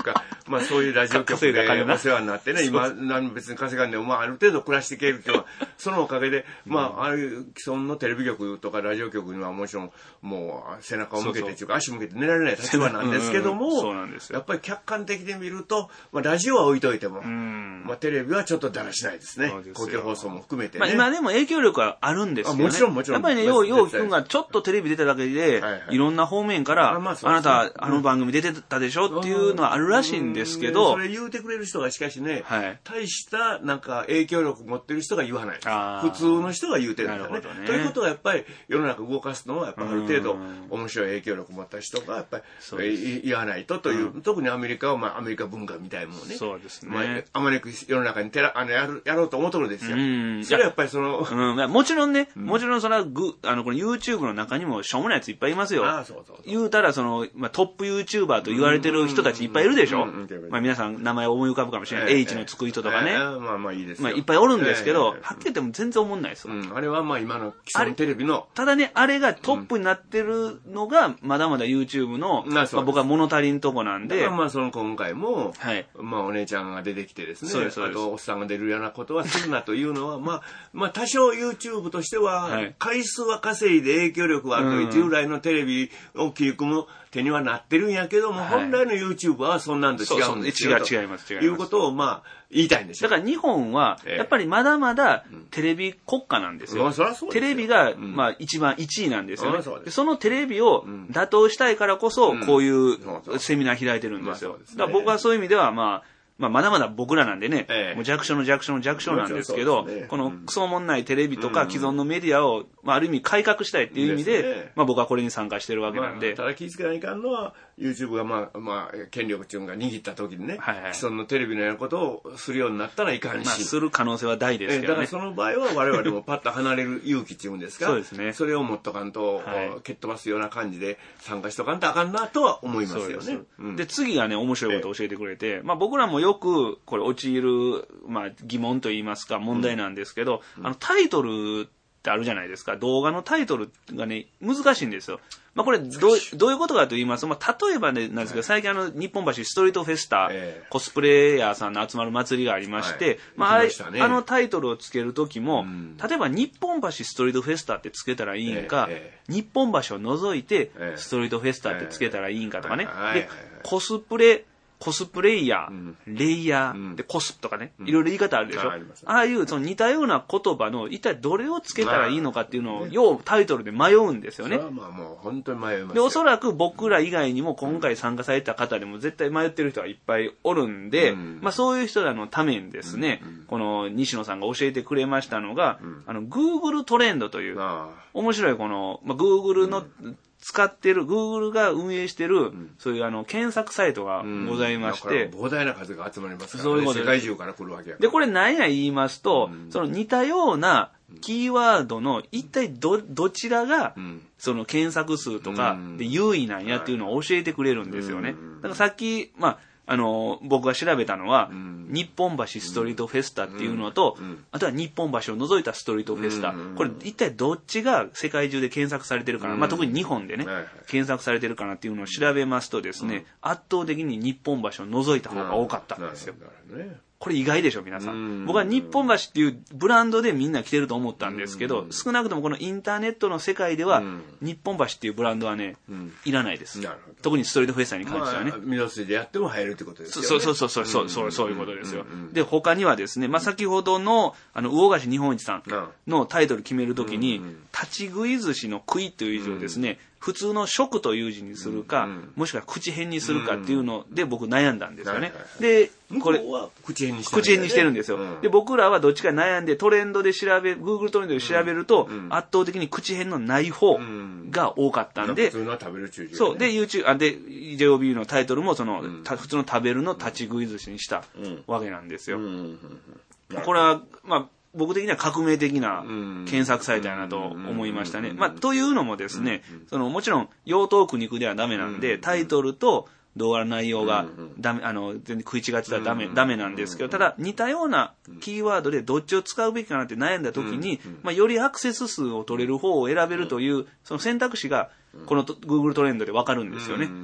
まあそういうラジオ局でお世話になってね、今、別に稼がんでも、まあある程度暮らしていけるっていうのは、そのおかげで、まあああいう既存のテレビ局とかラジオ局にはもちろん、もう背中を向けて、足向けて寝られない立場なんですけども、やっぱり客観的で見ると、まあラジオは置いといても、まあテレビはちょっとだらしないですね。公共放送も含めてね。 まあ今でも影響力はあるんですよね。 もちろんもちろん。 やっぱりね、よう君がちょっとテレビ出ただけで、いろんな方面から、あなたあの番組出てたでしょっていうのはあるらしいんですけど、 それ言うてくれる人がしかしね、大したなんか影響力持ってる人が言わない。普通の人が言うてるんだね。ということはやっぱり世の中動かすのはやっぱある程度面白い影響力を持った人がやっぱり言わないとという、特にアメリカはまあアメリカ文化みたいなもんね。 そうですね。 まああまり世の中にやろうと思うところですよ。それはやっぱりその、 もちろんね、もちろんそれはこの YouTube の中にもしょうもないやついっぱいいますよ。言うたらその、まあ、トップ YouTuber と言われてる人たちいっぱいいるでしょ。まあ皆さん名前思い浮かぶかもしれない。H のつく人とかね。 まあいいですよ。 まあいっぱいおるんですけど、はっきり言っても全然思んないですよ。 あれはまあ今の既存テレビの。 ただね、あれがトップになってるのが、まだまだ YouTube の、まあ僕は物足りんとこなんで。 まあその今回も、まあお姉ちゃんが出てきてですね、あとおっさんが出るようなことはするなというのは、まあ多少 YouTube としては、回数は稼いで影響力はあると従来のテレビを切り込む手にはなってるんやけども、本来の YouTube はそんなんと違うんですよ。 違います。 ということをまあ言いたいんですよ。 だから日本はやっぱりまだまだテレビ国家なんですよ。テレビがまあ一番1位なんですよね。そのテレビを打倒したいからこそこういうセミナー開いてるんですよ。だから僕はそういう意味ではまだまだ僕らなんでね、もう弱小なんですけど、このクソもんないテレビとか既存のメディアを、まあ、ある意味改革したいっていう意味で、まあ僕はこれに参加してるわけなんで。 ただ気ぃつけないかんのは、YouTube がまあ、権力っていうのが握った時にね、既存のテレビのようなことをするようになったらいかんし。 まあ、する可能性は大ですけどね。 だからその場合は我々もパッと離れる勇気っていうんですか、 そうですね。 それを持っとかんと、蹴っ飛ばすような感じで参加しとかんとあかんなとは思いますよね。 で、次がね、面白いことを教えてくれて、まあ僕らもよく、これ陥る、まあ疑問といいますか問題なんですけど、タイトルってあるじゃないですか。動画のタイトルがね、難しいんですよ。まあこれどういうことかと言いますと、まあ例えばね、なんですけど、最近日本橋ストリートフェスタ、コスプレイヤーさんの集まる祭りがありまして、まああのタイトルをつけるときも、例えば日本橋ストリートフェスタってつけたらいいんか、日本橋を除いてストリートフェスタってつけたらいいんかとかね。で、コスプレイヤー、レイヤー、でコスとかね、いろいろ言い方あるでしょ。ああいうその似たような言葉の一体どれをつけたらいいのかっていうのを、ようタイトルで迷うんですよね。 まあもう本当に迷います。 で、おそらく僕ら以外にも今回参加された方でも絶対迷ってる人はいっぱいおるんで、まあそういう人らのためにですね、この西野さんが教えてくれましたのが、Google トレンドという、面白いこの、まあ、Google の使ってる、Google が運営してる、そういう検索サイトがございまして。 膨大な数が集まりますからね。世界中から来るわけやから。 で、これ何や言いますと、その似たようなキーワードの一体どちらが、その検索数とかで優位なんやっていうのを教えてくれるんですよね。だからさっき、まあ、僕が調べたのは、日本橋ストリートフェスタっていうのと、あとは日本橋を除いたストリートフェスタ。これ一体どっちが世界中で検索されてるかな。まあ特に日本でね、検索されてるかなっていうのを調べますとですね、圧倒的に日本橋を除いた方が多かったんですよ。これ意外でしょ、皆さん。僕は日本橋っていうブランドでみんな来てると思ったんですけど、少なくともこのインターネットの世界では、日本橋っていうブランドはね、いらないです。特にストリートフェスタに関してはね。 緑水でやっても入るってことですよね。 そういうことですよ。で、他にはですね、まあ、先ほどの、魚菓子日本一さんのタイトル決めるときに、立ち食い寿司の食いという字をですね、普通の食という字にするか、もしくは口変にするかっていうので僕悩んだんですよね。で、 これは口変にしてるんですよ。で、僕らはどっちか悩んでトレンドでGoogle トレンドで調べると、圧倒的に口変のない方が多かったんで、 普通の食べる中そう。で、YouTube、で、JOB のタイトルもその、普通の食べるの立ち食い寿司にしたわけなんですよ。これは、まあ、僕的には革命的な検索サイトやなと思いましたね。まあ、というのもですね、もちろん、用途苦肉ではダメなんで、タイトルと動画の内容がダメ、全然食い違ってたらダメなんですけど、ただ、似たようなキーワードでどっちを使うべきかなって悩んだ時に、まあ、よりアクセス数を取れる方を選べるという、その選択肢が、このGoogle トレンドでわかるんですよね。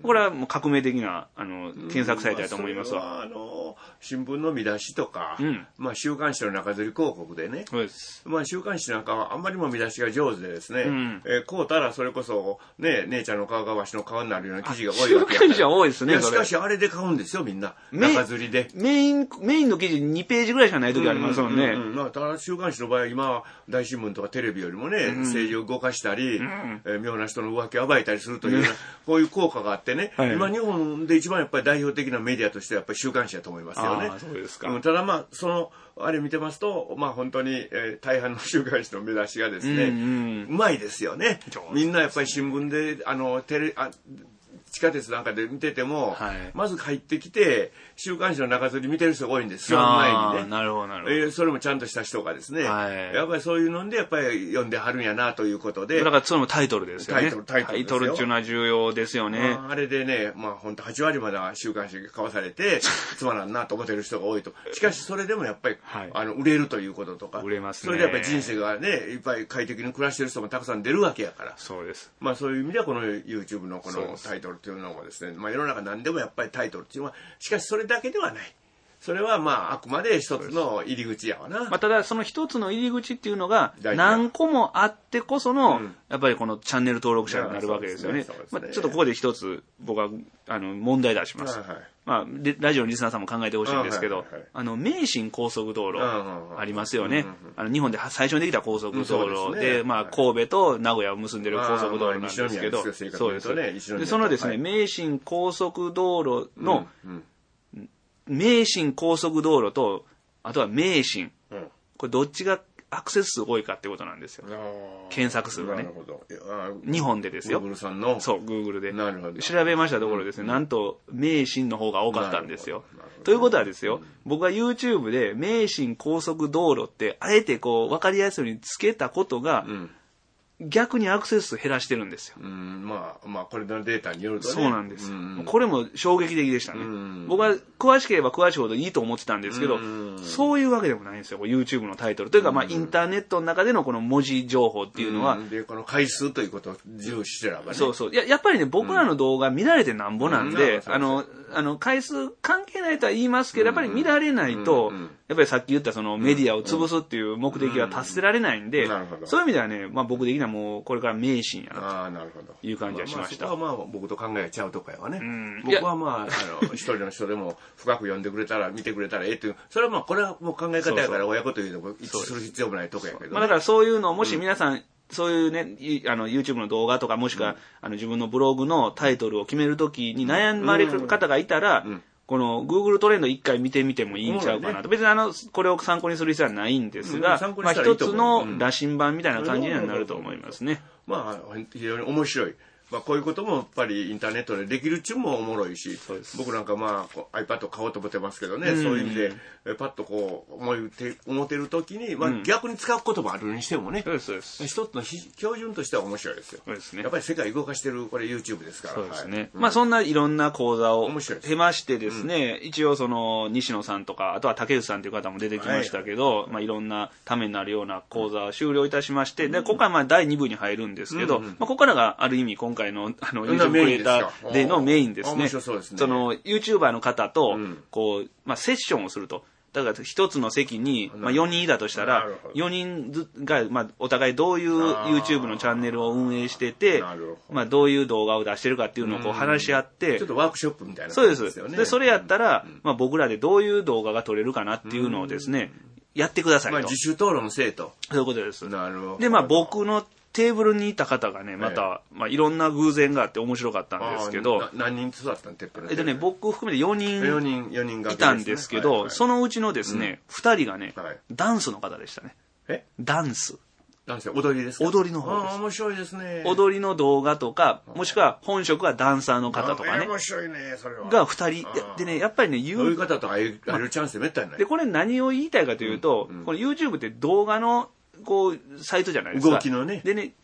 これはもう革命的な検索サイトだと思いますわ。 新聞の見出しとか、まあ週刊誌の中吊り広告でね、 そうです。 まあ週刊誌なんかはあんまりも見出しが上手でですね、こうたらそれこそね、姉ちゃんの顔がわしの顔になるような記事が多いわけ週刊誌は多いですね。 しかしあれで買うんですよ、みんな。中吊りで。 メインの記事2ページぐらいしかない時ありますもんね。 ただ週刊誌の場合、今大新聞とかテレビよりもね、政治を動かしたり、妙な人の浮気を暴いたりするというような、こういう効果があってね、今日本で一番やっぱり代表的なメディアとしてはやっぱり週刊誌だと思いますよね。 そうですか。 ただまああれ見てますと、まあ本当に、大半の週刊誌の目出しがですね、うまいですよね。みんなやっぱり新聞で地下鉄なんかで見てても、まず入ってきて週刊誌の中吊り見てる人が多いんですよ、前にね。 なるほどなるほど。 それもちゃんとした人がですね、やっぱりそういうのでやっぱり読んではるんやなということで。 だからそれもタイトルですよね。 タイトルっていうのは重要ですよね。 あれでね、まあ本当8割までは週刊誌が買わされてつまらんなと思ってる人が多いと。しかしそれでもやっぱり、売れるということとか、 売れますね。 それでやっぱり人生がね、いっぱい快適に暮らしてる人もたくさん出るわけやから。 そうです。 まあそういう意味ではこの YouTube のこのタイトルっていうのもですね、まあ世の中何でもやっぱりタイトルっていうのは、しかしそれだけではない。それはまああくまで一つの入り口やわな。 まあ、ただその一つの入り口っていうのが何個もあってこその、やっぱりこのチャンネル登録者になるわけですよね。まあ、ちょっとここで一つ僕は問題出します。まあ、ラジオのリスナーさんも考えてほしいんですけど、名神高速道路ありますよね。日本で最初にできた高速道路で、まあ神戸と名古屋を結んでる高速道路なんですけど、そうです。でそのですね、名神高速道路の名神高速道路と、あとは名神。これどっちがアクセス数多いかってことなんですよ。検索数がね。日本でですよ。 Google さんの。 そう、Google で。 なるほど。 調べましたところですね、なんと名神の方が多かったんですよ。ということはですよ、僕は YouTube で名神高速道路って、あえてこう、わかりやすいようにつけたことが、逆にアクセス数減らしてるんですよ。 まあこれのデータによるとね。 そうなんです。これも衝撃的でしたね。僕は詳しければ詳しいほどいいと思ってたんですけど、そういうわけでもないんですよ、YouTube のタイトル。というか、まあインターネットの中でのこの文字情報っていうのは。 で、この回数ということを重視してればね。 そうそう。やっぱりね、僕らの動画見られてなんぼなんで、回数関係ないとは言いますけど、やっぱり見られないと、やっぱりさっき言ったそのメディアを潰すっていう目的は達せられないんで、そういう意味ではね、まあ僕的にはもうこれから名神やなという感じはしました。 そこはまあ僕と考えちゃうとかやわね。僕はまあ、一人の人でも深く読んでくれたら、見てくれたらええっていう、それはまあこれはもう考え方やから親子というのも一致する必要もないとこやけど。 まあだからそういうのをもし皆さん、そういうね、YouTube の動画とかもしくは、自分のブログのタイトルを決めるときに悩まれる方がいたら、この Google トレンド一回見てみてもいいんちゃうかなと。別にこれを参考にする必要はないんですが、まあ一つの羅針盤みたいな感じにはなると思いますね。 まあ非常に面白い。まあこういうこともやっぱりインターネットでできるっちゅうもおもろいし、僕なんかまあ iPad 買おうと思ってますけどね、そういう意味でパッとこう思ってる時に、まあ逆に使うこともあるにしてもね、一つの標準としては面白いですよ。やっぱり世界動かしてるこれ YouTube ですから。 そうですね。まあそんないろんな講座を経ましてですね、一応その西野さんとか、あとは竹内さんという方も出てきましたけど、まあいろんなためになるような講座を終了いたしまして、で、今回まあ第2部に入るんですけど、まあここからがある意味今回のYouTube クリエイターでのメインですね。その YouTuber の方とこうまあセッションをすると。だから一つの席にまあ4人いたとしたら4人がまあお互いどういう YouTube のチャンネルを運営してて、まあどういう動画を出してるかっていうのをこう話し合って、 ちょっとワークショップみたいな感じですよね。そうです。でそれやったらまあ僕らでどういう動画が撮れるかなっていうのをですねやってくださいと。 まあ自主討論せえと。 そういうことです。 なるほど。 でまあ僕のテーブルにいた方がね、また、まあ、いろんな偶然があって面白かったんですけど。 何人座ったんてっぺん僕含めて4人いたんですけど、そのうちのですね、2人がね、ダンスの方でしたね。ダンス。 踊りですか？ 踊りの方です。 面白いですね。 踊りの動画とか、もしくは本職はダンサーの方とかね。 面白いね、それは。 が2人。でね、やっぱりね、 そういう方と会えるチャンスめったにない。 で、これ何を言いたいかというと、この YouTube って動画の、こう、サイトじゃないですか。 動きのね。 でね、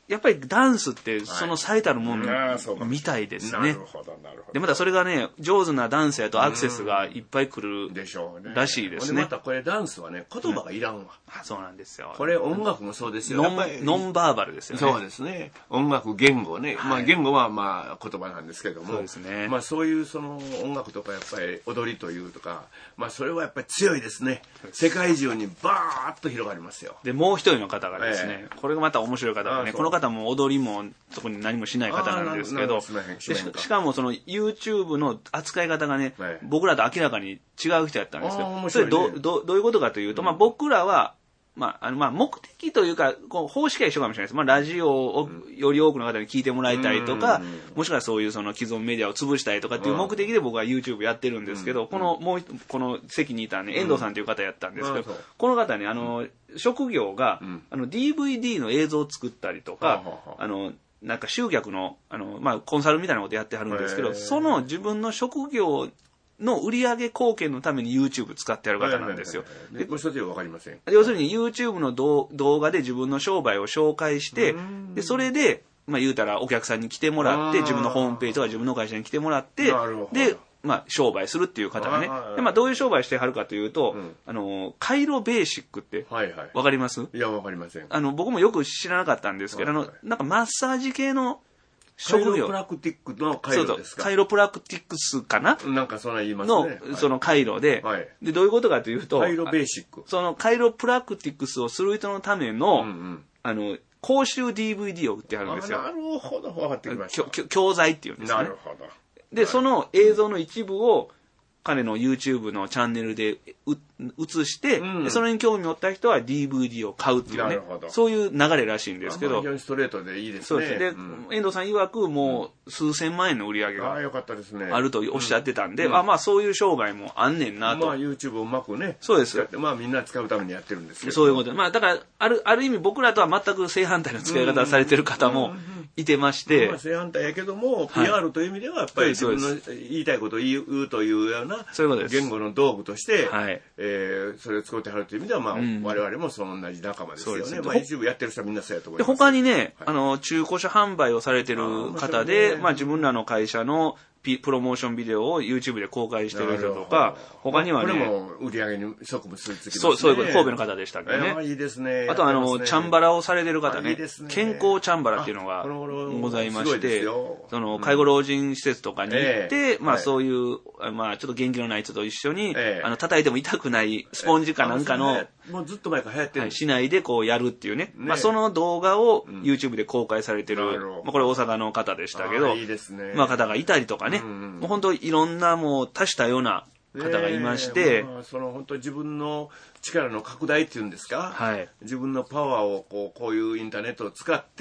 やっぱりダンスってその最たるもんみたいですね。なるほど、なるほど。で、またそれがね、上手なダンスやとアクセスがいっぱい来るらしいですね。 またこれダンスはね、言葉がいらんわ。 そうなんですよ。 これ音楽もそうですよ。 ノンバーバルですよね。 そうですね。音楽、言語ね。まあ言語はまあ言葉なんですけども。 そうですね。 まあそういうその音楽とかやっぱり踊りというとか、まあそれはやっぱり強いですね。世界中にバーッと広がりますよ。 で、もう一人の方がですね、これがまた面白い方がね、この方も踊りも特に何もしない方なんですけど、しかもその YouTube の扱い方がね、僕らと明らかに違う人やったんですけど、それどういうことかというと、まあ僕らは、まあ目的というか、こう方式は一緒かもしれないです。まあラジオをより多くの方に聞いてもらいたいとか、もしくはそういうその既存メディアを潰したいとかっていう目的で僕は YouTube やってるんですけど、この席にいたね、遠藤さんという方やったんですけど、この方ね、職業が、DVD の映像を作ったりとか、なんか集客の、まあコンサルみたいなことやってはるんですけど、その自分の職業の売上貢献のために YouTube 使ってやる方なんですよ。 ご一つでは分かりません。 要するに YouTube の動画で自分の商売を紹介して、でそれで、まあ言うたらお客さんに来てもらって、自分のホームページとか自分の会社に来てもらって、で、まあ商売するっていう方がね。で、まあどういう商売してはるかというと、カイロベーシックって分かります？ いや、分かりません。 僕もよく知らなかったんですけど、なんかマッサージ系の職業。カイロプラクティックのカイロですか？ カイロプラクティックスかな？ なんかそんな言いますね。 の、そのカイロで、で、どういうことかというと、 カイロベーシック。 そのカイロプラクティックスをする人のための、講習 DVD を売ってはるんですよ。 なるほど、分かってきました。 教材っていうんですね。 なるほど。 で、その映像の一部を、彼の YouTube のチャンネルで映して、それに興味を持った人は DVD を買うっていうね、そういう流れらしいんですけど、 非常にストレートでいいですね。 そうです。で、遠藤さん曰くもう数千万円の売り上げがあるとおっしゃってたんで、まあそういう商売もあんねんなと。 まあ YouTube をうまくね、 そうです。 まあみんな使うためにやってるんですけど。 そういうことで、まあだからある意味僕らとは全く正反対の使い方をされてる方もいてまして、 まあ正反対やけども、PR という意味ではやっぱり自分の言いたいことを言うというような言語の道具として、それを使ってはるという意味では、まあ我々もその同じ仲間ですよね。まあ YouTube やってる人はみんなそうやと思います。 で他にね、中古車販売をされてる方で、まあ自分らの会社のプロモーションビデオを YouTube で公開してる人とか、他にはね、 これも売り上げに即結びつきますね。 そういうこと、神戸の方でしたけどね。 いいですね。 あとチャンバラをされてる方ね、健康チャンバラっていうのがございまして、その介護老人施設とかに行って、まあそういう、まあちょっと元気のない人と一緒に、叩いても痛くないスポンジかなんかの、 もうずっと前から流行ってる。 市内でこうやるっていうね。まあその動画を YouTube で公開されてる、まあこれ大阪の方でしたけど、まあ方がいたりとかね、もう本当いろんなもう多種多様な方がいまして、 その本当自分の力の拡大っていうんですか、自分のパワーをこういうインターネットを使って、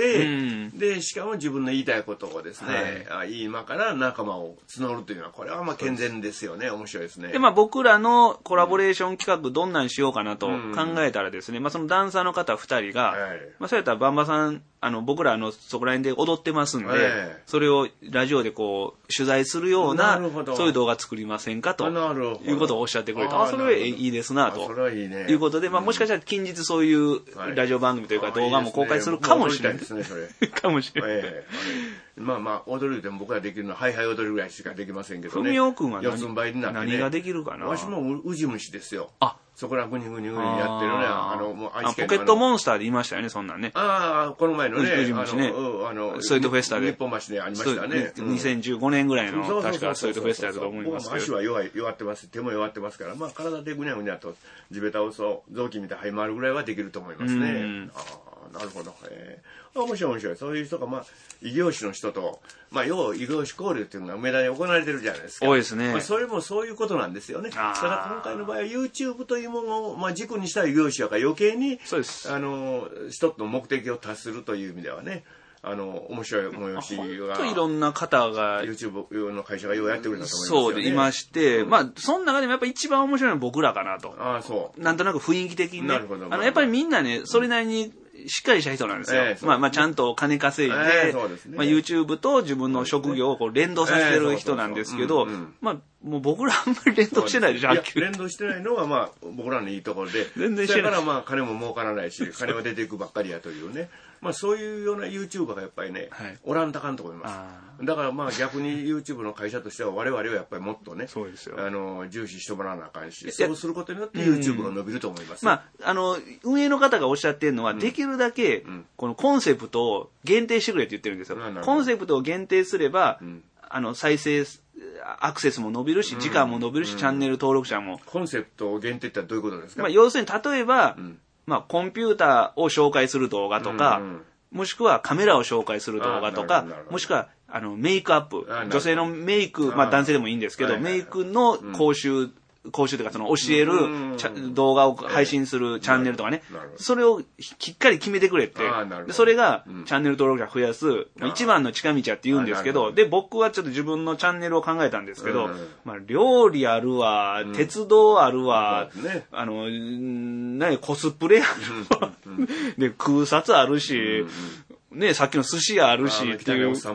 でしかも自分の言いたいことをですね、今から仲間を募るというのはこれはまあ健全ですよね。面白いですね。 でまあ僕らのコラボレーション企画どんなんしようかなと考えたらですね、まあそのダンサーの方2人が、まあそうやったらバンバさん僕らそこら辺で踊ってますんで、それをラジオでこう取材するようなそういう動画作りませんかということをおっしゃってくれた。それはいいですなということで、まあもしかしたら近日そういうラジオ番組というか動画も公開するかもしれないですね。かもしれない。 まあまあ踊るでも僕らできるのはハイハイ踊るぐらいしかできませんけどね。 ふみおくんは何ができるかな。 私もウジ虫ですよ。そこらグニグニグニやってるね。もうポケットモンスターで言いましたよね、そんなんね。 この前のね、 ストリートフェスタで。 日本橋でありましたね。 2015年ぐらいの確かストリートフェスタだと思いますけど。 足は弱ってます。手も弱ってますから、まあ体でグニャグニャと地べたを臓器みたいに這い回るぐらいはできると思いますね。なるほど。面白い。そういう人が、まあ、異業種の人と、まあ、要異業種交流っていうのが梅田に行われてるじゃないですか。 多いですね。 まあ、それもそういうことなんですよね。ただ今回の場合は YouTube というものを、まあ、軸にした異業種やから余計に、一つの目的を達するという意味ではね、面白い催しが。 本当いろんな方が。 YouTube の会社がようやってくれたと思いますよね。 そうでいまして、まあ、その中でもやっぱ一番面白いのは僕らかなと。なんとなく雰囲気的にね。 なるほど。 やっぱりみんなね、それなりに、しっかりした人なんですよ。まあちゃんと金稼いで、まあ YouTube と自分の職業をこう連動させてる人なんですけど、まあもう僕らあんまり連動してないでしょ、 はっきり。連動してないのがまあ僕らのいいところで、 全然してない。 だからまあ金も儲からないし、金は出ていくばっかりやというね。まあそういうような YouTuber がやっぱりね、おらんとあかんと思います。だからまあ逆に YouTube の会社としては我々はやっぱりもっとね、 そうですよ。 重視してもらわなあかんし、そうすることによって YouTube が伸びると思います。 まあ、運営の方がおっしゃってるのは、できるだけ、このコンセプトを限定してくれって言ってるんですよ。コンセプトを限定すれば、再生、アクセスも伸びるし、時間も伸びるし、チャンネル登録者も。 コンセプトを限定ってどういうことですか？ まあ、要するに、例えば、まあ、コンピューターを紹介する動画とか、もしくはカメラを紹介する動画とか、もしくは、メイクアップ。女性のメイク、まあ男性でもいいんですけど、メイクの講習というか、その教える動画を配信するチャンネルとかね、それをきっかり決めてくれって、それがチャンネル登録者増やす一番の近道やって言うんですけど、で、僕はちょっと自分のチャンネルを考えたんですけど、まあ料理あるわ、鉄道あるわ、コスプレあるわ、で、空撮あるし、ね、さっきの寿司屋あるし、っていう、そう、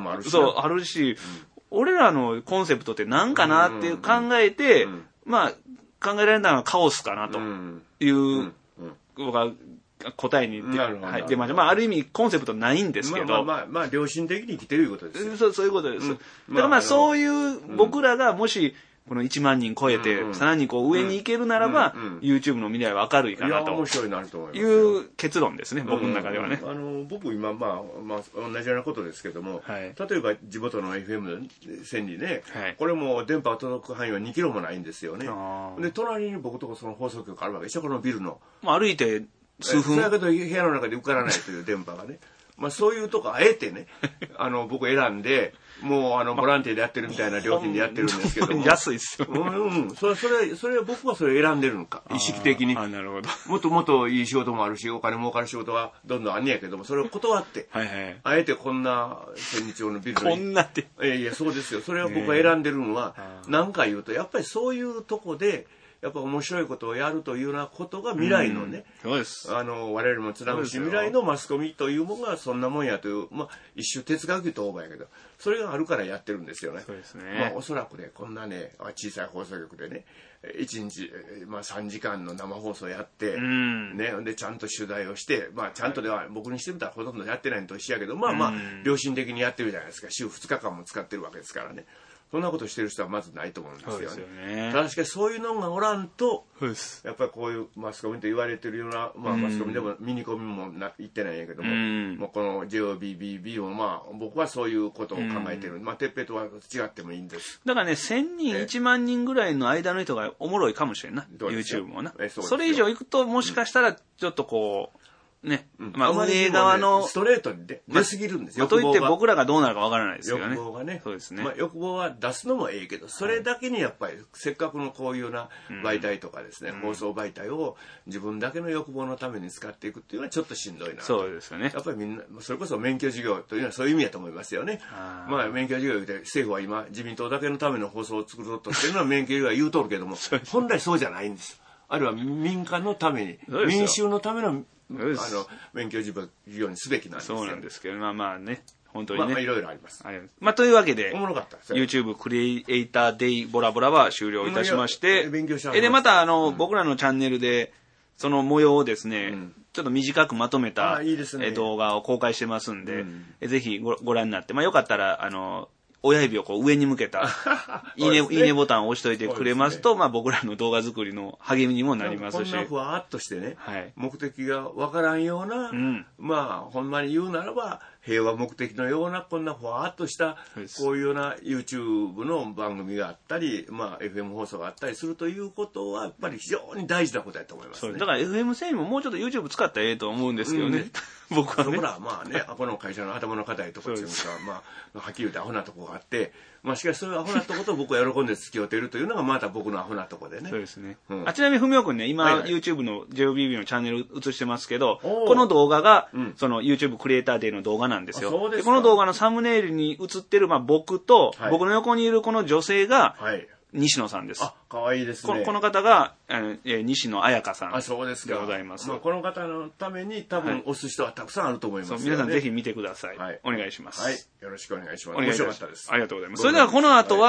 あるし、俺らのコンセプトって何かなって考えて、まあ、考えられたのはカオスかなというのが答えに出ました。まあ、ある意味コンセプトないんですけど。 まあ、良心的に生きてるいうことですよ。 そういうことです。だからまあ、そういう僕らがもし、この1万人超えて、さらにこう上に行けるならば、YouTube の未来は明るいかなと。 面白いなと思います。 いう結論ですね、僕の中ではね。 僕今、まあ、同じようなことですけども、例えば地元の FM 線にね、これも電波届く範囲は2キロもないんですよね。で、隣に僕とこその放送局あるわけでしょ、このビルの。 歩いて数分。 そやけど部屋の中で受からないという電波がね。まあそういうとこあえてね、僕選んで、もうボランティアでやってるみたいな料金でやってるんですけども。 安いっすよ。 それは僕はそれを選んでるのか、意識的に。 なるほど。 もっともっといい仕事もあるし、お金儲かる仕事はどんどんあんねやけども、それを断って、あえてこんな千日町のビルに。 こんなって。 いや、そうですよ。それは僕が選んでるのは、何か言うと、やっぱりそういうとこで、やっぱ面白いことをやるというようなことが未来のね、 そうです。 我々もつなぐし、未来のマスコミというものがそんなもんやという、まあ、一種哲学とオーバーやけど、それがあるからやってるんですよね。 そうですね。 まあ、おそらくね、こんなね、小さい放送局でね、1日、まあ、3時間の生放送やって、ね、で、ちゃんと取材をして、まあ、ちゃんとでは、僕にしてみたらほとんどやってないのと一緒やけど、まあ、良心的にやってるじゃないですか。週2日間も使ってるわけですからね。そんなことしてる人はまずないと思うんですよね。確かにそういうのがおらんと、やっぱりこういうマスコミと言われてるような、まあマスコミでもミニコミも言ってないんやけども、この JOBBB もまあ僕はそういうことを考えてる。まあてっぺとは違ってもいいんです。 だからね、1000人、1万人ぐらいの間の人がおもろいかもしれんな。YouTube もな。それ以上行くともしかしたらちょっとこう、ね。まあ、運営側の。 ストレートに出すぎるんですよ。 といって僕らがどうなるかわからないですけどね。 欲望がね。 そうですね。 まあ、欲望は出すのもええけど、それだけにやっぱり、せっかくのこういうような媒体とかですね、放送媒体を自分だけの欲望のために使っていくっていうのはちょっとしんどいな。 そうですよね。 やっぱりみんな、それこそ免許事業というのはそういう意味だと思いますよね。まあ、免許事業で政府は今、自民党だけのための放送を作ろうとしてるのは免許事業は言うとるけども、本来そうじゃないんです。あるいは民間のために、民衆のための免許事業にすべきなんですよ。 そうなんですけど、まあね、本当にね。 まあいろいろあります。 まあというわけで、 おもろかったです。 YouTube クリエイターデイボラボラは終了いたしまして、で、また僕らのチャンネルで、その模様をですね、ちょっと短くまとめた動画を公開してますんで、ぜひご覧になって、まあよかったら、親指をこう上に向けたいいねボタンを押しといてくれますと、まあ僕らの動画作りの励みにもなりますし。 こんなふわーっとしてね、目的がわからんような、まあほんまに言うならば、平和目的のようなこんなふわーっとしたこういうような YouTube の番組があったり、まあ FM 放送があったりするということはやっぱり非常に大事なことだと思いますね。 だから FM 専員ももうちょっと YouTube 使ったらええと思うんですけどね。僕はね。 ほらまあね、この会社の頭の固いところっていうのはまあはっきり言ってアホなとこがあって、まあしかしそういうアホなとこと僕は喜んで付き合っているというのがまた僕のアホなとこでね。 そうですね。ちなみにふみおくんね、今 YouTube の JOBB のチャンネル映してますけど、この動画がその YouTube クリエイターデーの動画なんですよ。でこの動画のサムネイルに映ってる僕と、僕の横にいるこの女性が西野さんです。 かわいいですね。 この方が西野彩香さんでございます。 この方のために多分押す人はたくさんあると思います。 皆さんぜひ見てください。お願いします。 よろしくお願いします。面白かったです。 ありがとうございます。それではこの後は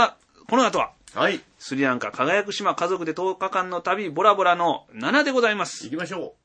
この後は、 はい。 スリランカ輝く島家族で10日間の旅、ボラボラの7でございます。 行きましょう。